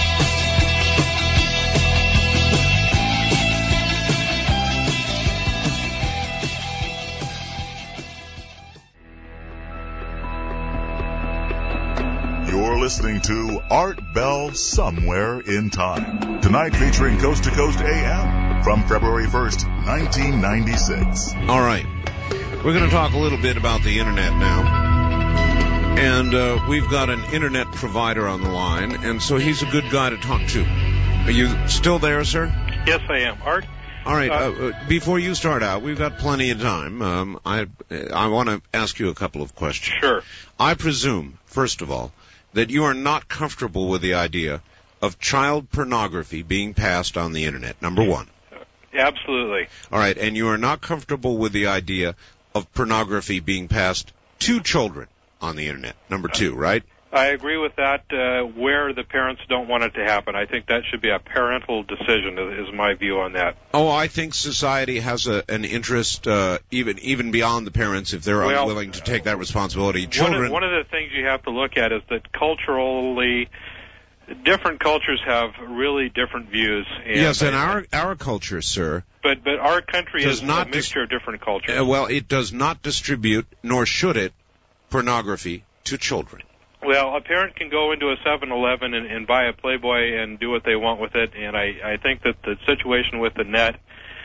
You're listening to Art Bell Somewhere in Time. Tonight featuring Coast to Coast AM from February 1st, 1996. All right. We're going to talk a little bit about the Internet now. And we've got an Internet provider on the line, and so he's a good guy to talk to. Are you still there, sir? Yes, I am. Art? All right. Before you start out, we've got plenty of time. I want to ask you a couple of questions. Sure. I presume, first of all, that you are not comfortable with the idea of child pornography being passed on the Internet, number one. Absolutely. All right, and you are not comfortable with the idea of pornography being passed to children on the Internet, number two, right? I agree with that where the parents don't want it to happen. I think that should be a parental decision is my view on that. Oh, I think society has an interest even beyond the parents if they're unwilling to take that responsibility. Children. One of the things you have to look at is that culturally, different cultures have really different views. And yes, and our culture, sir. But our country is a mixture of different cultures. Well, it does not distribute, nor should it, pornography to children. Well, a parent can go into a 7-Eleven and buy a Playboy and do what they want with it, and I think that the situation with the net,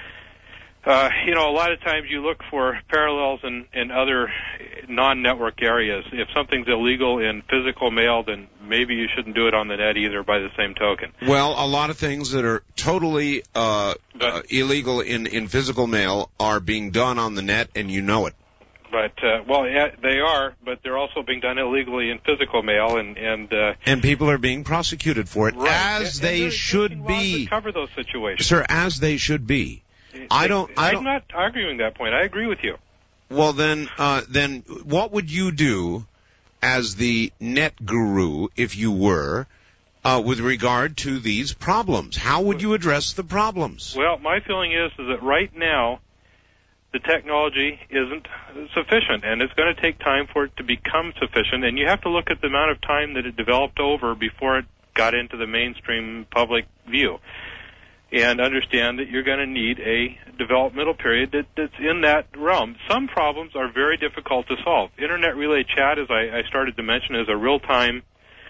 a lot of times you look for parallels in other non-network areas. If something's illegal in physical mail, then maybe you shouldn't do it on the net either by the same token. Well, a lot of things that are totally illegal in physical mail are being done on the net, and you know it. But they are, but they're also being done illegally in physical mail, and people are being prosecuted for it, right. as they should be. To cover those situations, sir, as they should be. I'm not arguing that point. I agree with you. Well, then, what would you do as the net guru, if you were, with regard to these problems? How would you address the problems? Well, my feeling is that right now, the technology isn't sufficient, and it's going to take time for it to become sufficient, and you have to look at the amount of time that it developed over before it got into the mainstream public view, and understand that you're going to need a developmental period that's in that realm. Some problems are very difficult to solve. Internet Relay Chat, as I started to mention, is a real-time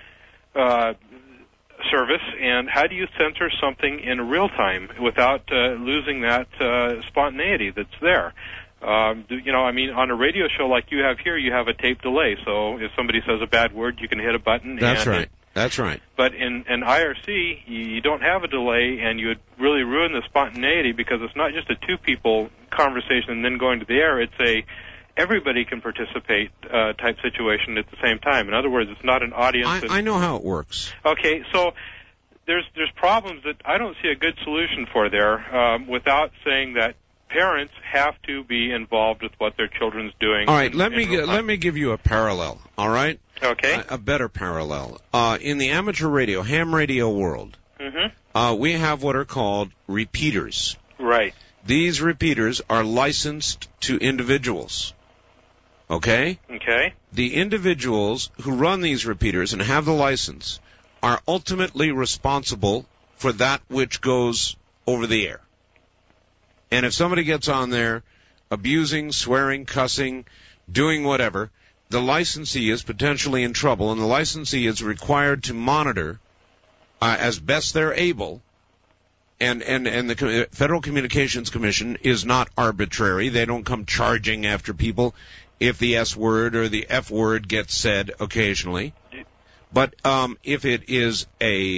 service, and how do you censor something in real time without losing that spontaneity that's there? On a radio show like you have here, you have a tape delay. So if somebody says a bad word, you can hit a button. That's right. That's right. But in IRC, you don't have a delay, and you would really ruin the spontaneity because it's not just a two-people conversation and then going to the air. It's a everybody can participate type situation at the same time. In other words, it's not an audience. I know how it works. Okay, so there's problems that I don't see a good solution for there without saying that parents have to be involved with what their children's doing. All right, let me give you a parallel. All right. Okay. A better parallel. In the amateur radio, ham radio world, we have what are called repeaters. Right. These repeaters are licensed to individuals. Okay? Okay. The individuals who run these repeaters and have the license are ultimately responsible for that which goes over the air. And if somebody gets on there abusing, swearing, cussing, doing whatever, the licensee is potentially in trouble, and the licensee is required to monitor as best they're able. And the Federal Communications Commission is not arbitrary. They don't come charging after people if the S word or the F word gets said occasionally. But if it is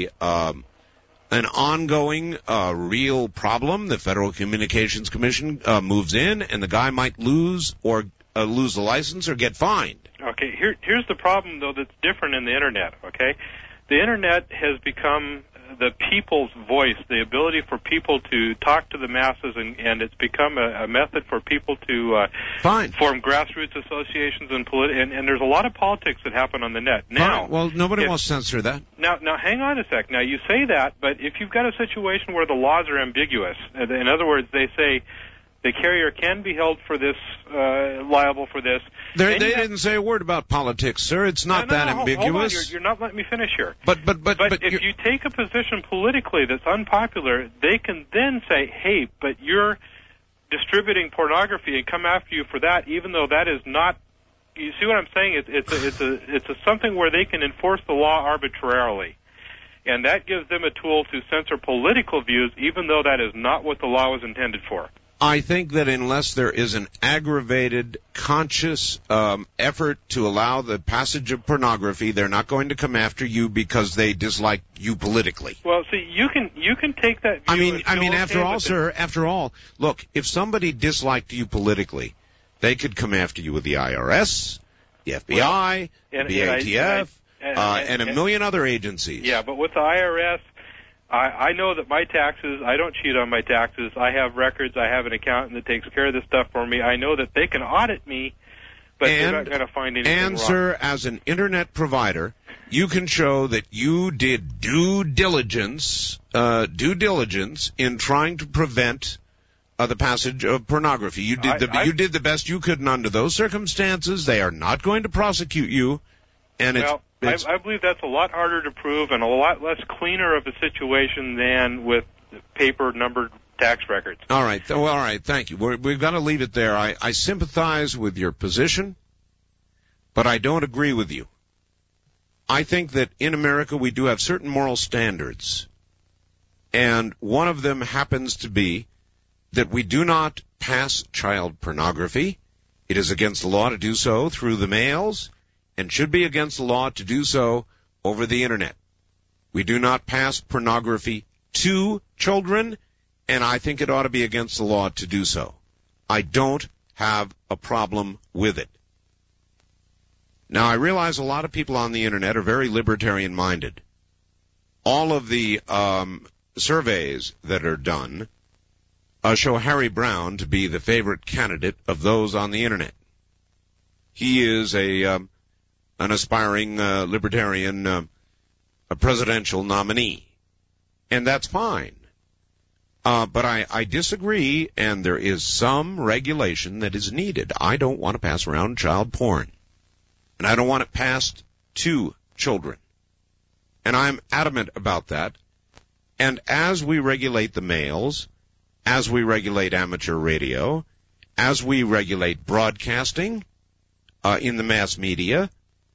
an ongoing, real problem, the Federal Communications Commission moves in, and the guy might lose the license or get fined. Okay, here's the problem, though, that's different in the Internet, okay? The Internet has become the people's voice, the ability for people to talk to the masses, and it's become a method for people to form grassroots associations and there's a lot of politics that happen on the net. Now, well, nobody wants to censor that. Now, hang on a sec. Now, you say that, but if you've got a situation where the laws are ambiguous, in other words, they say the carrier can be held for this, liable for this. They didn't say a word about politics, sir. It's not that ambiguous. Hold on. You're not letting me finish here. But if you take a position politically that's unpopular, they can then say, hey, but you're distributing pornography and come after you for that, even though that is not. You see what I'm saying? It's something where they can enforce the law arbitrarily. And that gives them a tool to censor political views, even though that is not what the law was intended for. I think that unless there is an aggravated, conscious effort to allow the passage of pornography, they're not going to come after you because they dislike you politically. Well, see, you can take that view. I mean, after all, look, if somebody disliked you politically, they could come after you with the IRS, the FBI, the ATF, and a million other agencies. Yeah, but with the IRS, I know that my taxes, I don't cheat on my taxes. I have records. I have an accountant that takes care of this stuff for me. I know that they can audit me, but they're not going to find anything wrong. And, sir, as an Internet provider, you can show that you did due diligence in trying to prevent the passage of pornography. You did the best you could, and under those circumstances, they are not going to prosecute you. And I believe that's a lot harder to prove and a lot less cleaner of a situation than with paper numbered tax records. All right. Thank you. We've got to leave it there. I sympathize with your position, but I don't agree with you. I think that in America we do have certain moral standards, and one of them happens to be that we do not pass child pornography. It is against the law to do so through the mails, and should be against the law to do so over the Internet. We do not pass pornography to children, and I think it ought to be against the law to do so. I don't have a problem with it. Now, I realize a lot of people on the Internet are very libertarian-minded. All of the surveys that are done show Harry Brown to be the favorite candidate of those on the Internet. He is an aspiring libertarian a presidential nominee, and that's fine. But I disagree, and there is some regulation that is needed. I don't want to pass around child porn, and I don't want it passed to children. And I'm adamant about that. And as we regulate the mails, as we regulate amateur radio, as we regulate broadcasting in the mass media,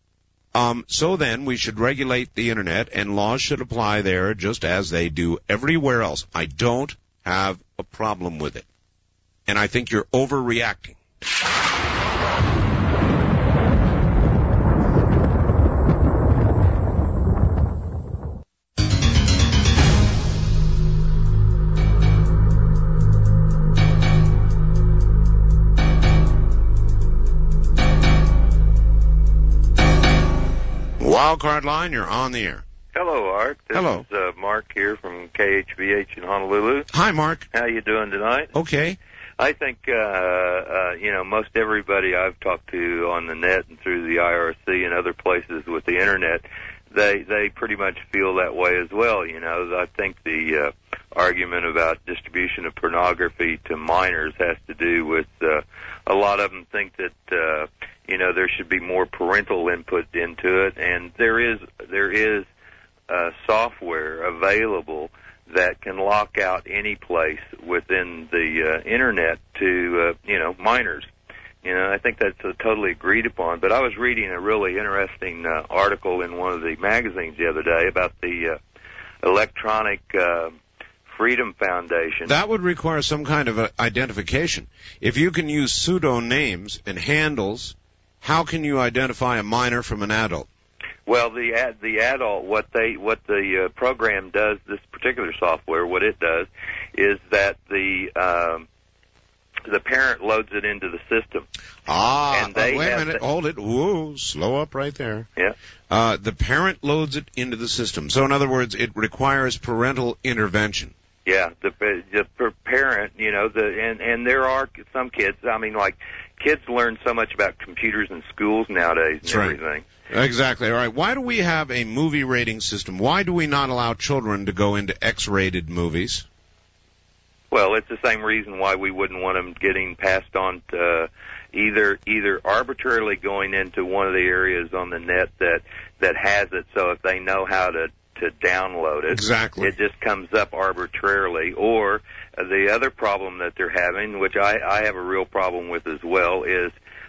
so then we should regulate the Internet, and laws should apply there just as they do everywhere else. I don't have a problem with it. and I think you're overreacting. Wildcard line, you're on the air. Hello, Art. This Hello. is Mark here from KHVH in Honolulu. Hi, Mark. How you doing tonight? Okay. I think, most everybody I've talked to on the net and through the IRC and other places with the Internet, they pretty much feel that way as well. I think the argument about distribution of pornography to minors has to do with a lot of them think that there should be more parental input into it, and there is software available that can lock out any place within the Internet to minors. I think that's totally agreed upon. But I was reading a really interesting article in one of the magazines the other day about the Electronic Freedom Foundation. That would require some kind of identification. If you can use pseudo names and handles, how can you identify a minor from an adult? Well, the adult, what the program does, this particular software, what it does is that the parent loads it into the system. And wait a minute, hold it. Whoa, slow up right there. Yeah. The parent loads it into the system. So in other words, it requires parental intervention. Yeah, the parent, and there are some kids, kids learn so much about computers in schools nowadays and everything. Exactly. All right. Why do we have a movie rating system? Why do we not allow children to go into X-rated movies? Well, it's the same reason why we wouldn't want them getting passed on to either arbitrarily going into one of the areas on the net that has it, so if they know how to download it, exactly, it just comes up arbitrarily. Or the other problem that they're having, which I have a real problem with as well, is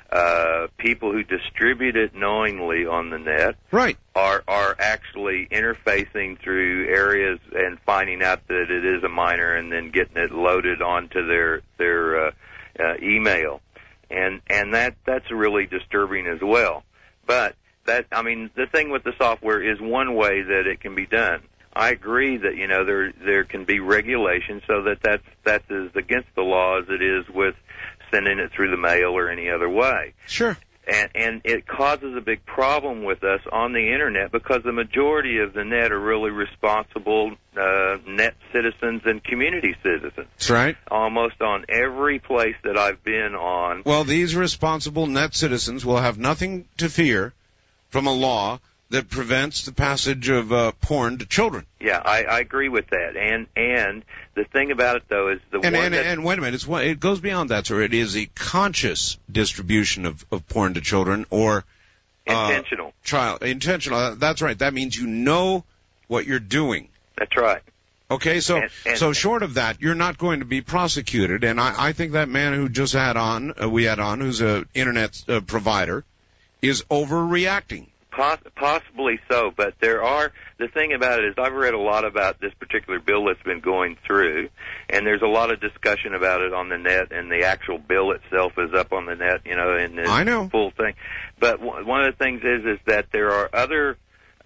people who distribute it knowingly on the net are actually interfacing through areas and finding out that it is a minor and then getting it loaded onto their email. And that's really disturbing as well. But the thing with the software is one way that it can be done. I agree that, there can be regulations so that's as against the law as it is with sending it through the mail or any other way. Sure. And it causes a big problem with us on the Internet because the majority of the net are really responsible net citizens and community citizens. That's right. Almost on every place that I've been on. Well, these responsible net citizens will have nothing to fear from a law that prevents the passage of porn to children. Yeah, I agree with that. And the thing about it, though, is and wait a minute, it goes beyond that, sir. It is a conscious distribution of porn to children, or intentional. Intentional. That's right. That means you know what you're doing. That's right. Okay, so short of that, you're not going to be prosecuted. And I think that man who just we had on, who's an internet provider, is overreacting. Possibly so, but the thing about it is I've read a lot about this particular bill that's been going through, and there's a lot of discussion about it on the net, and the actual bill itself is up on the net, in the full thing. But one of the things is that there are other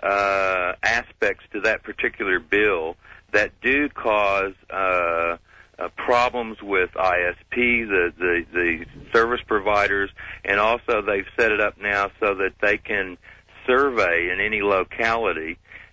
aspects to that particular bill that do cause problems with ISP, the service providers, and also they've set it up now so that they can survey in any locality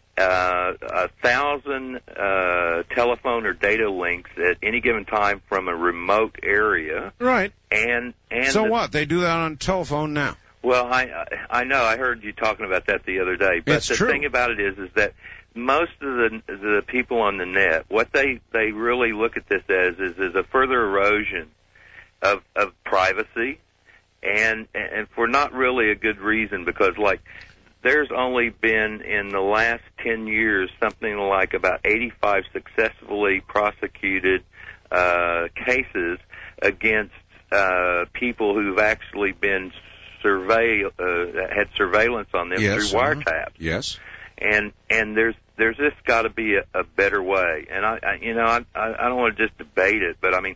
1,000 telephone or data links at any given time from a remote area. Right. And so what? They do that on telephone now. Well, I know. I heard you talking about that the other day. But it's the true. Thing about it is that most of the people on the net, what they really look at this as is a further erosion of privacy, and for not really a good reason, because there's only been in the last 10 years something like about 85 successfully prosecuted cases against people who've actually been had surveillance on them through wiretaps. Yes. And there's just got to be a better way. And I don't want to just debate it, but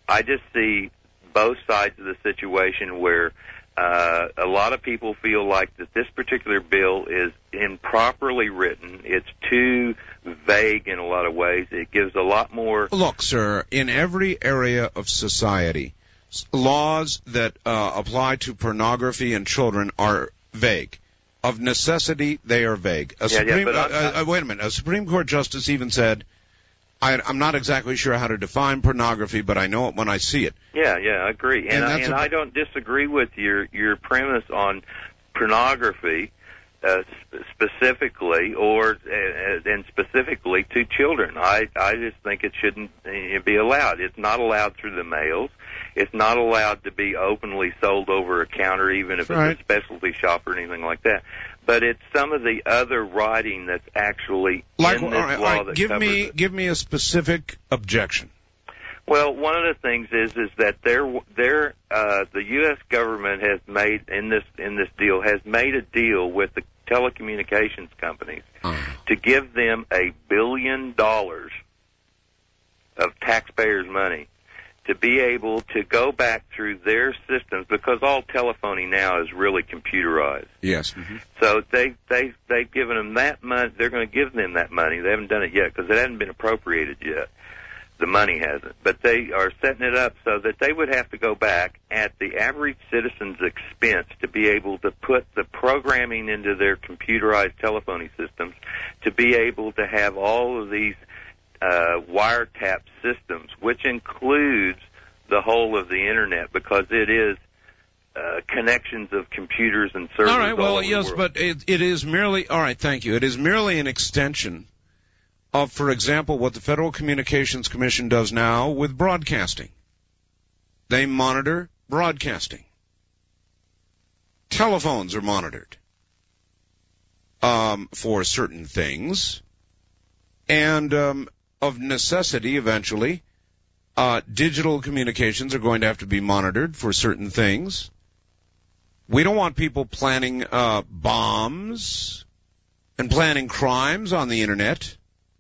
I just see both sides of the situation where a lot of people feel like that this particular bill is improperly written. It's too vague in a lot of ways. It gives a lot more... Look, sir, in every area of society, laws that apply to pornography and children are vague. Of necessity, they are vague. Wait a minute. A Supreme Court justice even said, I'm not exactly sure how to define pornography, but I know it when I see it. Yeah, I agree. And I don't disagree with your premise on pornography specifically, and specifically to children. I just think it shouldn't be allowed. It's not allowed through the mails. It's not allowed to be openly sold over a counter, even if it's a specialty shop or anything like that. But it's some of the other writing that's actually in this law that covers it. Give me a specific objection. Well, one of the things is that the U.S. government has made in this deal has made a deal with the telecommunications companies to give them $1 billion of taxpayers' money to be able to go back through their systems, because all telephony now is really computerized. Yes. Mm-hmm. So they've given them that money. They're going to give them that money. They haven't done it yet because it hasn't been appropriated yet. The money hasn't. But they are setting it up so that they would have to go back at the average citizen's expense to be able to put the programming into their computerized telephony systems to be able to have all of these wiretap systems, which includes the whole of the Internet, because it is connections of computers and servers. All right, well, yes, but it is merely, all right, thank you. It is merely an extension of, for example, what the Federal Communications Commission does now with broadcasting. They monitor broadcasting. Telephones are monitored for certain things, and of necessity, eventually, digital communications are going to have to be monitored for certain things. We don't want people planning bombs and planning crimes on the Internet.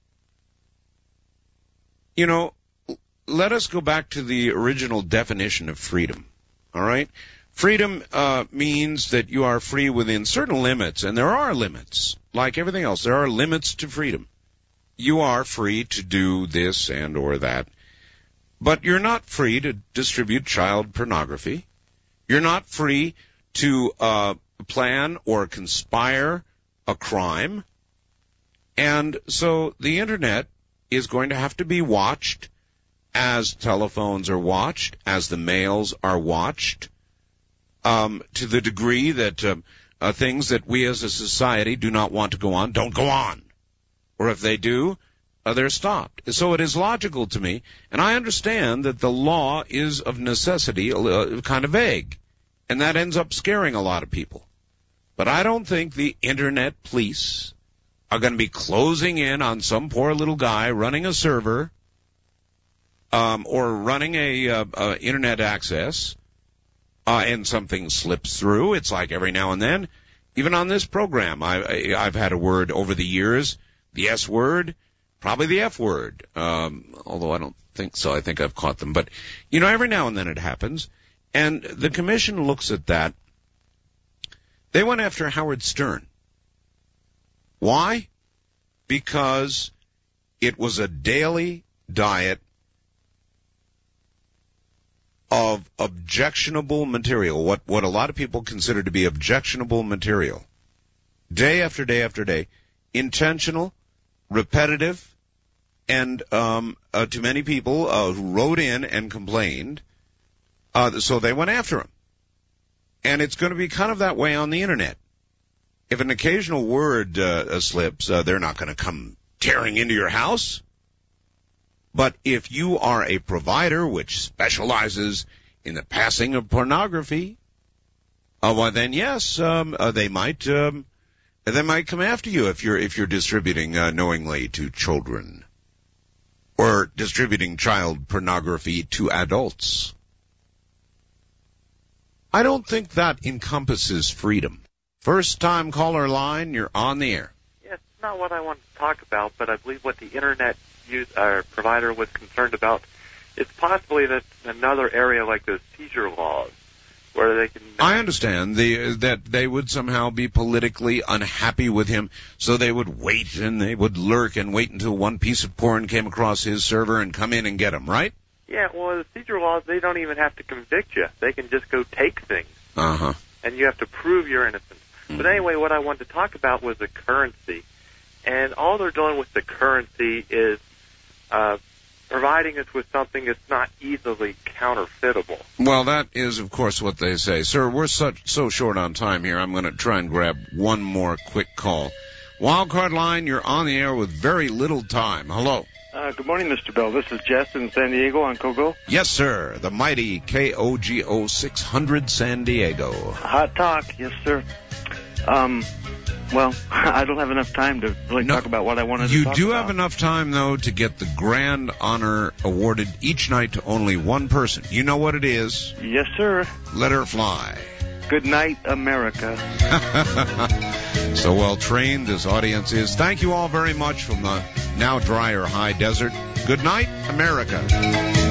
You know, let us go back to the original definition of freedom, all right? Freedom means that you are free within certain limits, and there are limits. Like everything else, there are limits to freedom. You are free to do this and or that, but you're not free to distribute child pornography. You're not free to plan or conspire a crime. And so the Internet is going to have to be watched as telephones are watched, as the mails are watched, to the degree that things that we as a society do not want to go on don't go on. Or if they do, they're stopped. So it is logical to me, and I understand that the law is of necessity kind of vague, and that ends up scaring a lot of people. But I don't think the Internet police are going to be closing in on some poor little guy running a server or running a Internet access, and something slips through. It's like every now and then, even on this program, I've had a word over the years, the S word, probably the F word, although I don't think so. I think I've caught them. But, you know, every now and then it happens. And the commission looks at that. They went after Howard Stern. Why? Because it was a daily diet of objectionable material, what a lot of people consider to be objectionable material. Day after day after day. Intentional, repetitive, and to many people who wrote in and complained, so they went after him. And it's going to be kind of that way on the Internet. If an occasional word slips, they're not going to come tearing into your house. But if you are a provider which specializes in the passing of pornography, well then yes, they might come after you if you're distributing knowingly to children or distributing child pornography to adults. I don't think that encompasses freedom. First time caller line, you're on the air. Yeah, it's not what I wanted to talk about, but I believe what the Internet provider was concerned about it's possibly that another area like those seizure laws, where they can... I understand that they would somehow be politically unhappy with him, so they would wait and they would lurk and wait until one piece of porn came across his server and come in and get him, right? Yeah, well, the seizure laws, they don't even have to convict you. They can just go take things. Uh-huh. And you have to prove your innocence. Mm-hmm. But anyway, what I wanted to talk about was the currency. And all they're doing with the currency is providing us with something that's not easily counterfeitable. Well, that is, of course, what they say. Sir, we're so short on time here, I'm going to try and grab one more quick call. Wildcard line, you're on the air with very little time. Hello. Good morning, Mr. Bell. This is Jess in San Diego on Kogo. Yes, sir. The mighty KOGO 600 San Diego. Hot talk. Yes, sir. Well, I don't have enough time to really talk about what I wanted to talk about. You do have enough time, though, to get the grand honor awarded each night to only one person. You know what it is? Yes, sir. Let her fly. Good night, America. So well trained this audience is. Thank you all very much from the now drier high desert. Good night, America.